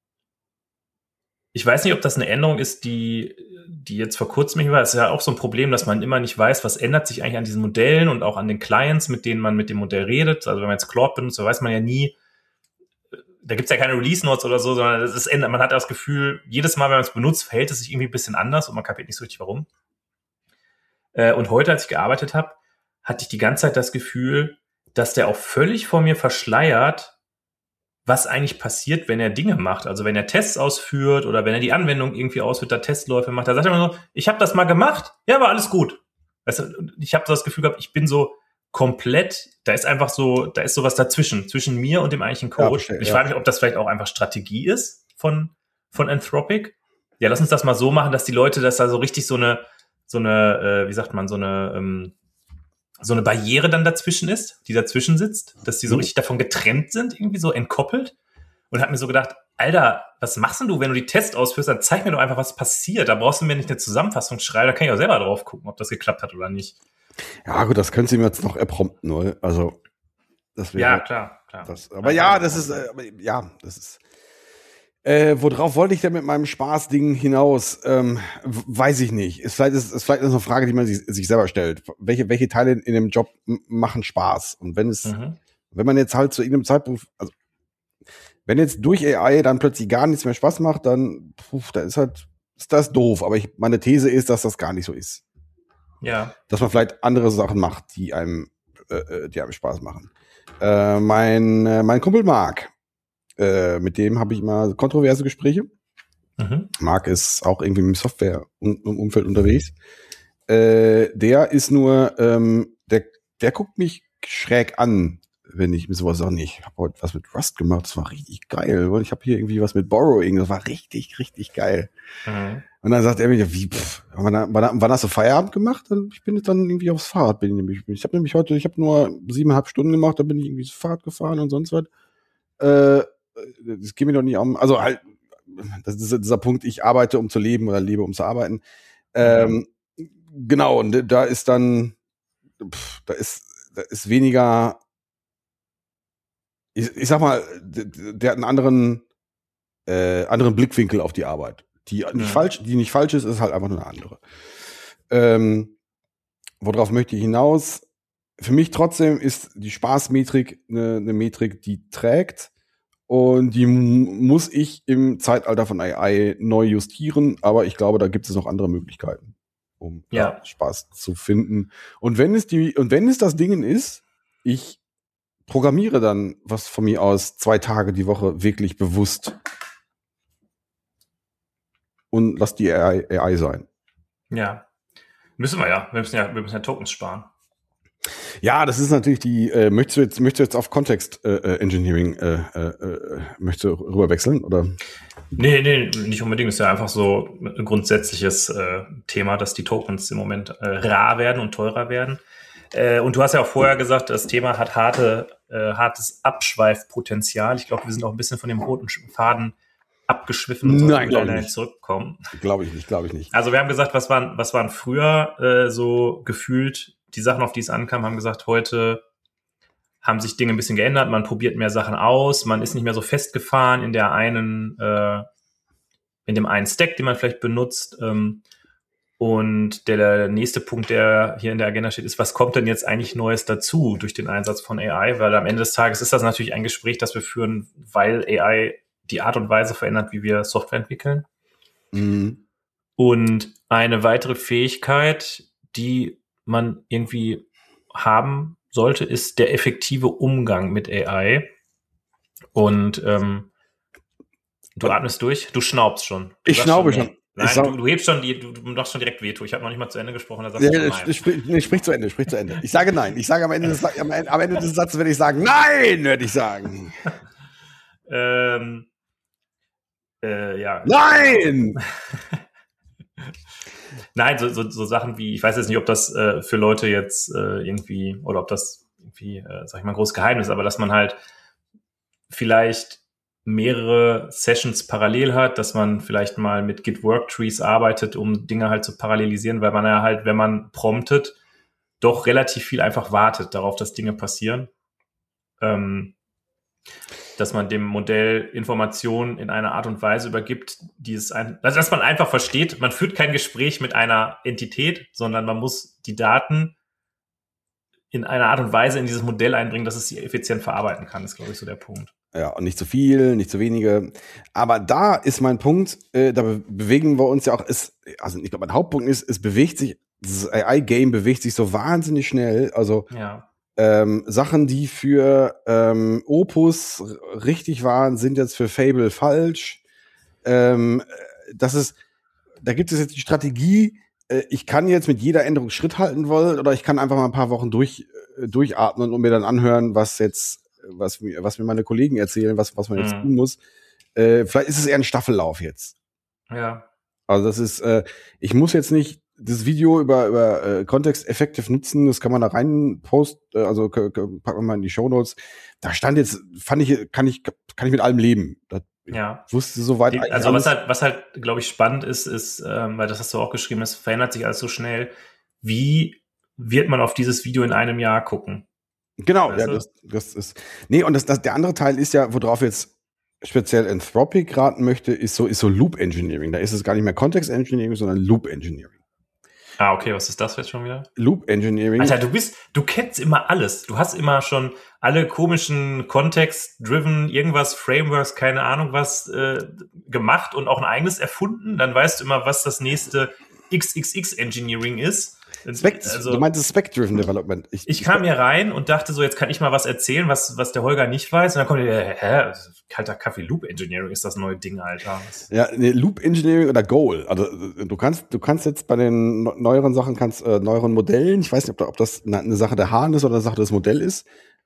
ich weiß nicht, ob das eine Änderung ist, die, die jetzt vor kurzem nicht war. Es ist ja auch so ein Problem, dass man immer nicht weiß, was ändert sich eigentlich an diesen Modellen und auch an den Clients, mit denen man mit dem Modell redet. Also wenn man jetzt Claude benutzt, so weiß man ja nie, da gibt's ja keine Release-Notes oder so, sondern es ist, man hat das Gefühl, jedes Mal, wenn man es benutzt, verhält es sich irgendwie ein bisschen anders und man kapiert nicht so richtig, warum. Und heute, als ich gearbeitet habe, hatte ich die ganze Zeit das Gefühl, dass der auch völlig vor mir verschleiert, was eigentlich passiert, wenn er Dinge macht. Also wenn er Tests ausführt oder wenn er die Anwendung irgendwie ausführt, da Testläufe macht, da sagt er immer so, ich habe das mal gemacht, ja, war alles gut. Weißt du, ich habe so das Gefühl gehabt, ich bin so komplett, da ist einfach so, da ist sowas dazwischen, zwischen mir und dem eigentlichen Code. Ja, verstehe, ich ja. frage mich, ob das vielleicht auch einfach Strategie ist von, von Anthropic. Ja, lass uns das mal so machen, dass die Leute, dass da so richtig so eine, so eine, äh, wie sagt man, so eine, ähm, so eine Barriere dann dazwischen ist, die dazwischen sitzt, dass die so richtig davon getrennt sind, irgendwie so entkoppelt. Und hab mir so gedacht, Alter, was machst denn du, wenn du die Tests ausführst, dann zeig mir doch einfach, was passiert. Da brauchst du mir nicht eine Zusammenfassung schreiben, da kann ich auch selber drauf gucken, ob das geklappt hat oder nicht. Ja gut, das können Sie mir jetzt noch erprompten, oder? Also, das wäre... Ja, klar, klar. Das, aber ja, das ist, äh, ja, das ist... Äh, worauf wollte ich denn mit meinem Spaßding hinaus? Ähm, weiß ich nicht. Ist vielleicht ist, ist vielleicht ist eine Frage, die man sich, sich selber stellt. Welche welche Teile in, in dem Job m- machen Spaß? Und wenn es, mhm. wenn man jetzt halt zu irgendeinem Zeitpunkt, also wenn jetzt durch A I dann plötzlich gar nichts mehr Spaß macht, dann, puh, da ist halt, ist das doof. Aber ich, meine These ist, dass das gar nicht so ist. Ja. Dass man vielleicht andere Sachen macht, die einem, äh, die einem Spaß machen. Äh, mein äh, mein Kumpel Marc. Äh, mit dem habe ich immer kontroverse Gespräche. Mhm. Marc ist auch irgendwie im Software-Umfeld unterwegs. Äh, der ist nur, ähm, der, der guckt mich schräg an, wenn ich mir sowas sage, nee, ich habe heute was mit Rust gemacht, das war richtig geil. Ich habe hier irgendwie was mit Borrowing, das war richtig, richtig geil. Mhm. Und dann sagt er mir, wie, pff, wann, wann, wann hast du Feierabend gemacht? Und ich bin jetzt dann irgendwie aufs Fahrrad. Bin ich nämlich, ich habe nämlich heute, ich habe nur siebeneinhalb Stunden gemacht, dann bin ich irgendwie das Fahrrad gefahren und sonst was. Äh, das geht mir doch nicht um, also halt, das ist dieser Punkt, ich arbeite, um zu leben oder lebe, um zu arbeiten. Ähm, mhm. Genau, und da ist dann, pff, da ist, da ist weniger, ich, ich sag mal, der, der hat einen anderen, äh, anderen Blickwinkel auf die Arbeit. Die nicht ja. falsch, die nicht falsch ist, ist halt einfach nur eine andere. Ähm, worauf möchte ich hinaus? Für mich trotzdem ist die Spaßmetrik eine, eine Metrik, die trägt und die m- muss ich im Zeitalter von A I neu justieren, aber ich glaube, da gibt es noch andere Möglichkeiten, um ja. Spaß zu finden. Und wenn es die, und wenn es das Ding ist, ich programmiere dann was von mir aus zwei Tage die Woche wirklich bewusst und lass die A I, A I sein. Ja. Müssen wir ja. Wir müssen ja, wir müssen ja Tokens sparen. Ja, das ist natürlich die, äh, möchtest du jetzt, möchtest du jetzt auf Context äh, Engineering äh, äh, möchtest du rüber wechseln, oder? Nee, nee, nicht unbedingt. Das ist ja einfach so ein grundsätzliches äh, Thema, dass die Tokens im Moment äh, rar werden und teurer werden. Äh, und du hast ja auch vorher gesagt, das Thema hat harte, äh, hartes Abschweifpotenzial. Ich glaube, wir sind auch ein bisschen von dem roten Faden abgeschwiffen und Nein, glaube ich nicht. Zurückkommen. Glaube ich nicht, glaube ich nicht. Also wir haben gesagt, was waren, was waren früher äh, so gefühlt die Sachen, auf die es ankam, haben gesagt, heute haben sich Dinge ein bisschen geändert, man probiert mehr Sachen aus, man ist nicht mehr so festgefahren in der einen, äh, in dem einen Stack, den man vielleicht benutzt. Ähm, und der, der nächste Punkt, der hier in der Agenda steht, ist, was kommt denn jetzt eigentlich Neues dazu durch den Einsatz von A I? Weil am Ende des Tages ist das natürlich ein Gespräch, das wir führen, weil A I die Art und Weise verändert, wie wir Software entwickeln. Mhm. Und eine weitere Fähigkeit, die man irgendwie haben sollte, ist der effektive Umgang mit A I. Und ähm, du atmest durch, du schnaubst schon. Du ich schnaube schon. schon. Nein, ich du, du hebst schon, die, du, du machst schon direkt Veto. Ich habe noch nicht mal zu Ende gesprochen. Da sagst ja, du nein. Ich, sprich, nee, sprich zu Ende, sprich zu Ende. Ich sage nein. Ich sage am Ende des, am Ende, am Ende des Satzes werde ich sagen, nein, werde ich sagen. ähm, äh, ja. Nein! Nein, so, so, so Sachen wie, ich weiß jetzt nicht, ob das äh, für Leute jetzt äh, irgendwie, oder ob das irgendwie, äh, sag ich mal, ein großes Geheimnis ist, aber dass man halt vielleicht mehrere Sessions parallel hat, dass man vielleicht mal mit Git Worktrees arbeitet, um Dinge halt zu parallelisieren, weil man ja halt, wenn man promptet, doch relativ viel einfach wartet darauf, dass Dinge passieren. Ähm, dass man dem Modell Informationen in einer Art und Weise übergibt, die es ein, also dass man einfach versteht, man führt kein Gespräch mit einer Entität, sondern man muss die Daten in einer Art und Weise in dieses Modell einbringen, dass es sie effizient verarbeiten kann, ist, glaube ich, so der Punkt. Ja, und nicht zu viel, nicht zu wenige. Aber da ist mein Punkt, äh, da be- bewegen wir uns ja auch, ist, also ich glaube, mein Hauptpunkt ist, es bewegt sich, das A I-Game bewegt sich so wahnsinnig schnell, also ja. Ähm, Sachen, die für ähm, Opus r- richtig waren, sind jetzt für Fable falsch. Ähm, das ist, da gibt es jetzt die Strategie, äh, ich kann jetzt mit jeder Änderung Schritt halten wollen, oder ich kann einfach mal ein paar Wochen durch, äh, durchatmen und mir dann anhören, was jetzt, was mir, was mir meine Kollegen erzählen, was, was man jetzt Mhm. tun muss. Äh, vielleicht ist es eher ein Staffellauf jetzt. Ja. Also das ist, äh, ich muss jetzt nicht das Video über über äh, Context Effective nutzen, das kann man da rein posten, äh, also k- k- packen wir mal in die Shownotes. Da stand jetzt, fand ich, kann ich kann ich mit allem leben. Das, Ja. ich wusste soweit Die, eigentlich also alles. was halt, was halt, glaube ich, spannend ist, ist, ähm, weil das hast du auch geschrieben, es verändert sich alles so schnell. Wie wird man auf dieses Video in einem Jahr gucken? Genau, Weißt ja, du? das, das ist. Nee, und das, das, der andere Teil ist ja, worauf jetzt speziell Anthropic raten möchte, ist so, ist so Loop Engineering. Da ist es gar nicht mehr Context Engineering, sondern Loop Engineering. Ah, okay, was ist das jetzt schon wieder? Loop Engineering. Alter, du bist, du kennst immer alles. Du hast immer schon alle komischen Context-driven, irgendwas, Frameworks, keine Ahnung was, äh, gemacht und auch ein eigenes erfunden. Dann weißt du immer, was das nächste X X X Engineering ist. Spec, Also, du meinst Spec-Driven Development. Ich, ich kam hier rein und dachte so, jetzt kann ich mal was erzählen, was, was der Holger nicht weiß. Und dann kommt der, hä, kalter Kaffee, Loop Engineering ist das neue Ding, Alter. Ja, nee, Loop Engineering oder Goal. Also du kannst, du kannst jetzt bei den neueren Sachen, kannst äh, neueren Modellen, ich weiß nicht, ob, da, ob das eine, eine Sache der Hahn ist oder eine Sache des Modells ist,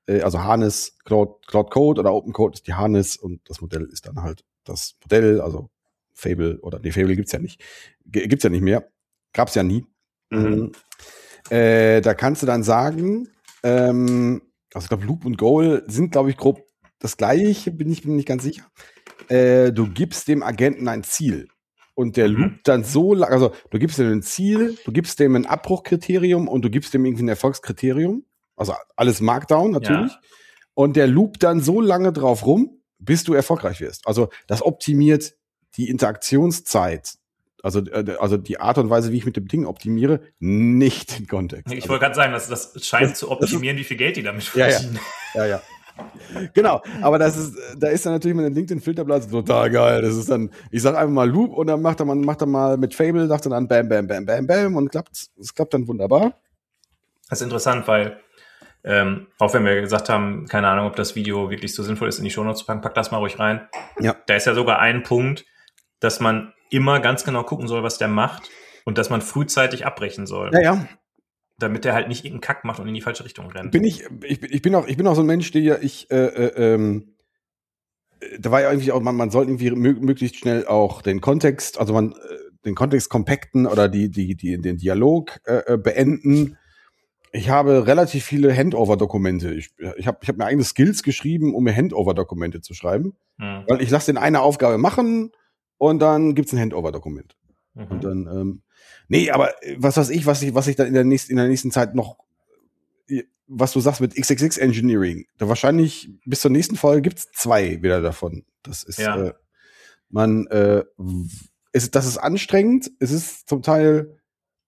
Äh, also Harness, Cloud, Cloud Code oder Open Code ist die Harness und das Modell ist dann halt das Modell, also Fable oder nee, Fable gibt's ja nicht. G- gibt's ja nicht mehr. Gab's ja nie. Mhm. Äh, da kannst du dann sagen, ähm, also ich glaube, Loop und Goal sind, glaube ich, grob das gleiche, bin ich bin nicht ganz sicher. Äh, du gibst dem Agenten ein Ziel. Und der Mhm. loopt dann so lang, also du gibst ihm ein Ziel, du gibst dem ein Abbruchkriterium und du gibst dem irgendwie ein Erfolgskriterium. Also alles Markdown natürlich. Ja. Und der loopt dann so lange drauf rum, bis du erfolgreich wirst. Also das optimiert die Interaktionszeit. Also, äh, also die Art und Weise, wie ich mit dem Ding optimiere, nicht den Kontext. Ich Also, wollte gerade sagen, das, das scheint Das- zu optimieren, wie viel Geld die damit Ja, ja. verdienen. ja, ja. Genau, aber das ist, da ist dann natürlich mit dem LinkedIn-Filterblatt total geil. Das ist dann, ich sag einfach mal Loop und dann macht er mal, macht er mal mit Fable, sagt er dann Bam, Bam, Bam, Bam, Bam und klappt, es klappt dann wunderbar. Das ist interessant, weil ähm, auch wenn wir gesagt haben, keine Ahnung, ob das Video wirklich so sinnvoll ist, in die Shownotes zu packen, pack das mal ruhig rein. Ja. Da ist ja sogar ein Punkt, dass man immer ganz genau gucken soll, was der macht und dass man frühzeitig abbrechen soll. Ja, ja. Damit der halt nicht irgendeinen Kack macht und in die falsche Richtung rennt. Bin ich, ich, bin- ich bin auch, ich bin auch so ein Mensch, der ich, äh, äh, ähm, da war ja irgendwie auch, man, man sollte irgendwie mö- möglichst schnell auch den Kontext, also man, äh, den Kontext compacten oder die, die, die, den Dialog äh, äh, beenden. Ich habe relativ viele Handover-Dokumente. Ich, ich habe ich hab mir eigene Skills geschrieben, um mir Handover-Dokumente zu schreiben. Hm. Weil ich lasse den eine Aufgabe machen und dann gibt's ein Handover-Dokument. Mhm. Und dann, ähm, nee, aber äh, was weiß ich, was ich, was ich dann in der nächsten, in der nächsten Zeit noch, äh, was du sagst mit X X X Engineering, da wahrscheinlich bis zur nächsten Folge gibt's zwei wieder davon. Das ist, Ja. äh, man, äh, w- ist, das ist anstrengend, es ist zum Teil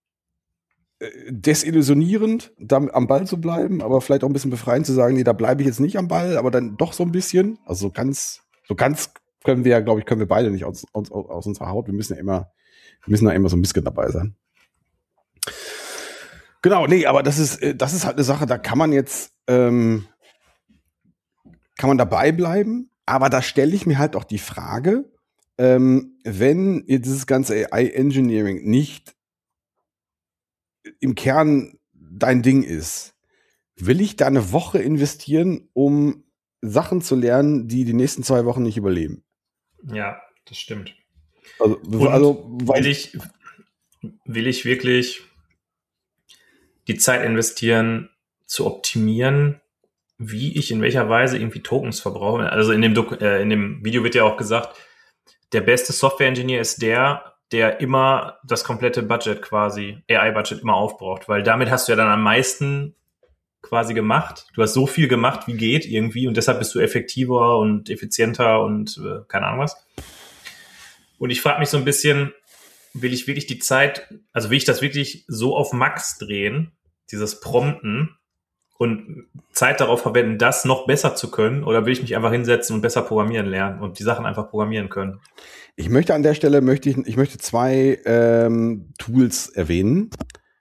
äh, desillusionierend, da am Ball zu bleiben, aber vielleicht auch ein bisschen befreiend zu sagen, nee, da bleibe ich jetzt nicht am Ball, aber dann doch so ein bisschen. Also so ganz, so ganz können wir ja, glaube ich, können wir beide nicht aus, aus, aus unserer Haut. Wir müssen ja immer, wir müssen ja immer so ein bisschen dabei sein. Genau, nee, aber das ist, äh, das ist halt eine Sache, da kann man jetzt, ähm, kann man dabei bleiben, aber da stelle ich mir halt auch die Frage, ähm, wenn ihr dieses ganze A I-Engineering nicht im Kern dein Ding ist, will ich da eine Woche investieren, um Sachen zu lernen, die die nächsten zwei Wochen nicht überleben? Ja, das stimmt. Also, Und also weil will ich, will ich wirklich die Zeit investieren, zu optimieren, wie ich in welcher Weise irgendwie Tokens verbrauche? Also in dem, Dok- äh, in dem Video wird ja auch gesagt, der beste Software-Engineer ist der, der immer das komplette Budget quasi, A I-Budget immer aufbraucht, weil damit hast du ja dann am meisten quasi gemacht. Du hast so viel gemacht, wie geht irgendwie und deshalb bist du effektiver und effizienter und äh, keine Ahnung was. Und ich frage mich so ein bisschen, will ich wirklich die Zeit, also will ich das wirklich so auf Max drehen, dieses Prompten und Zeit darauf verwenden, das noch besser zu können, oder will ich mich einfach hinsetzen und besser programmieren lernen und die Sachen einfach programmieren können? ich möchte an der Stelle möchte ich, ich möchte zwei ähm, Tools erwähnen.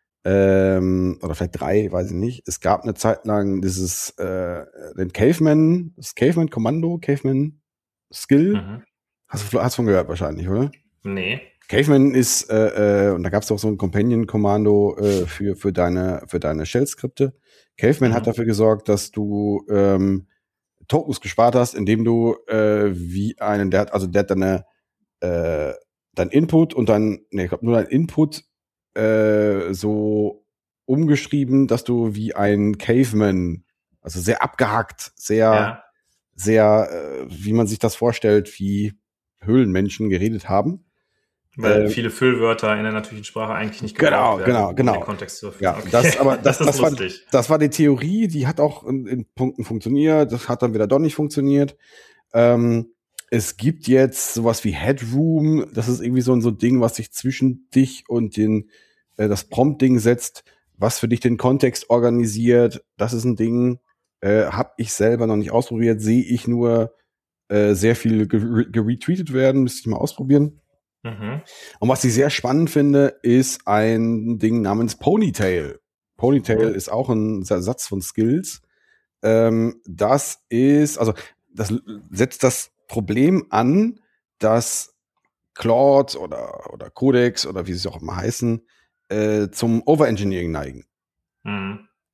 Ähm, oder vielleicht drei, weiß ich nicht. Es gab eine Zeit lang dieses äh, den Caveman, das Caveman-Kommando, Caveman-Skill. Mhm. Hast du hast von gehört wahrscheinlich, oder? Nee. Caveman ist, äh, äh, und da gab es auch so ein Companion-Kommando äh, für, für deine, für deine Shell-Skripte. Caveman Mhm. hat dafür gesorgt, dass du ähm, Tokens gespart hast, indem du äh, wie einen, der hat, also der hat deine, äh, dein Input und dann, nee, ich glaube nur dein Input äh, so umgeschrieben, dass du wie ein Caveman, also sehr abgehackt, sehr, Ja. sehr, äh, wie man sich das vorstellt, wie Höhlenmenschen geredet haben. Weil Ähm, viele Füllwörter in der natürlichen Sprache eigentlich nicht Genau, gebraucht werden, genau, um genau. den Kontext zu Ja, erfüllen. das, aber das, das ist das, war, lustig. das war die Theorie, die hat auch in, in Punkten funktioniert, das hat dann wieder doch nicht funktioniert. Ähm, es gibt jetzt sowas wie Headroom, das ist irgendwie so ein so ein Ding, was sich zwischen dich und den, äh, das Prompt-Ding setzt, was für dich den Kontext organisiert. Das ist ein Ding, äh, habe ich selber noch nicht ausprobiert, sehe ich nur äh, sehr viel gere- geretweetet werden, müsste ich mal ausprobieren. Mhm. Und was ich sehr spannend finde, ist ein Ding namens Ponytail. Ponytail Mhm. ist auch ein Sa- Satz von Skills. Ähm, das ist, also das l- setzt das Problem an, dass Claude oder, oder Codex oder wie sie auch immer heißen, äh, zum Overengineering neigen. Mhm.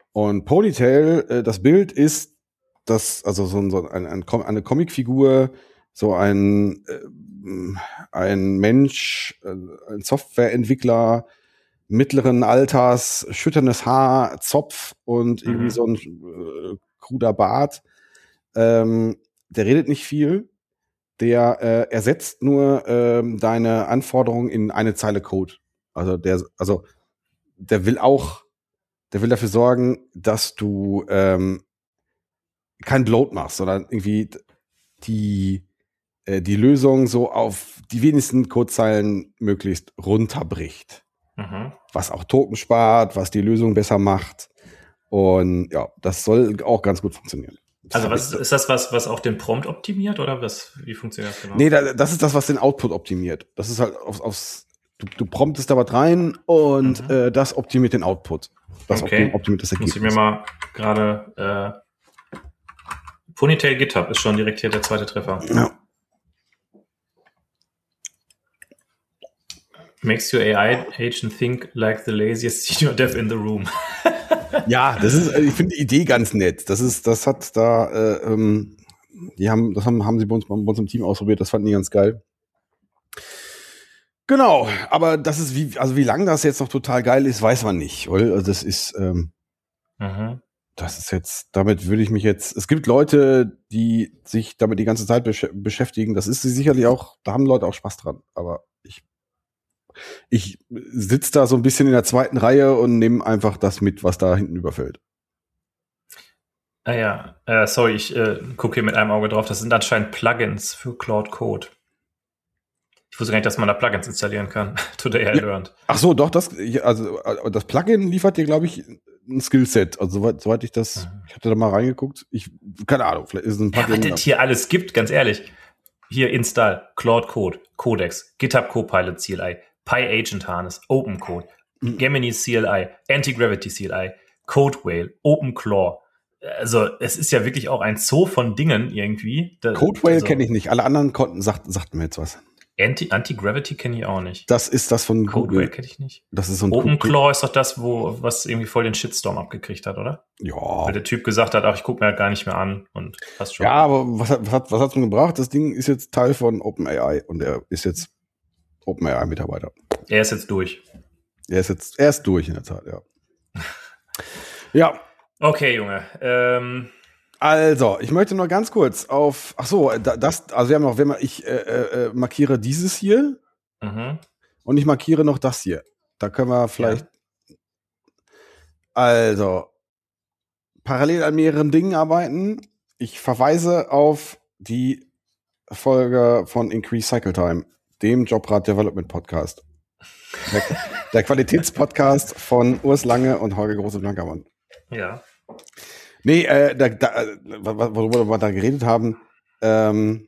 Und Ponytail, äh, das Bild ist das, also so, ein, so ein, ein, eine Comicfigur, so ein, äh, ein Mensch, äh, ein Softwareentwickler mittleren Alters, schütternes Haar, Zopf und irgendwie Mhm. so ein äh, kruder Bart. Ähm, der redet nicht viel. Der äh, ersetzt nur ähm, deine Anforderungen in eine Zeile Code. Also der, also der will auch, der will dafür sorgen, dass du ähm, kein Bloat machst, sondern irgendwie die äh, die Lösung so auf die wenigsten Codezeilen möglichst runterbricht. Mhm. Was auch Token spart, was die Lösung besser macht. Und ja, das soll auch ganz gut funktionieren. Das Also hab was ich- ist das was, was auch den Prompt optimiert oder was? Wie funktioniert das genau? Nee, da, das ist das, was den Output optimiert. Das ist halt aufs, aufs du, du promptest da was rein und Mhm. äh, das optimiert den Output. Das Okay. optim- optimiert das Muss ich Ergebnis. mir mal gerade äh, Ponytail GitHub ist schon direkt hier der zweite Treffer. Ja. Makes your A I agent think like the laziest senior dev in the room. Ja, das ist, ich finde die Idee ganz nett. Das ist, das hat da, äh, ähm, die haben, das haben, haben sie bei uns, bei uns im Team ausprobiert. Das fanden die ganz geil. Genau, aber das ist wie, also wie lange das jetzt noch total geil ist, weiß man nicht. Weil also das ist, ähm, Mhm. das ist jetzt, damit würde ich mich jetzt, es gibt Leute, die sich damit die ganze Zeit besch- beschäftigen. Das ist sicherlich auch, da haben Leute auch Spaß dran. Aber ich, ich sitze da so ein bisschen in der zweiten Reihe und nehme einfach das mit, was da hinten überfällt. Ah ja, äh, sorry, ich äh, gucke hier mit einem Auge drauf. Das sind anscheinend Plugins für Cloud Code. Ich wusste gar nicht, dass man da Plugins installieren kann. Today I Ja. learned. Ach so, doch, das, also das Plugin liefert dir, glaube ich, ein Skillset. Also soweit, soweit ich das, Mhm. ich hatte da mal reingeguckt. Ich, keine Ahnung, vielleicht ist es ein Ja, was Plugin. das hier alles gibt, ganz ehrlich. Hier Install, Cloud Code, Codex, GitHub Copilot C L I, PyAgent Harness, OpenCode, Mhm. Gemini C L I, Anti-Gravity C L I, CodeWhale, OpenClaw. Also es ist ja wirklich auch ein Zoo von Dingen irgendwie. Da, CodeWhale also, kenne ich nicht. Alle anderen konnten, sagt, sagten mir jetzt was. Anti- Anti-Gravity kenne ich auch nicht. Das ist das von CodeWhale Google. kenne ich nicht. Das ist so ein OpenClaw ist doch das, wo was irgendwie voll den Shitstorm abgekriegt hat, oder? Ja. Weil der Typ gesagt hat, ach, ich gucke mir das gar nicht mehr an und passt schon. Ja, aber was hat, was hat, was hat's denn gebracht? Das Ding ist jetzt Teil von OpenAI und er ist jetzt OpenAI-Mitarbeiter. Er ist jetzt durch. Er ist jetzt, er ist durch in der Tat, ja. Ja. Okay, Junge. Ähm, Also, ich möchte nur ganz kurz auf, ach so, da- das, also wir haben noch, wenn man, ich äh, äh, markiere dieses hier mhm. und ich markiere noch das hier. Da können wir vielleicht, also, parallel an mehreren Dingen arbeiten. Ich verweise auf die Folge von Increase Cycle Time, dem Jobrad Development Podcast. Der, der Qualitätspodcast von Urs Lange und Holger Große-Blankermann. Ja. Nee, äh, da, da, äh, worüber wir da geredet haben, ähm,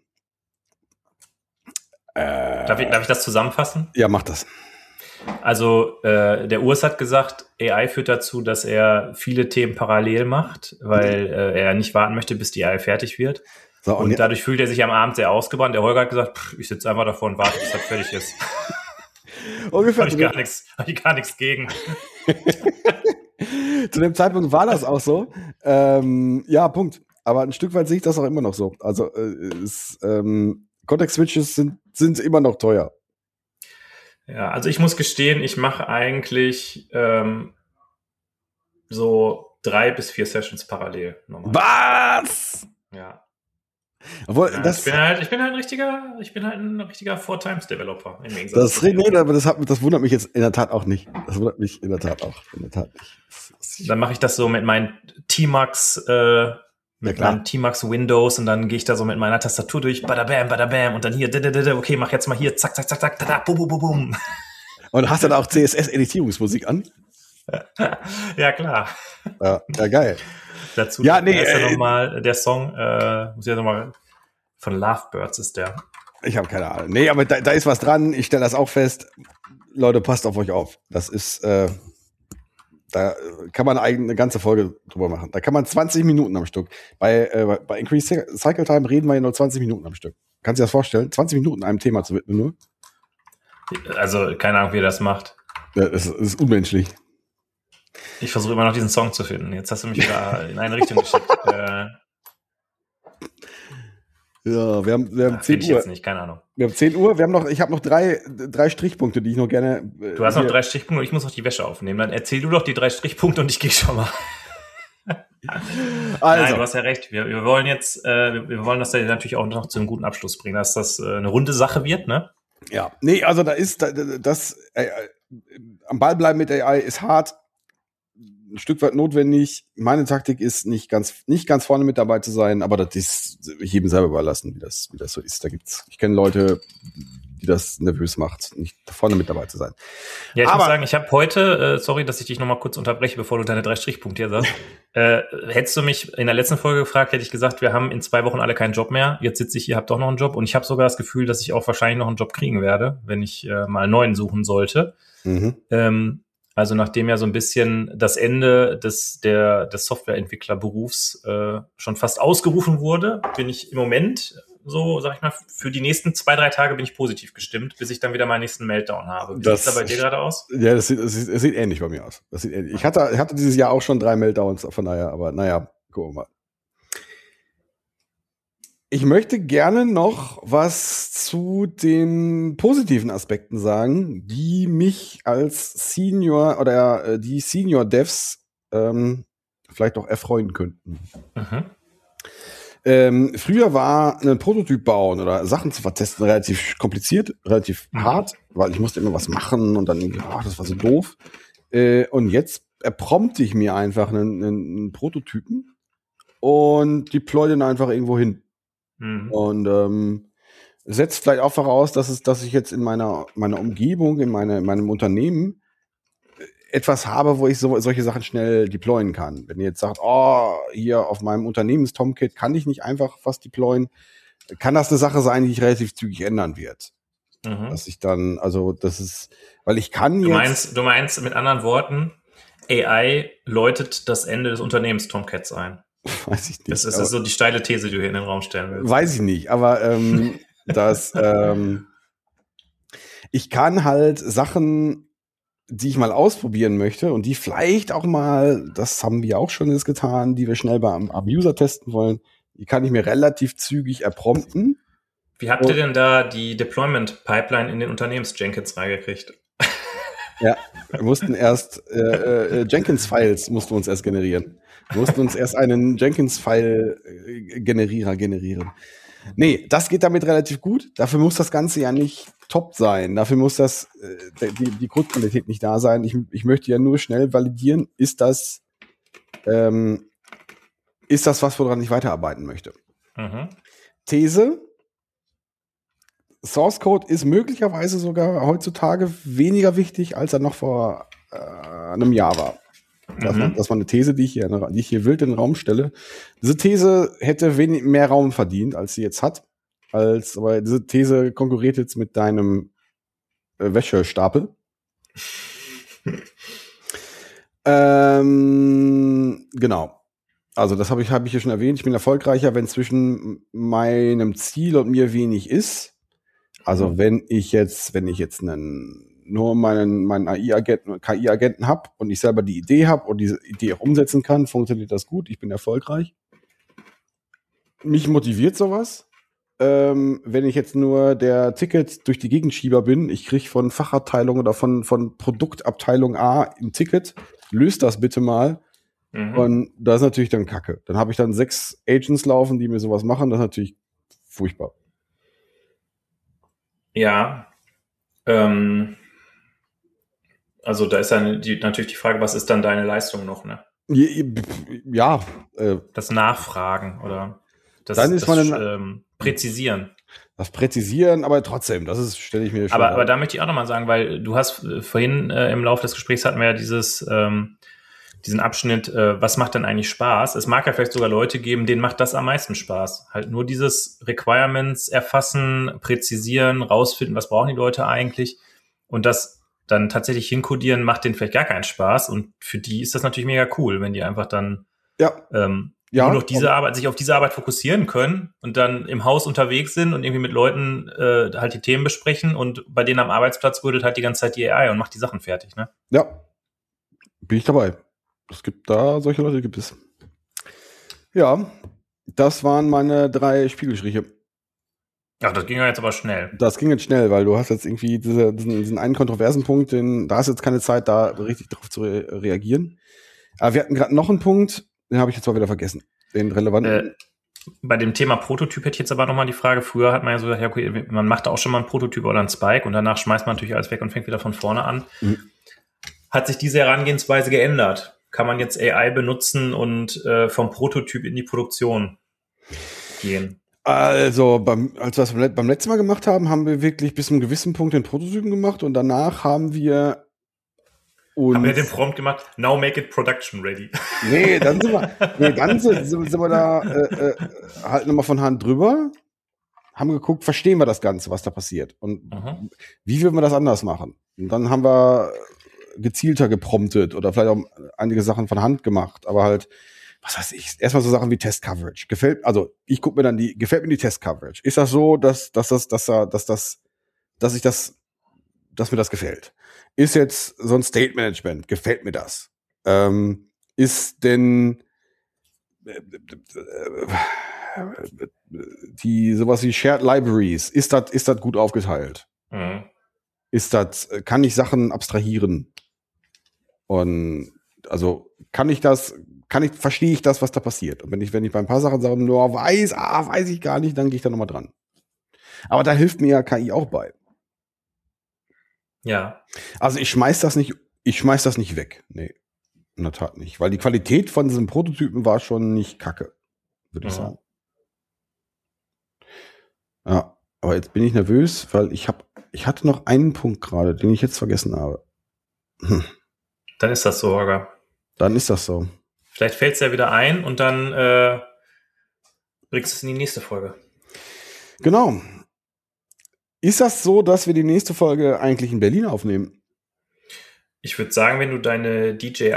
äh, Darf ich, darf ich das zusammenfassen? ja, mach das. Also äh, der Urs hat gesagt, A I führt dazu, dass er viele Themen parallel macht, weil äh, er nicht warten möchte, bis die A I fertig wird. So, Und und dadurch fühlt er sich am Abend sehr ausgebrannt. Der Holger hat gesagt, pff, ich sitze einfach davor und warte, bis das fertig ist. ungefähr Habe ich zu gar dem, nichts, habe ich gar nichts gegen. zu dem Zeitpunkt war das auch so. Ähm, ja, Punkt. Aber ein Stück weit sehe ich das auch immer noch so. Also äh, es, ähm, Context-Switches sind, sind immer noch teuer. Ja, also ich muss gestehen, ich mache eigentlich ähm, so drei bis vier Sessions parallel. Normal. Was? Ja. Obwohl, Ja, das, ich bin halt, ich bin halt ein richtiger, ich bin halt ein richtiger Four-Times-Developer. Im Gegensatz das, zu dir. nee, aber das, hat, das wundert mich jetzt in der Tat auch nicht. Das wundert mich in der Tat auch. In der Tat nicht. Das, das, Dann mache ich das so mit meinen T-Max, äh, mit klar. meinen T-Max Windows und dann gehe ich da so mit meiner Tastatur durch, bada bam, bada bam und dann hier, didididi, okay, mach jetzt mal hier, zack, zack, zack, zack, da, da, bum, bum, bum, bum. Und hast dann auch C S S-Editierungsmusik an? Ja, klar. Ja, ja, geil. Dazu Ja, nee, ist ja äh, nochmal der Song, äh, muss ich ja nochmal, von Lovebirds ist der. Ich habe keine Ahnung. Nee, aber da, da ist was dran. Ich stelle das auch fest. Leute, passt auf euch auf. Das ist, äh, da kann man eigentlich eine ganze Folge drüber machen. Da kann man zwanzig Minuten am Stück. Bei, äh, bei Increase Cycle Time reden wir ja nur zwanzig Minuten am Stück. Kannst du dir das vorstellen? zwanzig Minuten einem Thema zu widmen nur? Also, keine Ahnung, wie er das macht. Ja, das ist, das ist unmenschlich. Ich versuche immer noch diesen Song zu finden. Jetzt hast du mich wieder in eine Richtung geschickt. Äh, ja, wir haben, wir haben ja, zehn ich Uhr. Jetzt nicht, keine Ahnung. Wir haben zehn Uhr. Wir haben noch, ich habe noch drei, drei Strichpunkte, die ich noch gerne. Äh, du hast noch hier. drei Strichpunkte und ich muss noch die Wäsche aufnehmen. Dann erzähl du doch die drei Strichpunkte und ich gehe schon mal. Also. Nein, du hast ja recht. Wir, wir wollen jetzt, äh, wir wollen das natürlich auch noch zu einem guten Abschluss bringen, dass das äh, eine runde Sache wird, ne? Ja, nee, also da ist da, das äh, am Ball bleiben mit A I ist hart, ein Stück weit notwendig. Meine Taktik ist nicht ganz nicht ganz vorne mit dabei zu sein, aber das ist jedem selber überlassen, wie das wie das so ist. Da gibt's, ich kenne Leute, die das nervös macht, nicht vorne mit dabei zu sein. Ja, ich aber, muss sagen, ich habe heute, äh, sorry, dass ich dich nochmal kurz unterbreche, bevor du deine drei Strichpunkte hier sagst. äh, hättest du mich in der letzten Folge gefragt, hätte ich gesagt, wir haben in zwei Wochen alle keinen Job mehr. Jetzt sitze ich hier, hab doch noch einen Job und ich habe sogar das Gefühl, dass ich auch wahrscheinlich noch einen Job kriegen werde, wenn ich äh, mal einen neuen suchen sollte. Mhm. Ähm, also nachdem ja so ein bisschen das Ende des der des Softwareentwicklerberufs äh, schon fast ausgerufen wurde, bin ich im Moment so, sag ich mal, für die nächsten zwei, drei Tage bin ich positiv gestimmt, bis ich dann wieder meinen nächsten Meltdown habe. Wie das, sieht da bei dir gerade aus? Ja, das sieht, das, sieht, das sieht ähnlich bei mir aus. Das sieht ähnlich. Ich hatte, ich hatte dieses Jahr auch schon drei Meltdowns, von daher, aber naja, gucken wir mal. Ich möchte gerne noch was zu den positiven Aspekten sagen, die mich als Senior oder äh, die Senior Devs ähm, vielleicht auch erfreuen könnten. Mhm. Ähm, früher war ein Prototyp bauen oder Sachen zu vertesten relativ kompliziert, relativ mhm. hart, weil ich musste immer was machen und dann irgendwie, oh, das war so doof. Äh, und jetzt erprompte ich mir einfach einen, einen Prototypen und deploy den einfach irgendwo hin. Mhm. Und ähm, setzt vielleicht auch voraus, dass es, dass ich jetzt in meiner meiner Umgebung, in, meine, in meinem Unternehmen etwas habe, wo ich so, solche Sachen schnell deployen kann. Wenn ihr jetzt sagt, oh, hier auf meinem Unternehmens-Tomcat kann ich nicht einfach was deployen, kann das eine Sache sein, die ich relativ zügig ändern wird. Mhm. Dass ich dann, also das ist, weil ich kann du jetzt... Meinst, du meinst mit anderen Worten, A I läutet das Ende des Unternehmens-Tomcats ein. Weiß ich nicht. Das ist, das ist so die steile These, die du hier in den Raum stellen willst. Weiß ich nicht, aber ähm, das, ähm, ich kann halt Sachen, die ich mal ausprobieren möchte und die vielleicht auch mal, das haben wir auch schon jetzt getan, die wir schnell beim User testen wollen, die kann ich mir relativ zügig erprompten. Wie habt ihr denn da die Deployment-Pipeline in den Unternehmens-Jenkins reingekriegt? Ja, wir mussten erst äh, äh, Jenkins-Files mussten wir uns erst generieren. Wir mussten uns erst einen Jenkins-File-Generierer generieren. Nee, das geht damit relativ gut. Dafür muss das Ganze ja nicht top sein. Dafür muss das äh, die, die Codequalität nicht da sein. Ich, ich möchte ja nur schnell validieren, ist das ähm, ist das was, woran ich weiterarbeiten möchte. Mhm. These: Source Code ist möglicherweise sogar heutzutage weniger wichtig, als er noch vor äh, einem Jahr war. Das, mhm. war. das war eine These, die ich, hier, die ich hier wild in den Raum stelle. Diese These hätte wenig mehr Raum verdient, als sie jetzt hat. Als, aber diese These konkurriert jetzt mit deinem äh, Wäschestapel. ähm, genau. Also das habe ich, hab ich hier schon erwähnt. Ich bin erfolgreicher, wenn zwischen meinem Ziel und mir wenig ist. Also wenn ich jetzt, wenn ich jetzt einen, nur meinen, meinen A I-Agenten, K I-Agenten habe und ich selber die Idee habe und diese Idee auch umsetzen kann, funktioniert das gut. Ich bin erfolgreich. Mich motiviert sowas. Ähm, wenn ich jetzt nur der Ticket durch die Gegenschieber bin, ich kriege von Fachabteilung oder von, von Produktabteilung A ein Ticket, löst das bitte mal. Mhm. Und das ist natürlich dann Kacke. Dann habe ich dann sechs Agents laufen, die mir sowas machen. Das ist natürlich furchtbar. Ja, ähm, also da ist dann die, natürlich die Frage, was ist dann deine Leistung noch, ne? Ja. Äh, das Nachfragen oder das, dann ist das man ähm, Präzisieren. Das Präzisieren, aber trotzdem, das ist, stelle ich mir schon aber, vor. Aber da möchte ich auch nochmal sagen, weil du hast äh, vorhin äh, im Laufe des Gesprächs hatten wir ja dieses ähm, diesen Abschnitt, äh, was macht denn eigentlich Spaß? Es mag ja vielleicht sogar Leute geben, denen macht das am meisten Spaß. Halt nur dieses Requirements erfassen, präzisieren, rausfinden, was brauchen die Leute eigentlich und das dann tatsächlich hinkodieren, macht denen vielleicht gar keinen Spaß und für die ist das natürlich mega cool, wenn die einfach dann ja. ähm, ja, nur noch diese Arbeit, sich auf diese Arbeit fokussieren können und dann im Haus unterwegs sind und irgendwie mit Leuten äh, halt die Themen besprechen und bei denen am Arbeitsplatz rüttelt halt die ganze Zeit die A I und macht die Sachen fertig, ne? Ja. bin ich dabei. Es gibt da, solche Leute gibt es. Ja, das waren meine drei Spiegelstriche. Ach, das ging ja jetzt aber schnell. Das ging jetzt schnell, weil du hast jetzt irgendwie diese, diesen, diesen einen kontroversen Punkt, den, da hast du jetzt keine Zeit, da richtig drauf zu re- reagieren. Aber wir hatten gerade noch einen Punkt, den habe ich jetzt mal wieder vergessen. Den relevanten. Äh, bei dem Thema Prototyp hätte ich jetzt aber nochmal die Frage, früher hat man ja so gesagt, ja, okay, man macht auch schon mal einen Prototyp oder einen Spike und danach schmeißt man natürlich alles weg und fängt wieder von vorne an. Mhm. Hat sich diese Herangehensweise geändert? Kann man jetzt A I benutzen und äh, vom Prototyp in die Produktion gehen? Also, beim, als wir das beim letzten Mal gemacht haben, haben wir wirklich bis zu einem gewissen Punkt den Prototypen gemacht und danach haben wir uns... Haben wir den Prompt gemacht, now make it production ready. Nee, dann sind wir, nee, dann sind, sind wir da äh, äh, halt nochmal von Hand drüber, haben geguckt, verstehen wir das Ganze, was da passiert und mhm. wie würden wir das anders machen? Und dann haben wir gezielter gepromptet oder vielleicht auch einige Sachen von Hand gemacht, aber halt was weiß ich, erstmal so Sachen wie Test-Coverage. Gefällt, also ich gucke mir dann die, gefällt mir die Test-Coverage. Ist das so, dass, dass das, dass da, dass das, dass ich das, dass mir das gefällt? Ist jetzt so ein State-Management, gefällt mir das? Ähm, ist denn die, sowas wie Shared Libraries, ist das, ist das gut aufgeteilt? Mhm. Ist das, kann ich Sachen abstrahieren? Und, also, kann ich das, kann ich, verstehe ich das, was da passiert? Und wenn ich, wenn ich bei ein paar Sachen sage, nur weiß, ah, weiß ich gar nicht, dann gehe ich da nochmal dran. Aber da hilft mir ja K I auch bei. Ja. Also ich schmeiß das nicht, ich schmeiß das nicht weg. Nee, in der Tat nicht. Weil die Qualität von diesem Prototypen war schon nicht kacke, würde ich ja. sagen. Ja, aber jetzt bin ich nervös, weil ich habe, ich hatte noch einen Punkt gerade, den ich jetzt vergessen habe. Hm. Dann ist das so, Holger. Dann ist das so. Vielleicht fällt es ja wieder ein und dann äh, bringst du es in die nächste Folge. Genau. Ist das so, dass wir die nächste Folge eigentlich in Berlin aufnehmen? Ich würde sagen, wenn du deine D J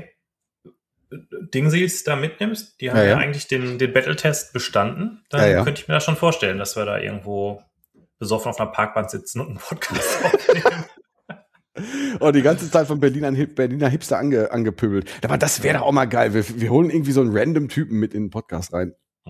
I-Dingsies da mitnimmst, die haben ja, ja. ja eigentlich den, den Battle-Test bestanden, dann ja, ja. könnte ich mir das schon vorstellen, dass wir da irgendwo besoffen auf einer Parkbank sitzen und einen Podcast aufnehmen. Und die ganze Zeit von Berliner, Berliner Hipster ange, angepöbelt. Aber das wäre doch auch mal geil. Wir, wir holen irgendwie so einen random Typen mit in den Podcast rein.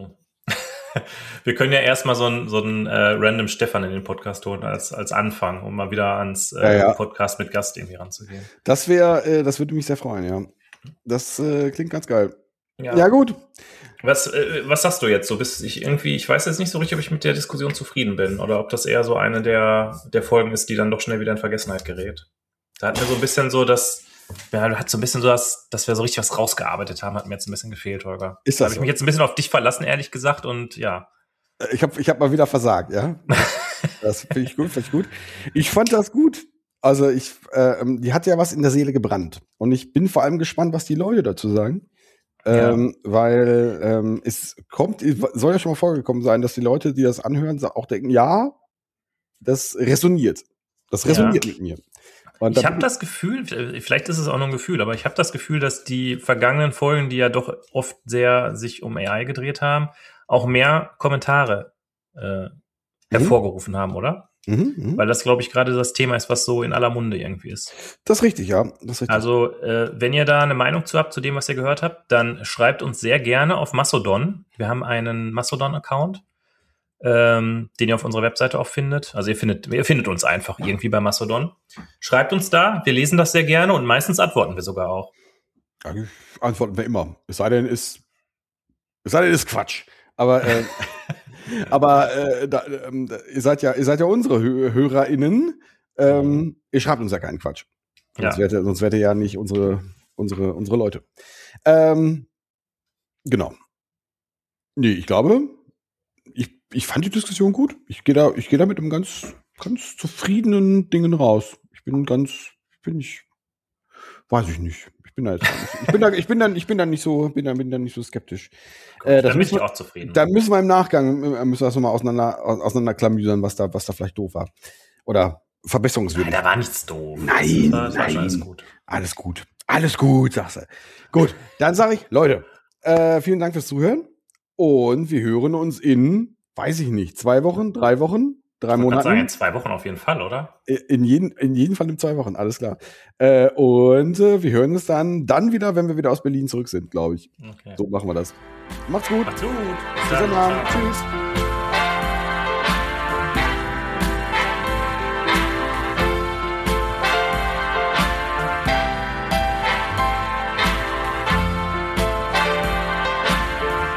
Wir können ja erstmal so einen, so einen äh, random Stefan in den Podcast holen als, als Anfang, um mal wieder ans äh, ja, ja. Podcast mit Gast irgendwie ranzugehen. Das wäre, äh, das würde mich sehr freuen, ja. Das äh, klingt ganz geil. Ja, ja gut. Was, äh, was sagst du jetzt? So bist ich irgendwie, ich weiß jetzt nicht so richtig, ob ich mit der Diskussion zufrieden bin oder ob das eher so eine der, der Folgen ist, die dann doch schnell wieder in Vergessenheit gerät. Da hatten wir so ein bisschen so das, ja, hat so ein bisschen so das, dass wir so richtig was rausgearbeitet haben, hat mir jetzt ein bisschen gefehlt, Holger. Ist das da habe so? Ich mich jetzt ein bisschen auf dich verlassen, ehrlich gesagt, und ja. Ich habe ich hab mal wieder versagt, ja. Das finde ich gut, finde ich gut. Ich fand das gut. Also ich, äh, die hat ja was in der Seele gebrannt. Und ich bin vor allem gespannt, was die Leute dazu sagen. Ähm, ja. Weil ähm, es kommt, soll ja schon mal vorgekommen sein, dass die Leute, die das anhören, auch denken, ja, das resoniert. Das resoniert ja. mit mir. Und ich habe das Gefühl, vielleicht ist es auch nur ein Gefühl, aber ich habe das Gefühl, dass die vergangenen Folgen, die ja doch oft sehr sich um A I gedreht haben, auch mehr Kommentare äh, hervorgerufen mhm. haben, oder? Mhm, mh. Weil das, glaube ich, gerade das Thema ist, was so in aller Munde irgendwie ist. Das ist richtig, ja. Das ist richtig. Also, äh, wenn ihr da eine Meinung zu habt, zu dem, was ihr gehört habt, dann schreibt uns sehr gerne auf Mastodon. Wir haben einen Mastodon-Account, ähm, den ihr auf unserer Webseite auch findet. Also ihr findet, ihr findet uns einfach irgendwie bei Mastodon. Schreibt uns da, wir lesen das sehr gerne und meistens antworten wir sogar auch. Ja, antworten wir immer. Es sei denn, ist, es sei denn, ist Quatsch. Aber, äh, aber äh, da, äh, ihr seid ja, ihr seid ja unsere Hö- HörerInnen. Ähm, ihr schreibt uns ja keinen Quatsch. Sonst, ja. wärt ihr, sonst wärt ihr ja nicht unsere, unsere, unsere Leute. Ähm, genau. Nee, ich glaube, ich, ich fand die Diskussion gut. Ich gehe da, ich gehe da mit einem ganz, ganz zufriedenen Dingen raus. Ich bin ganz, ich bin nicht, weiß ich nicht. Ich bin da jetzt nicht, ich bin da, ich bin dann, ich bin dann nicht so, bin dann, bin dann nicht so skeptisch. Gut, äh, da bin ich wir, auch zufrieden. Da müssen wir im Nachgang, müssen wir das nochmal auseinander, auseinanderklamüsern, was da, was da vielleicht doof war. Oder verbesserungswürdig. Nein, da war nichts doof. Nein, das war, das nein. War alles gut. Alles gut. Alles gut, sagst du. Gut, dann sage ich, Leute, äh, vielen Dank fürs Zuhören. Und wir hören uns in, weiß ich nicht, zwei Wochen, drei Wochen? drei ich Monaten. Sagen, in zwei Wochen auf jeden Fall, oder? In jeden, in jedem Fall in zwei Wochen, alles klar. Äh, und äh, wir hören uns dann, dann wieder, wenn wir wieder aus Berlin zurück sind, glaube ich. Okay. So machen wir das. Macht's gut. Macht's gut. Bis dann. Tschüss.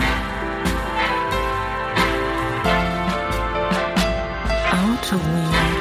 Auto Weird.